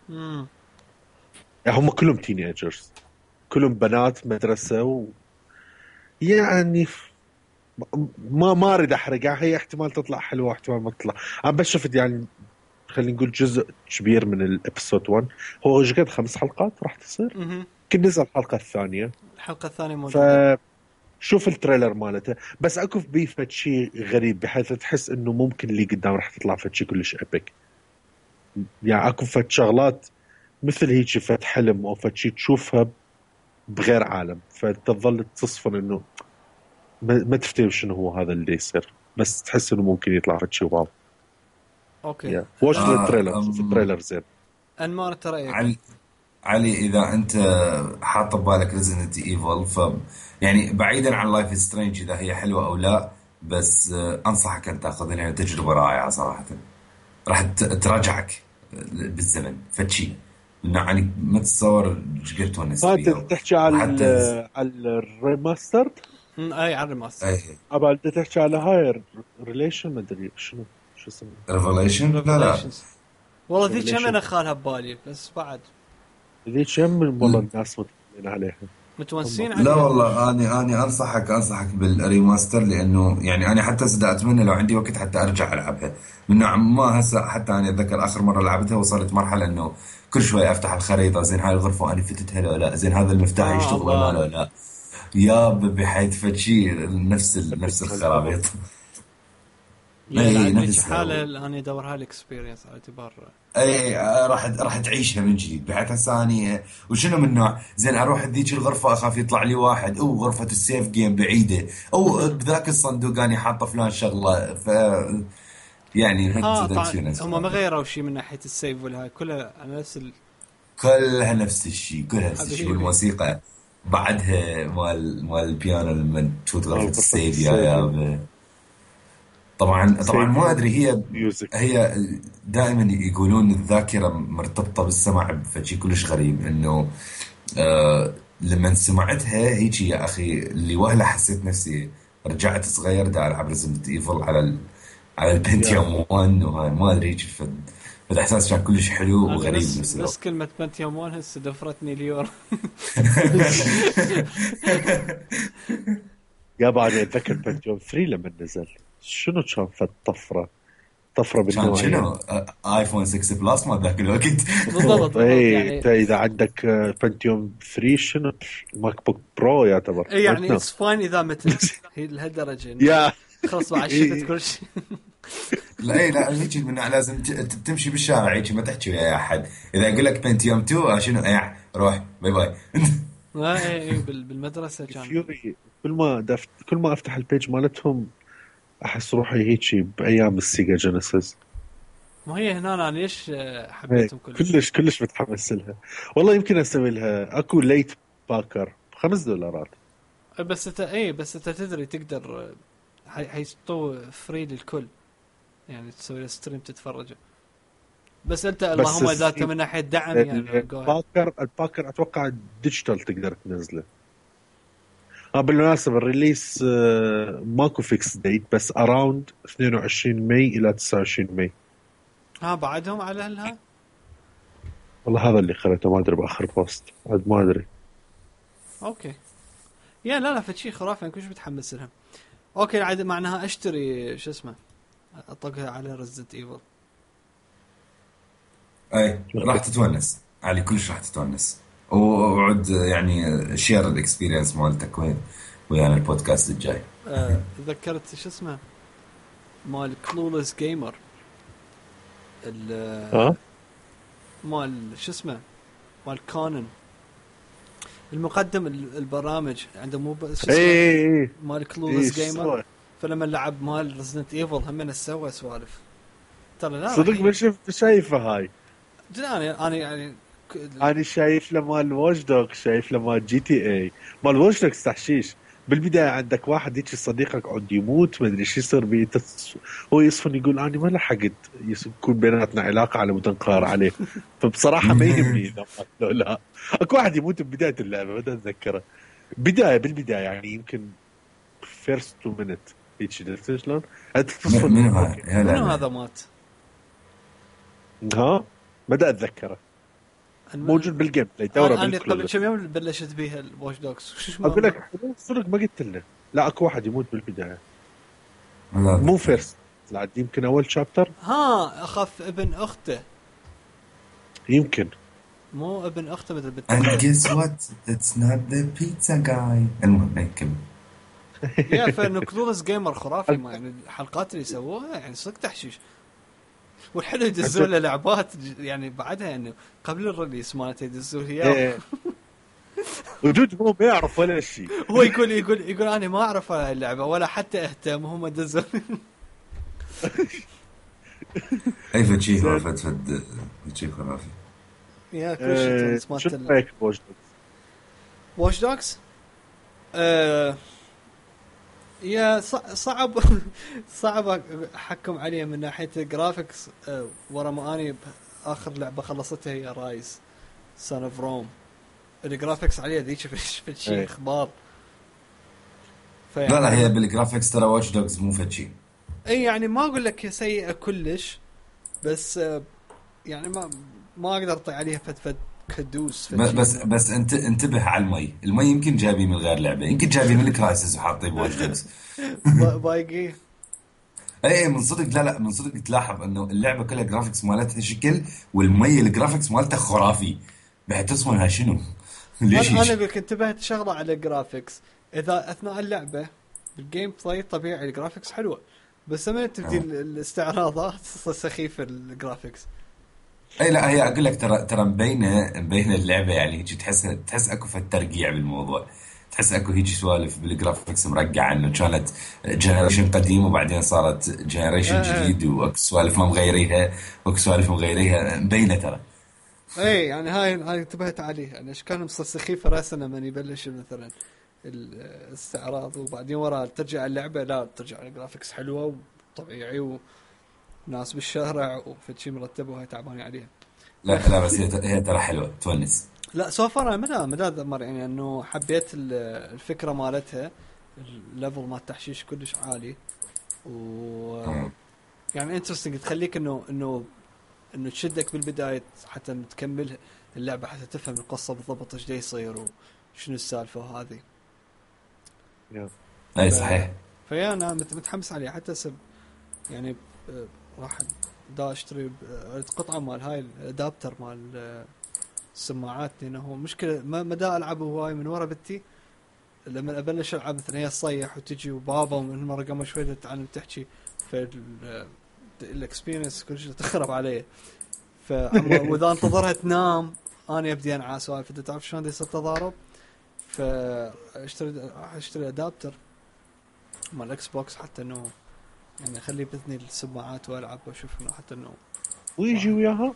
يعني هم كلهم تين ايجرز كلهم بنات مدرسه يعني ما اريد احرقها. هي احتمال تطلع حلوه احتمال ما تطلع. انا بس شفت يعني خلينا نقول جزء كبير من الابيسود 1. هو قد 5 حلقات راح تصير كل نزل الحلقه الثانيه موجوده. فشوف التريلر مالته بس اكو بيه فد شيء غريب بحيث تحس انه ممكن اللي قدام راح تطلع فد شيء كلش ابيك. يعني اكو فد شغلات مثل هيك فد حلم او فد شيء تشوفها بغير عالم فتظل تصفن انه ما تفتهم شنو هو هذا اللي يصير بس تحس انه ممكن يطلع فد شيء واو. اوكي وش التريلر شوف التريلر زين. انمار ترى علي اذا انت حاط ببالك ريزيدنت ايفل ف يعني بعيدا عن لايف سترينج اذا هي حلوه او لا بس انصحك ان تاخذها لان تجربه رائعه صراحه راح تراجعك بالزمن فتشي يعني ما تتصور ايش قد تونس فيها. تحكي على الريماستر اي على الريماستر اي ابى انت تحكي على هاي ريليشن ما ادري شو اسمه ريفوليشن لا والله ذيك هم انا خالها ببالي بس بعد ذيك هم والله الناس متفقين عليها متونسين عليها. لا والله اني انصحك بالريماستر لانه يعني انا حتى اتمنى لو عندي وقت حتى ارجع العبها من نوع ما هسه حتى انا اتذكر اخر مره لعبتها وصلت مرحله انه كل شوي افتح الخريطه زين هاي الغرفه انا فتتها لو لا زين هذا المفتاح يشتغل ولا لا يا بحيث فشي نفس الخرابيط. اي نفس حاله انا ادورها الاكسبيرينس على اعتبار اي راح تعيشها من جديد بحيث هسه اني وشنو من نوع زين اروح ذيك الغرفه اخاف يطلع لي واحد او غرفه السيف جيم بعيده او بذاك الصندوق اني حاطه فلان شغله ف يعني هم ما غيروا شيء من ناحيه السيف ولا كلها نفس كلها نفس الشيء والموسيقى بعدها مال البيانو لما تفوت غرفه السيف يا طبعا ما ادري هي دائما يقولون الذاكره مرتبطه بالسمع بشيء كلش غريب انه لما سمعتها هيك يا اخي اللي وهله حسيت نفسي رجعت صغير دا العب ريزنت ايفل على البنتيوم 1 وهاي ما ادري هيك فالاحساس كان كلش حلو وغريب بس كلمه بنتيوم 1 هسه دفرتني اليوم يا بعد اتذكر بنتيوم 3 لما نزل شنو كان طفره بالنوعيه شنو ايفون 6 بلس ما ذاك الوقت بالضبط يعني اذا عندك بنتيوم 3 شنو ماك بوك برو يعتبر يعني اتس فاين اذا متت هي لهالدرجه خلص مع شفت كل شيء لا هيك من لازم تمشي بالشارع هيك ما تحكي ويا احد اذا يقول لك بنتيوم 2 شنو روح باي باي اي بالمدرسه كان كل ما افتح البيج مالتهم احس روحي هيك بايام السيجا جينيسيس. ما هي هنا انا ليش حبيتهم كلش متحمس لها والله. يمكن اسوي لها اكو ليت باكر $5 بس انت تدري تقدر حيسطو فري للكل يعني تسوي ستريم تتفرجه بس انت اللهم ذاته من ناحيه دعم يعني الباكر اتوقع ديجيتال تقدر تنزله. بالمناسبة الريليس ماكو فيكس ديت بس اراوند 22 ماي الى 29 ماي. بعدهم على هالها والله هذا اللي قريته ما ادري باخر بوست عاد ما ادري اوكي يا لا فشي خرافي، انا كلش متحمس لها. اوكي عاد معناها اشتري شو اسمه اطقها على ريزدنت ايفل. اي راح تتونس علي، كلش راح تتونس. وعد يعني شير الاكسبيرينس مالتك ويانا البودكاست الجاي. ذكرت شو اسمه مال كلولس جيمر مال شو اسمه مال كانون المقدم البرامج عنده مو بس مال كلولس جيمر. فلما لعب مال ريزدنت ايفل هم سوى سوالف ترى. لا صدق ما شفت شايفه هاي. انا يعني انا شايف له مال واتش دوغ، شايف له مال جي تي اي. مال واتش دوغ تحشيش بالبدايه عندك واحد هيك صديقك عود يموت ما ادري شو يصير بيه، هو يصفن يقول انا ما لحقت يكون بيناتنا علاقه على مود انقهر عليه. فبصراحه ما يهمني اذا لا اكو واحد يموت ببدايه اللعبه ما اتذكره بالبدايه يعني يمكن فيرست 2 مينت هيك شلون منو هذا مات؟ ها ما اتذكره موجود بالجيم بلاي دوره انا قبل كم يوم بلشت بيها الواتش دوغز. اقول لك صدق ما قلت لنا لا اكو واحد يموت بالبدايه مو فيرست لعد يمكن اول شابتر. اخاف ابن اخته يمكن مو ابن اخته مثل and guess what it's not the pizza guy. المهم نكمل. يا فنكلوز جيمر خرافي ما يعني الحلقات اللي سووها يعني صدق تحشيش. والحلو يدزوا له لعبات يعني بعدها انه قبل الريليس مالته يدزوا اياه. وجود هو ما يعرف ولا شيء. هو يقول انا ما اعرف اللعبه ولا حتى اهتم، هم دزوا. اي فشي خرافي. يا كل شيء شو رايك واتش دوغز؟ يا صعب احكم عليه من ناحيه الجرافيكس. ورا ما اني اخر لعبه خلصتها هي رايز سان اوف روم، الجرافيكس عليها ذيك في شيء اخبار. لا هي بالجرافيكس ترى واتش دوغز مو فشي. اي يعني ما اقول لك سيئه كلش، بس يعني ما اقدر اطيع عليها فد كدوس. بس انتبه على المي يمكن جايبين من غير لعبه، يمكن جايبين من الكرايسيس وحاطين بواتش دوغز. بايقي اي من صدق. لا من صدق تلاحظ انه اللعبه كلها جرافيكس مالتها شكل، والمي الجرافيكس مالته خرافي. بحتصمها شنو ليش انا قلت انتبهت شغله على الجرافيكس. اذا اثناء اللعبه بالجيم بلاي طبيعي الجرافيكس حلوه، بس لما تبدي الاستعراضات سخيفه الجرافيكس. اي لا هي اقول لك ترى مبينه اللعبه يعني تحس اكو في الترقيع بالموضوع، تحس اكو هيك سوالف بالجرافيكس مرقعه انه كانت جنريشن قديم وبعدين صارت جنريشن جديد، واكو سوالف ما مغيريها واكو سوالف مغيريها مبينه ترى. اي يعني هاي انتبهت عليه يعني ايش كان سخيفه راسنا من يبلش مثلا الاستعراض وبعدين ورا ترجع اللعبه لا ترجع الجرافيكس حلوه وطبيعي وناس بالشارع وفي شيء مرتب وهي تعبانين عليها. لا بس هي ترى حلوه تونس. لا سوفر انا مدى مر يعني انه حبيت الفكره مالتها، الليفل مال التحشيش كلش عالي و يعني انترستنج تخليك انه تشدك بالبدايه حتى تكمل اللعبه حتى تفهم القصه بالضبط ايش دا يصير وشنو السالفه هذه. اي صحيح. فيا انا متحمس عليه حتى يعني راح دا اشتري قطعه مال هاي الادابتر مال السماعات، لانه مشكله ما دا العب هواي من ورا بنتي. لما ابلش العب مثلا هي تصيح وتجي وبابا ومن مره قبل شوي تتعلم تحكي الاكسبيرينس كل شيء تخرب عليه. واذا انتظرها تنام انا ابدي انا على سوالف انت تعرف شلون يصير تضارب. اشتري ادابتر مال الاكس بوكس حتى انه يعني اخليه باذني السماعات والعب واشوف انه حتى انه ويجي وياها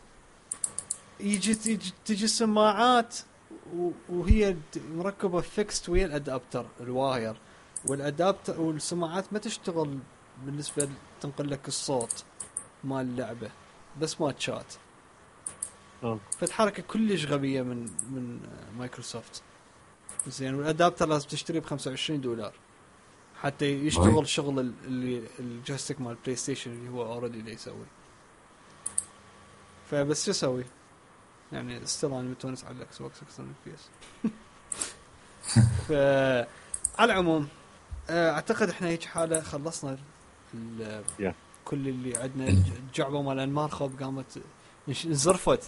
تجي السماعات وهي مركبه فيكست ويا الادابتر الواير، والادابتر والسماعات ما تشتغل بالنسبه تنقل لك الصوت مال اللعبه بس ما تشات. فتحركه كلش غبيه من مايكروسوفت. زين والادابتر لازم تشتريه $25 حتى يشتغل شغل اللي الجويستيك مال بلاي ستيشن اللي هو اوريدي اللي يسوي. فبس شو اسوي يعني استلاني متونس على الاكس بوكس اكثر من البي اس. على العموم اعتقد احنا هيك حاله خلصنا كل اللي عندنا. الجعبه مال انمارخوب قامت زرفت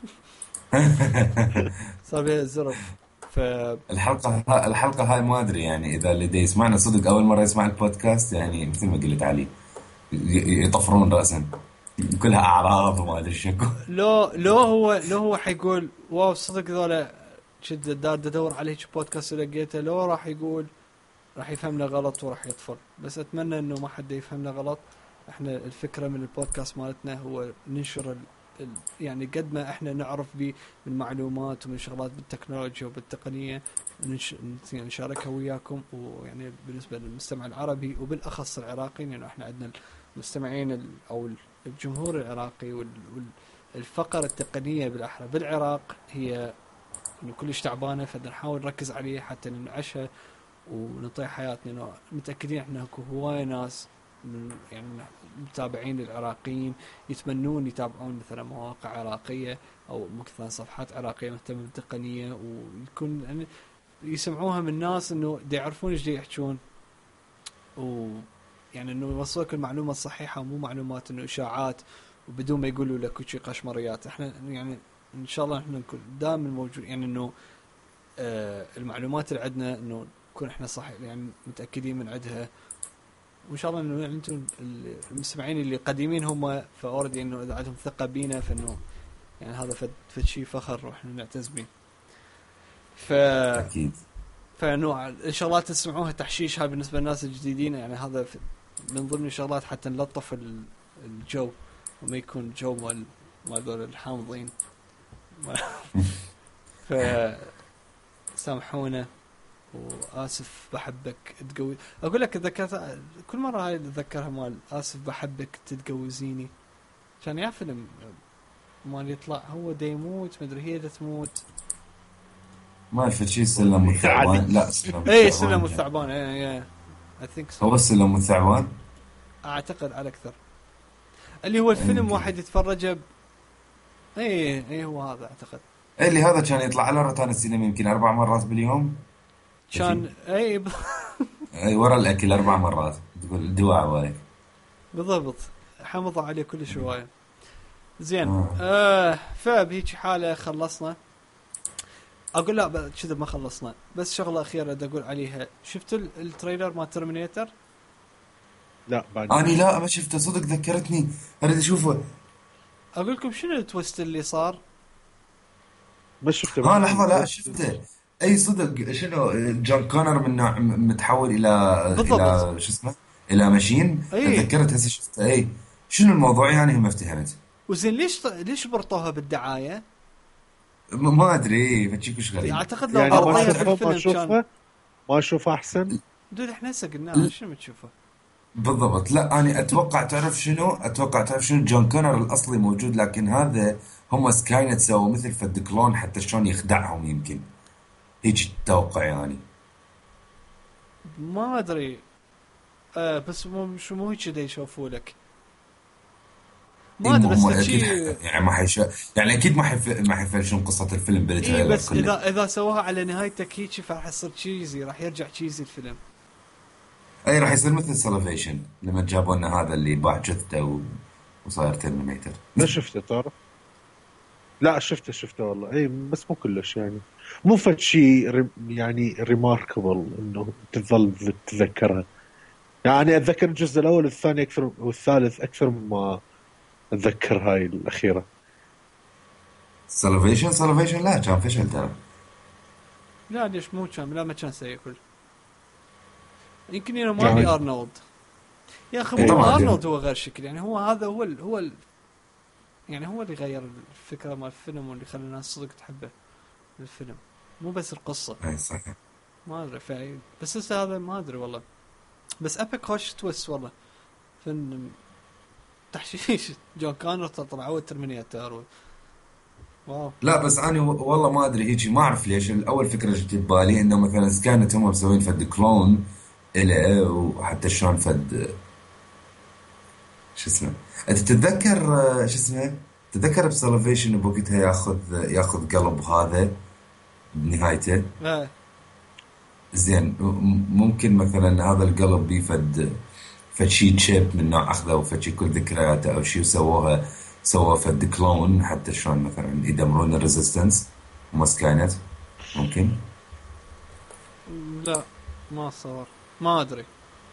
صار بها الزرف. الحلقه هاي ما ادري يعني اذا اللي يسمعنا صدق اول مره يسمع البودكاست، يعني مثل ما قلت علي يطفرون راسا كلها اعراض وما ادري شكو. لو هو حيقول واو صدق ذولا شد ادور على هيك بودكاست لقيته، لو راح يقول راح يفهمنا غلط وراح يطفر. بس اتمنى انه ما حد يفهمنا غلط. احنا الفكره من البودكاست مالتنا هو ننشر يعني قد ما احنا نعرف به من معلومات ومن شغلات بالتكنولوجيا وبالتقنيه نشاركها وياكم. ويعني بالنسبه للمستمع العربي وبالاخص العراقي، لانه احنا عندنا المستمعين او الجمهور العراقي والفقره التقنيه بالاحرى بالعراق هي انه كلش تعبانه، فنحاول نركز عليه حتى ننعشها ونطيع حياتنا. إنه متأكدين إحنا اكو هواية ناس من يعني متابعين العراقيين يتمنون يتابعون مثلا مواقع عراقية أو مثلا صفحات عراقية مهتمة بالتقنية، ويكون يعني يسمعوها من ناس إنه دا يعرفون إيش دا يحكون، ويعني إنه يوصلك المعلومة الصحيحة ومو معلومات إنه إشاعات وبدون ما يقولوا لك وشي قشمريات. إحنا يعني إن شاء الله إحنا نكون دائما موجود، يعني إنه المعلومات اللي عندنا إنه نكون احنا صح يعني متاكدين من عدها. وان شاء الله انه يعني انتم المستمعين اللي قديمين هم فاوردي انه اذا عندهم ثقه بينا، فانه يعني هذا فد شيء فخر واحنا نعتز به. اكيد فانه الشغلات تسمعوها تحشيش هاي بالنسبه للناس الجديدين، يعني هذا من ضمن الشغلات حتى نلطف الجو وما يكون جو مال ذول الحامضين. ف سامحونا وآسف بحبك تقوي. أقول لك ذكرت كل مرة هاي أتذكرها مال آسف بحبك تتجوزيني، كان يا فيلم مال يطلع هو دا يموت مدري هي دا تموت، ما في شيء سلم الثعبان. لا اي سلم الثعبان اي هو السلم الثعبان اعتقد على اكثر اللي هو الفيلم واحد يتفرجه اي هو هذا اعتقد. اللي هذا كان يطلع على روتانا السينما يمكن 4 مرات باليوم كان اي ورا الاكل 4 مرات تقول الدواء وايد بالضبط حمض عليه كل شويه. زين فبهيك حاله خلصنا. اقول لا كذا ما خلصنا، بس شغله اخيره بدي اقول عليها. شفت التريلر مال ترمينيتر؟ لا بعد اني لا ما شفته صدق، ذكرتني اريد اشوفه. اقول لكم شنو التويست اللي صار؟ ما شفته. لحظه لا شفته. اي صدق شنو جون كونر من متحول الى بالضبط. الى شو اسمه الى ماشين. تذكرت هسه شفته. اي شنو الموضوع يعني ما افتهمت. وزين ليش برطوها بالدعايه؟ ما ادري فتشيك وش غريب. اعتقد لو يعني برطوها بالفيلم كان ما اشوفه احسن. دول احنا هسه قلنا شنو تشوفه بالضبط. لا انا اتوقع تعرف شنو جون كونر الاصلي موجود، لكن هذا هم سكاينت سووا مثل فد كلون حتى شلون يخدعهم، يمكن هيك التوقع يعني. ما ادري بس مو هيك دا يشوفوا لك ما ادري. بس يعني ما يعني اكيد ما حيفلشون قصه الفيلم بالتريلر. بس اذا سووها على نهايتك هيك فراح يصير تشيزي، راح يرجع تشيزي الفيلم. اي راح يصير مثل سلفيشن لما جابوا لنا هذا اللي باع جثته وصاير ترمينيتر. ما شفته تعرف؟ لا شفته والله. اي بس مو كلش يعني، مو فد شيء يعني ريماركبل انه تظل تتذكرها. يعني اتذكر الجزء الاول والثاني اكثر والثالث اكثر مما اتذكر هاي الاخيره. سلفيشن لا كان فشل ترى. لا ليش مو كان؟ لا ما كان سيء كل. يمكن انه ما بي ارنولد يا اخي. ارنولد هو غير شكل يعني. هو هذا هو يعني هو اللي غير الفكره مال الفيلم واللي خلى الناس صدق تحبه الفيلم، مو بس القصه. اي صحيح. ما ادري فعلا بس لسه هذا ما ادري والله. بس ابيك خوش تويست والله. فيلم تحشيش جون كونر طلعوا الترمينيتر واو. لا بس انا والله ما ادري هيك، ما اعرف ليش الاول فكره جت ببالي انه مثلا كانت هم مسوين فد كلون إله وحتى شلون فد شو اسمه. انت تتذكر شو اسمه؟ تتذكر بسلفيشن بوقتها ياخذ قلب هذا بنهايته. زين ممكن مثلا هذا القلب بيفد فشي تشيب من نوع أخذه وفشي كل ذكرياته أو شيء سووا فد كلون حتى شلون مثلا يدمرون الريزيستنس ومسكانت ممكن. لا ما صار، ما ادري.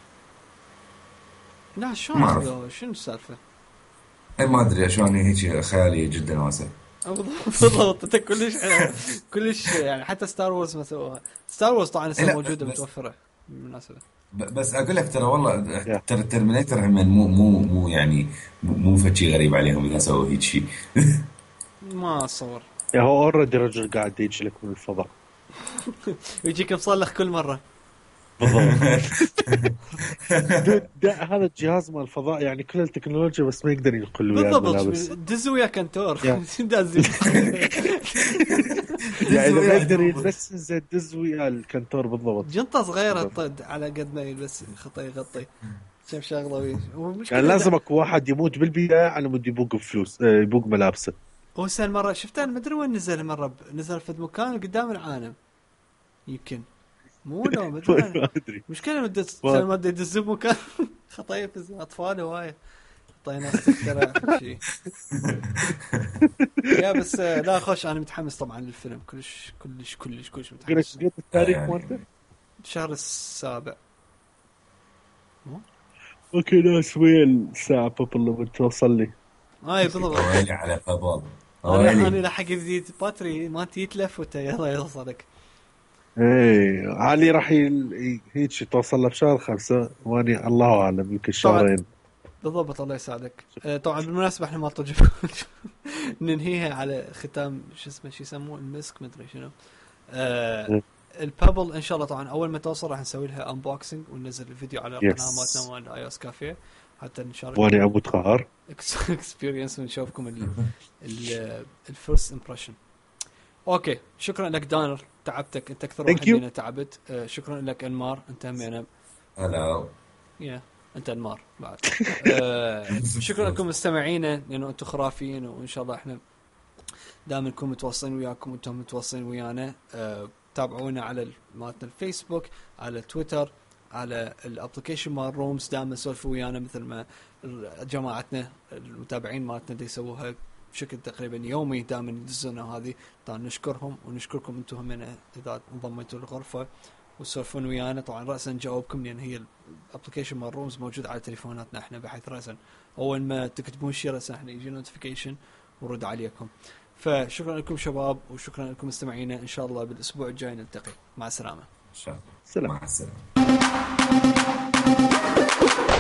لا ما أعرف. شلون شنو السالفه؟ أي ما أدري شلون هيك خيالي جدا واسع. بالضبط انت كلش يعني حتى ستار وورز ما سووها. ستار وورز طبعا لسه لا موجوده بس متوفره بالمناسبه. بس اقول لك ترى والله يا ترى الترمينيتر هم مو يعني مو فشي غريب عليهم اذا سووا هيك شيء. ما اتصور يا هو اوريدي رجل قاعد يجي لك من الفضاء. يجيك مصلخ كل مره. بالضبط. دود هذا الجهاز مال الفضاء يعني كل التكنولوجيا بس ما يقدر ينقل ويا بالضبط الملابس. دز ويا كنتور يا دز يعني اذا ما يقدر يلبس زين دز ويا الكنتور بالضبط. جنطه صغيره بالضبط. على قد ما يلبس خطه يغطي كم شغله يعني لازم اكو واحد يموت بالبداية على مود يبوق فلوس يبوق ملابسه. هو سنة مرة شفته ما ادري وين نزل مرة نزل في مكان قدام العالم يمكن مو لو ما ادري ما ادري. مشكلة ما يدز بمكان خطايا في اطفال هواية خطايا ناس تخترع شيء. يا بس لا خوش انا متحمس طبعا للفيلم كلش متحمس. قلت التاريخ يعني مالته. الشهر السابع. اوكي ناس وين الساعة بابل لما توصل لي. بالضبط. ويلي على فضل انا ويلي. لحق جديد باتري ما تيتلف يلا يوصلك. ايه علي راح هيك توصل له بشهر 5 واني الله اعلم يمكن شهرين. بالضبط الله يساعدك. طبعا بالمناسبة احنا ما طجب ننهيها على ختام شو اسمه شو يسموه المسك مدري شنو. البابل ان شاء الله طبعا اول ما توصل راح نسوي لها انبوكسنج وننزل الفيديو على قناه مالتنا مال اي اس كافيه حتى نشارك واني اموت قهر اكسبيرينس ونشوفكم الفيرست امبريشن. اوكي شكرا لك دانر تعبتك انت اكثر واحد فينا تعبت. شكرا لك انمار انت همينه. هلا يا انت انمار بعد. شكرا لكم مستمعينا لانه انتم خرافيين وان شاء الله احنا دائما نكون متواصلين وياكم وانتم متواصلين ويانا. تابعونا على مالتنا الفيسبوك على تويتر على الابلكيشن مال رومز دائما سولفوا ويانا مثل ما جماعتنا المتابعين مالتنا دي يسووها بشكل تقريبا يومي دائما يدزونا هذه. طبعا نشكرهم ونشكركم انتم هم اذا انضميتوا للغرفه وتسولفون ويانا. طبعا راسا نجاوبكم لان هي الابلكيشن مال رومز موجود على تليفوناتنا احنا بحيث راسا اول ما تكتبون شيء راسا احنا يجي نوتيفيكيشن ورد عليكم. فشكرا لكم شباب وشكرا لكم مستمعينا. ان شاء الله بالاسبوع الجاي نلتقي. مع السلامه. ان شاء الله. سلام. مع السلامه.